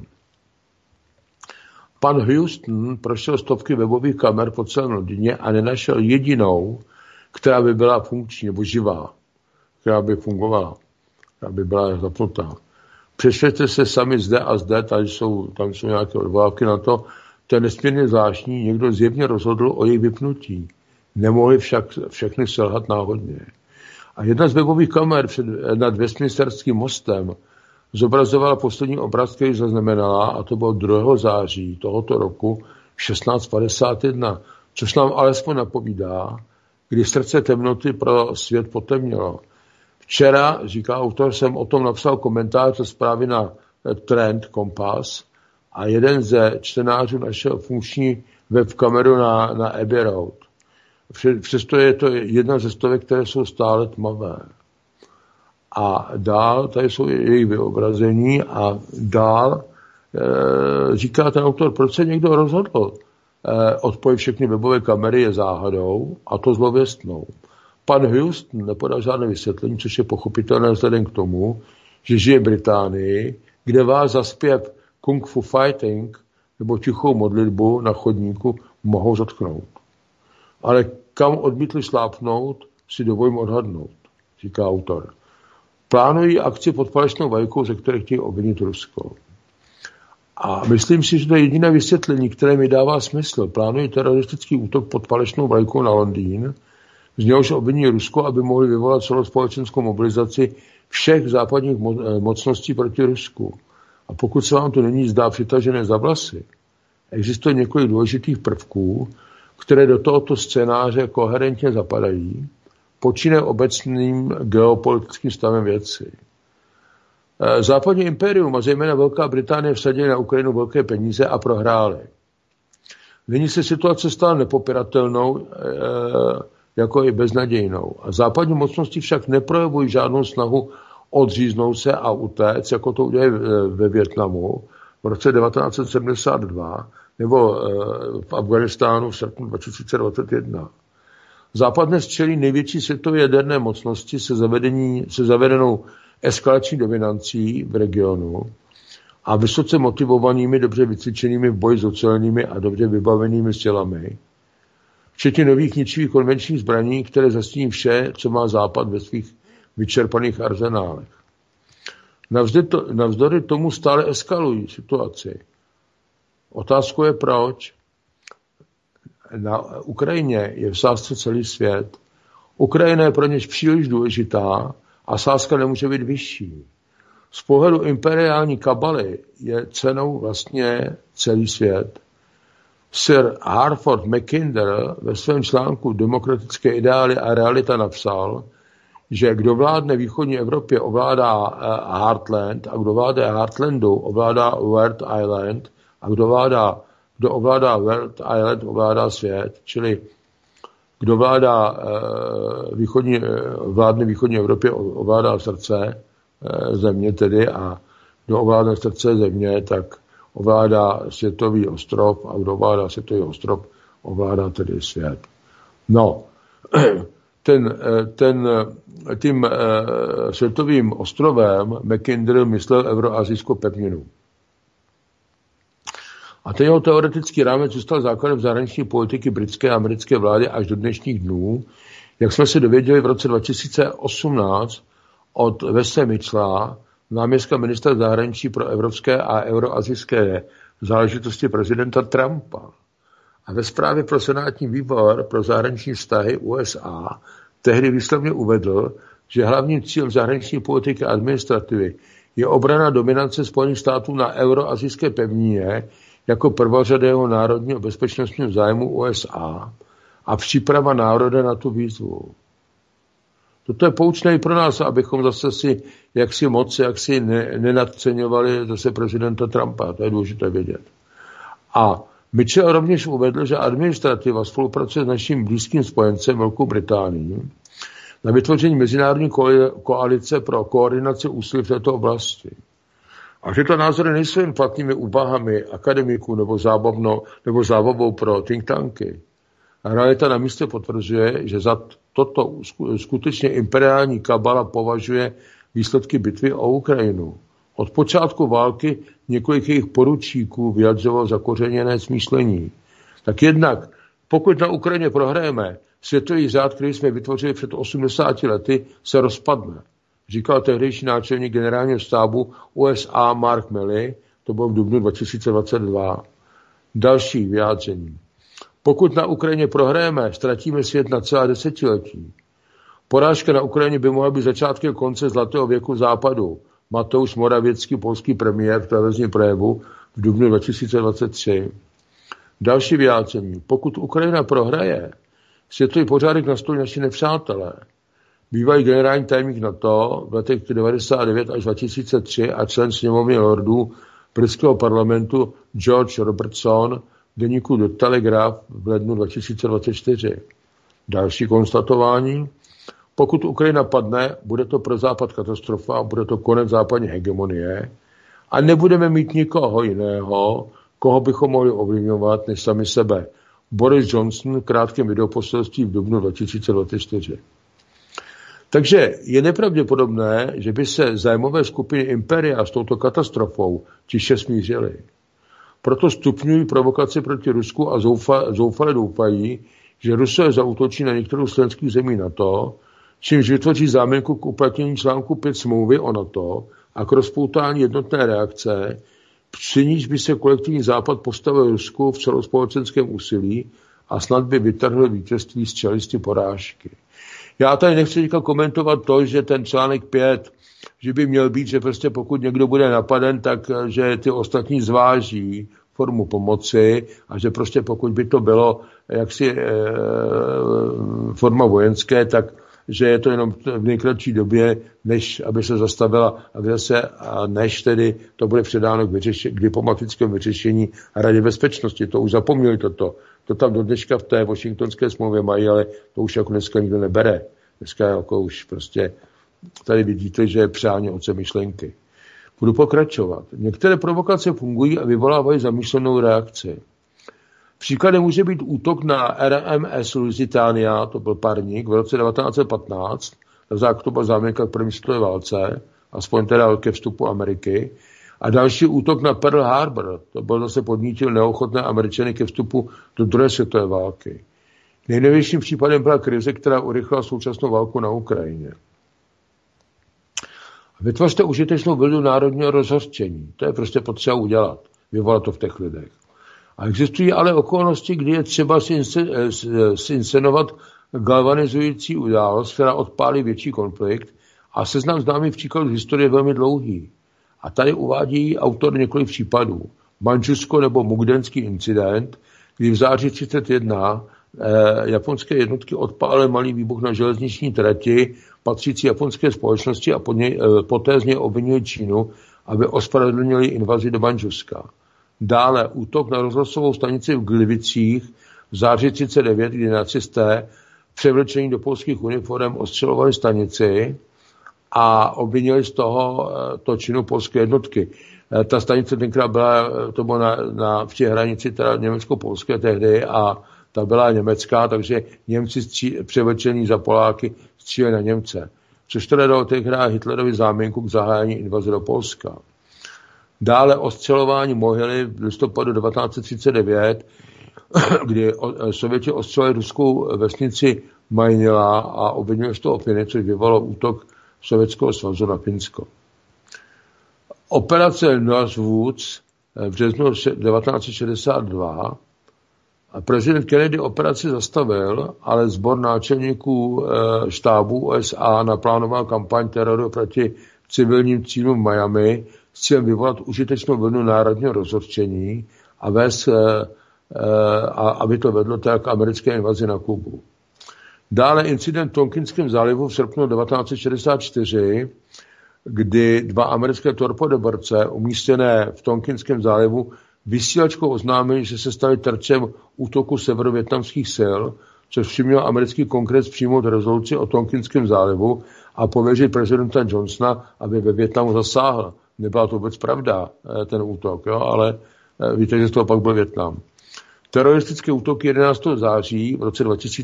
Pan Houston prošel stovky webových kamer po celém Londýně a nenašel jedinou, která by byla funkční nebo živá, která by fungovala, která by byla zapnutá. Přešvěte se sami zde a zde, tam jsou nějaké odvolávky na to, to je nesmírně zvláštní, někdo zjevně rozhodl o jejich vypnutí. Nemohli však všechny selhat náhodně. A jedna z webových kamer nad Westminsterským mostem zobrazovala poslední obraz, který zaznamenala, a to bylo 2. září tohoto roku 1651, což nám alespoň napovídá, kdy srdce temnoty pro svět potemnělo. Včera, říká autor, jsem o tom napsal komentář ze zprávy na Trend Kompas a jeden ze čtenářů našel funkční webkameru na Abbey Road. Přesto je to jedna ze stovek, které jsou stále tmavé. A dál, tady jsou jejich vyobrazení a dál říká ten autor, proč se někdo rozhodl odpojit všechny webové kamery je záhadou a to zlověstnou. Pan Houston nepodal žádné vysvětlení, což je pochopitelné vzhledem k tomu, že žije v Británii, kde vás za zpěv Kung Fu Fighting nebo tichou modlitbu na chodníku mohou zatknout. Ale kam odmítli šlápnout, si dovolím odhadnout, říká autor. Plánují akci pod falešnou vlajkou, ze které chtějí obvinit Rusko. A myslím si, že to je jediné vysvětlení, které mi dává smysl. Plánují teroristický útok pod falešnou vlajkou na Londýn, z něhož obviní Rusko, aby mohli vyvolat celospolečenskou mobilizaci všech západních mocností proti Rusku. A pokud se vám to není zdá přitažené za vlasy, existuje několik důležitých prvků, které do tohoto scénáře koherentně zapadají, počínaje obecným geopolitickým stavem věci. Západní impérium a zejména Velká Británie vsadili na Ukrajinu velké peníze a prohráli. Nyní se situace stala nepopiratelnou, jako i beznadějnou. A západní mocnosti však neprojevují žádnou snahu odříznout se a utéct, jako to udělali ve Vietnamu v roce 1972 nebo v Afghánistánu v srpnu 2021. Západ dnes čelí největší světové jaderné mocnosti se zavedenou eskalační dominancí v regionu a vysoce motivovanými, dobře vycvičenými v boji s ocelenými a dobře vybavenými silami, včetně nových ničivých konvenčních zbraní, které zastíní vše, co má Západ ve svých vyčerpaných arzenálech. Navzdory tomu stále eskalují situaci. Otázkou je proč. Na Ukrajině je v sázce celý svět. Ukrajina je pro něž příliš důležitá a sázka nemůže být vyšší. Z pohledu imperiální kabaly je cenou vlastně celý svět. Sir Harford Mackinder ve svém článku Demokratické ideály a realita napsal, že kdo vládne východní Evropě, ovládá Heartland a kdo vládne Heartlandu, ovládá World Island a kdo ovládá World Island, ovládá svět. Čili kdo vládne východní Evropě, ovládá srdce země tedy, a kdo ovládne srdce země, tak ovládá světový ostrov, a kdo ovládá světový ostrov, ovládá tedy svět. No, tím světovým ostrovem Mackinder myslel euroazijskou pevninu. A ten jeho teoretický rámec zůstal základem zahraniční politiky britské a americké vlády až do dnešních dnů, jak jsme se dověděli v roce 2018 od Wese Mitchella, náměstka ministra zahraničí pro evropské a euroazijské záležitosti prezidenta Trumpa. A ve zprávě pro senátní výbor pro zahraniční vztahy USA tehdy výslovně uvedl, že hlavním cílem zahraniční politiky a administrativy je obrana dominance Spojených států na euroazijské pevnině jako prvořadého národního bezpečnostního zájmu USA a příprava národa na tu výzvu. Toto je poučné i pro nás, abychom zase si jaksi nenadceňovali zase prezidenta Trumpa. To je důležité vědět. A Mitchell rovněž uvedl, že administrativa spolupracuje s naším blízkým spojencem Velkou Británií na vytvoření mezinárodní koalice pro koordinaci úsilí v této oblasti. A tyto názory nejsou jen platnými úvahami akademiků nebo zábavou pro think tanky. A realita na místě potvrzuje, že za toto skutečně imperiální kabala považuje výsledky bitvy o Ukrajinu. Od počátku války několik jejich poručíků vyjadřovalo zakořeněné smýšlení. Tak jednak, pokud na Ukrajině prohrajeme, světový řád, který jsme vytvořili před 80 lety, se rozpadne. Říkal tehdejší náčelník generálního štábu USA Mark Milley, to bylo v dubnu 2022. Další vyjádření. Pokud na Ukrajině prohrajeme, ztratíme svět na celá desetiletí. Porážka na Ukrajině by mohla být začátkem konce zlatého věku západu. Mateusz Morawiecki, polský premiér v televizním projevu v dubnu 2023. Další vyjádření. Pokud Ukrajina prohraje, světový pořádek nastolí naši nepřátelé. Bývalý generální tajemník NATO v letech 1999 až 2003 a člen sněmovny lordů britského parlamentu George Robertson v deníku The Telegraph v lednu 2024. Další konstatování. Pokud Ukrajina padne, bude to pro Západ katastrofa, bude to konec západní hegemonie a nebudeme mít nikoho jiného, koho bychom mohli ovlivňovat, než sami sebe. Boris Johnson v krátkém videoposelství v dubnu 2024. Takže je nepravděpodobné, že by se zájmové skupiny Imperia s touto katastrofou tiše smířily. Proto stupňují provokace proti Rusku a zoufale doufají, že Rusové zaútočí na některou z členských zemí NATO, čímž vytvoří záminku k uplatnění článku 5 smlouvy o NATO a k rozpoutání jednotné reakce, při níž by se kolektivní západ postavil Rusku v celospolečenském úsilí a snad by vytrhl vítězství z čelisti porážky. Já tady nechci říkat komentovat to, že ten článek 5, že by měl být, že prostě pokud někdo bude napaden, tak že ty ostatní zváží formu pomoci a že prostě pokud by to bylo jaksi forma vojenské, tak že je to jenom v nejkratší době, než aby se zastavila agrese a než tedy to bude předáno k diplomatickému vyřešení Radě bezpečnosti. To už zapomněli toto. To tam do dneška v té washingtonské smlouvě mají, ale to už jako dneska nikdo nebere. Dneska jako už prostě tady vidíte, že je přání otce myšlenky. Budu pokračovat. Některé provokace fungují a vyvolávají zamýšlenou reakci. Příkladem může být útok na RMS Lusitania, to byl parník, v roce 1915, to byla záminka k první světové válce, aspoň teda ke vstupu Ameriky, A další útok na Pearl Harbor, to byl zase podnítil neochotné Američany ke vstupu do druhé světové války. Nejnovějším případem byla krize, která urychlila současnou válku na Ukrajině. Vytvořte užitečnou vlnu národního rozhořčení. To je prostě potřeba udělat. Vyvolat to v těch lidech. A existují ale okolnosti, kdy je třeba si inscenovat galvanizující událost, která odpálí větší konflikt, a seznam známých příkladů z historie je velmi dlouhý. A tady uvádí autor několik případů. Manžusko nebo Mukdenský incident, kdy v září 1931 japonské jednotky odpálily malý výbuch na železniční trati patřící japonské společnosti a poté z něj obvinili Čínu, aby ospravedlnili invazi do Manžuska. Dále útok na rozhlasovou stanici v Glivicích v září 1939, kdy nacisté převlečení do polských uniform ostřelovali stanici a obvinili z toho to činu polské jednotky. Ta stanice tenkrát byla, to bylo v těch hranici teda německo-polské tehdy a ta byla německá, takže Němci převlečení za Poláky stříleli na Němce. Což teda dalo tenkrát Hitlerovi záminku k zahájení invaze do Polska. Dále ostřelování Mohyly v listopadu 1939, kdy Sověti ostřelili ruskou vesnici Majnila a obvinili z toho Finy, což vyvolalo útok Sovětského svazu na Finsko. Operace Northwoods v březnu 1962 prezident Kennedy operaci zastavil, ale sbor náčelníků štábu USA naplánoval kampaň teroru proti civilním cílům v Miami s cílem vyvolat užitečnou vlnu národního rozhořčení a aby to vedlo tak k americké invazi na Kubu. Dále incident v Tonkinském zálivu v srpnu 1964, kdy dva americké torpedoborce umístěné v Tonkinském zálivu vysílačkou oznámili, že se stali terčem útoku severovietnamských sil, což přimělo americký kongres přijmout rezoluci o Tonkinském zálivu a pověřit prezidenta Johnsona, aby ve Vietnamu zasáhl. Nebyla to vůbec pravda, ten útok, jo? Ale víte, že z toho pak byl Vietnam. Teroristické útoky 11. září v roce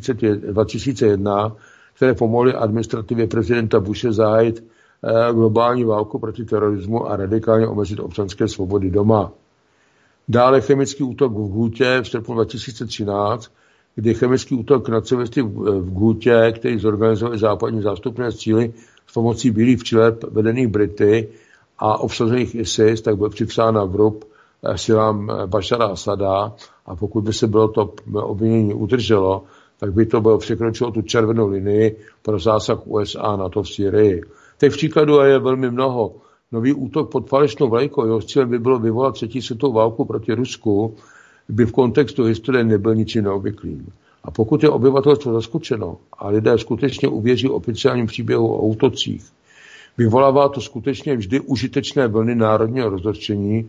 2001, které pomohly administrativě prezidenta Bushe zahájit globální válku proti terorismu a radikálně omezit občanské svobody doma. Dále chemický útok v Ghutě v srpnu 2013, kdy chemický útok na civilisty v Ghutě, který zorganizovali západní zástupné síly s pomocí bílých včeleb vedených Brity a obsazených ISIS, tak byl připsán na vrub silám Bašara Asada, a pokud by se bylo to obvinění udrželo, tak by to bylo překročilo tu červenou linii pro zásah USA na to v Syrii. Těch příkladů je velmi mnoho. Nový útok pod falešnou vlajkou, jeho cílem by bylo vyvolat třetí světovou válku proti Rusku, by v kontextu historie nebyl ničím neobvyklým. A pokud je obyvatelstvo zaskočeno a lidé skutečně uvěří oficiálním příběhu o útocích, vyvolává to skutečně vždy užitečné vlny národního rozhořčení,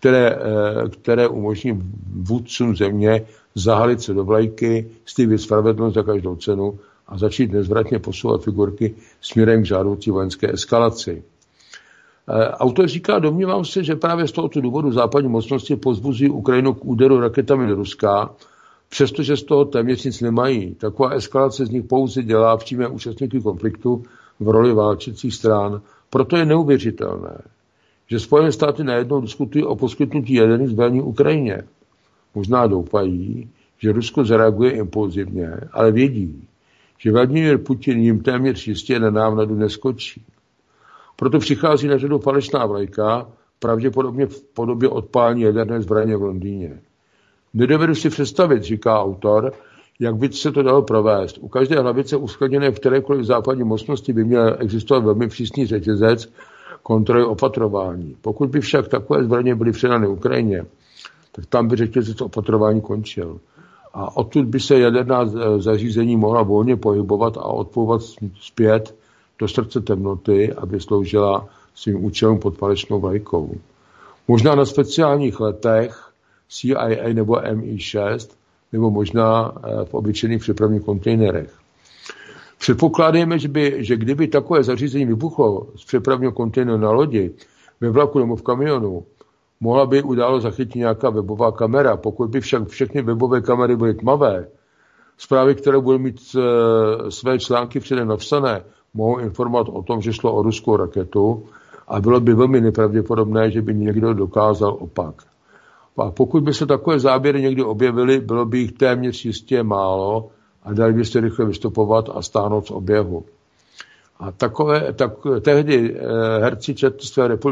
které umožní vůdcům země zahalit se do vlajky, slíbit spravedlnost za každou cenu a začít nezvratně posouvat figurky směrem k žádoucí vojenské eskalaci. Autor říká, domnívám se, že právě z tohoto důvodu západní mocnosti pozbuzují Ukrajinu k úderu raketami do Ruska, přestože z toho téměř nic nemají. Taková eskalace z nich pouze dělá přímé účastníky konfliktu v roli válčících stran. Proto je neuvěřitelné, že Spojené státy najednou diskutují o poskytnutí jaderných zbraní Ukrajině. Možná doufají, že Rusko zareaguje impulzivně, ale vědí, že Vladimír Putin jim téměř jistě na návnadu neskočí. Proto přichází na řadu falešná vlajka, pravděpodobně v podobě odpálení jaderné zbraně v Londýně. Nedovedu si představit, říká autor, jak by se to dalo provést. U každé hlavice uskladněné v kterékoliv západní mocnosti by měl existovat velmi přísný řetězec kontroly opatrování. Pokud by však takové zbraně byly předány Ukrajině, tak tam by řetězec opatrování končil. A odtud by se jaderná zařízení mohla volně pohybovat a odplouvat zpět do srdce temnoty, aby sloužila svým účelům pod falešnou vlajkou. Možná na speciálních letech CIA nebo MI6, nebo možná v obyčejných přepravních kontejnerech. Předpokládáme, že kdyby takové zařízení vybuchlo z přepravního kontejneru na lodi, ve vlaku nebo v kamionu, mohla by událo zachytit nějaká webová kamera. Pokud by však všechny webové kamery byly tmavé, zprávy, které budou mít své články předem napsané, mohou informovat o tom, že šlo o ruskou raketu A bylo by velmi nepravděpodobné, že by někdo dokázal opak. A pokud by se takové záběry někdy objevily, bylo by jich téměř jistě málo a dali by se rychle vystupovat a stáhnout z oběhu. A tehdy herci četli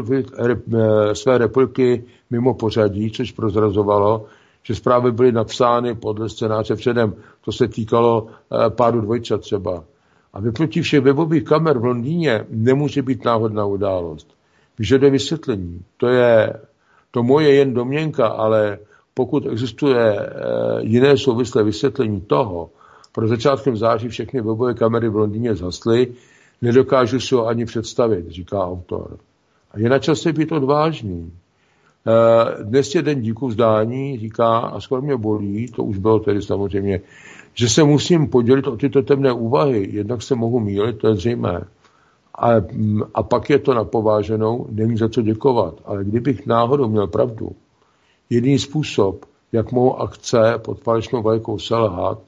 své repliky mimo pořadí, což prozrazovalo, že zprávy byly napsány podle scénáře předem. To se týkalo pádu dvojčat třeba. A vypnutí všech webových kamer v Londýně nemůže být náhodná událost. Vyžaduje vysvětlení. To moje jen domněnka, ale pokud existuje jiné souvislé vysvětlení toho, pro začátkem září všechny webové kamery v Londýně zhasly, nedokážu si ho ani představit, říká autor. A je na čase být odvážný. Dnes je den díku vzdání, říká, a skoro mě bolí, to už bylo tedy samozřejmě, že se musím podělit o tyto temné úvahy, jednak se mohu mýlit, to je zřejmé. A pak je to napováženou, není za co děkovat. Ale kdybych náhodou měl pravdu, jediný způsob, jak mohou akce pod falešnou vlajkou selhat,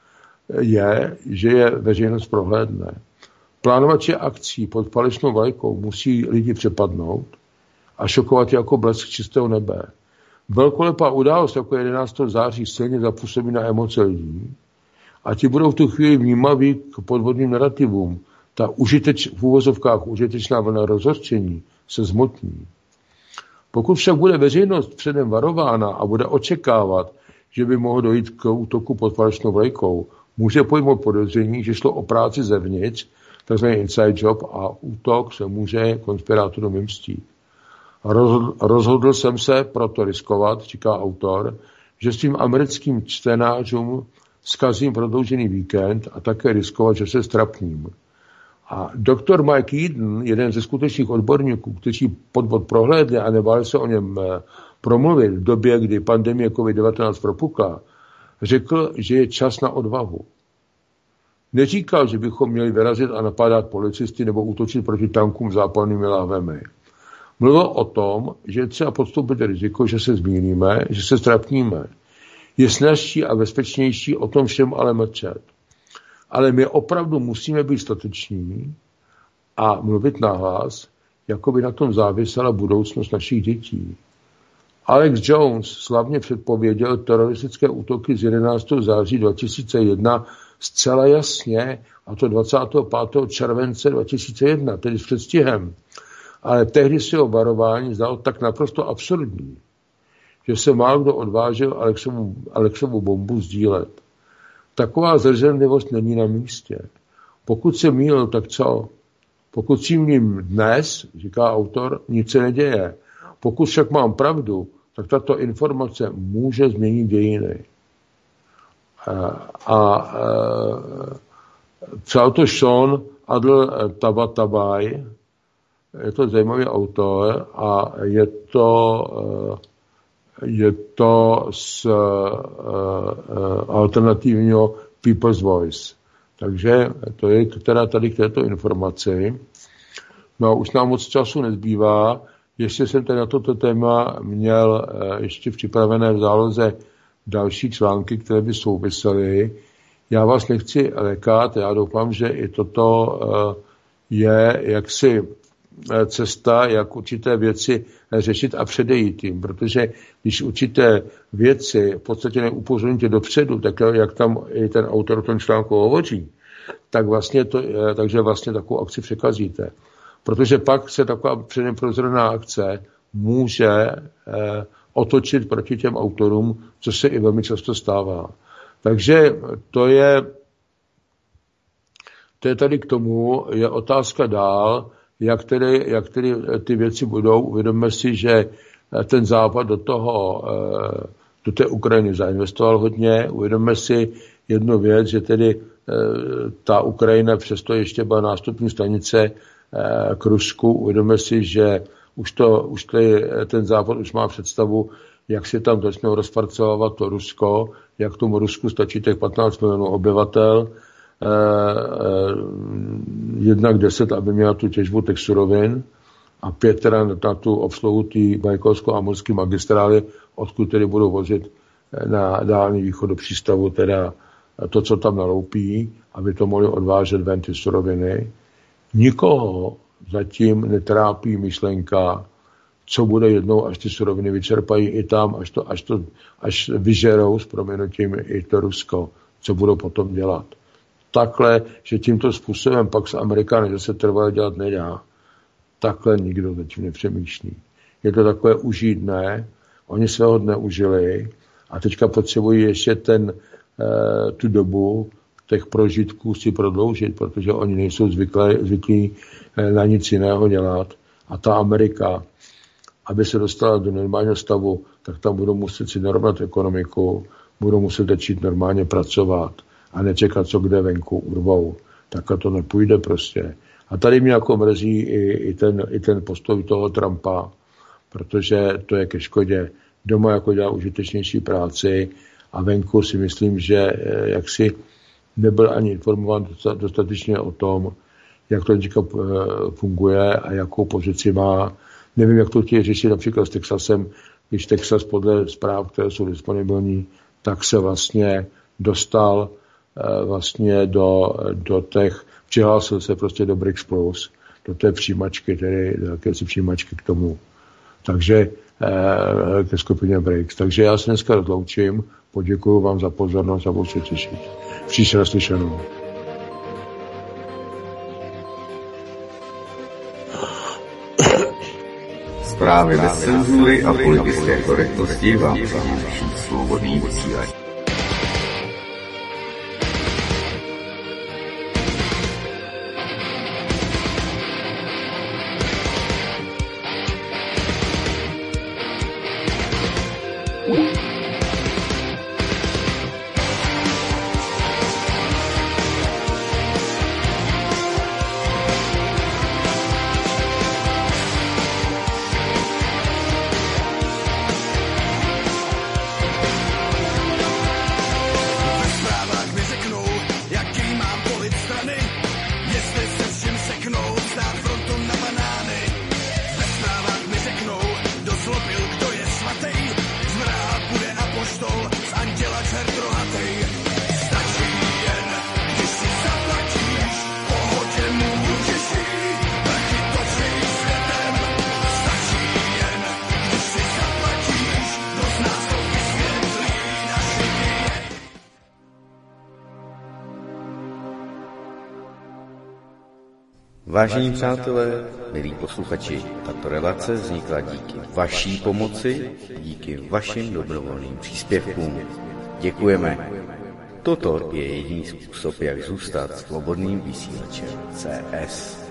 je, že je veřejnost prohlédne. Plánovači akcí pod falešnou vlajkou musí lidi přepadnout a šokovat je jako blesk čistého nebe. Velkolepá událost jako 11. září silně zapůsobí na emoce lidí a ti budou v tu chvíli vnímaví k podvodným narrativům. Ta v úvozovkách užitečná vlna rozhořčení se zmotní. Pokud však bude veřejnost předem varována a bude očekávat, že by mohlo dojít k útoku pod falešnou vlajkou, může pojmout podezření, že šlo o práci zevnitř, tzv. Inside job, a útok se může konspirátorům vymstít. Rozhodl jsem se proto riskovat, říká autor, že svým americkým čtenářům zkazím prodloužený víkend a také riskovat, že se strapním. A doktor Mike Eden, jeden ze skutečných odborníků, kteří podvod prohlédli a nebáli se o něm promluvit v době, kdy pandemie COVID-19 propukla, řekl, že je čas na odvahu. Neříkal, že bychom měli vyrazit a napadat policisty nebo útočit proti tankům zápalnými láhvemi. Mluvil o tom, že je třeba podstoupit riziko, že se zmíníme, že se strapníme. Je snazší a bezpečnější o tom všem ale mlčet. Ale my opravdu musíme být stateční a mluvit nahlas, jako by na tom závisela budoucnost našich dětí. Alex Jones slavně předpověděl teroristické útoky z 11. září 2001 zcela jasně, a to 25. července 2001, tedy s předstihem. Ale tehdy si ho varování zdalo tak naprosto absurdní, že se málo kdo odvážil Alexovu bombu sdílet. Taková zdrženlivost není na místě. Pokud se mýlil, tak co? Pokud si mluvím dnes, říká autor, nic se neděje. Pokud však mám pravdu, tak tato informace může změnit dějiny. Psal to Sean Adl Tabatabai, je to zajímavý autor a je to z alternativního People's Voice. Takže to je teda tady k této informaci. No a už nám moc času nezbývá. Ještě jsem tady na toto téma měl ještě připravené v záloze další články, které by souvisely. Já vás nechci lékat, já doufám, že i toto je jaksi cesta, jak určité věci řešit a předejít jim, protože když určité věci v podstatě neupozorníte dopředu, tak jak tam i ten autor v tom článku hovoří, tak takže vlastně takovou akci překazíte. Protože pak se taková předem prozraná akce může otočit proti těm autorům, což se i velmi často stává. Takže to je tady k tomu, je otázka dál, jak tedy ty věci budou. Uvědomme si, že ten Západ do té Ukrajiny zainvestoval hodně. Uvědomme si jednu věc, že tedy ta Ukrajina přesto ještě byla nástupní stanice k Rusku. Uvědomme si, že ten Západ už má představu, jak se tam začnou rozparcelovávat to Rusko, jak tomu Rusku stačí těch 15 milionů obyvatel, jednak 10, aby měla tu těžbu těch surovin a 5 teda na tu obsluhu té Bajkalsko-Amurské magistrály, odkud tedy budou vozit na Dálný východ do přístavu teda to, co tam naloupí, aby to mohli odvážet ven ty suroviny. Nikoho zatím netrápí myšlenka, co bude jednou, až ty suroviny vyčerpají i tam, až vyžerou s proměnutím i to Rusko, co budou potom dělat. Takhle, že tímto způsobem pak se Amerikány zase trvale dělat nedá. Takhle nikdo zatím nepřemýšlí. Je to takové užídné, oni svého dne užili a teďka potřebují ještě tu dobu těch prožitků si prodloužit, protože oni nejsou zvyklí na nic jiného dělat. A ta Amerika, aby se dostala do normálního stavu, tak tam budou muset si narovnat ekonomiku, budou muset začít normálně pracovat a nečekat, co kde venku urvou. Takhle to nepůjde prostě. A tady mě jako mrzí i ten postoj toho Trumpa, protože to je ke škodě. Doma jako dělá užitečnější práci a venku si myslím, že jaksi nebyl ani informován dostatečně o tom, jak to teďka funguje a jakou pozici má. Nevím, jak to chtějí řešit například s Texasem, když Texas podle zpráv, které jsou disponibilní, tak se vlastně dostal vlastně do těch, přihlásil se prostě do BRICS Plus, do té přijímačky, tedy do jakési přijímačky k tomu. Takže ke skupině BRICS. Takže já se dneska rozloučím, poděkuju vám za pozornost a budu se těšit. Příště naslyšenou. Zprávy bez cenzury a politické korektnosti vám přináší Svobodný vysílač. Vážení přátelé, milí posluchači, tato relace vznikla díky vaší pomoci, díky vašim dobrovolným příspěvkům. Děkujeme. Toto je jediný způsob, jak zůstat svobodným vysílačem CS.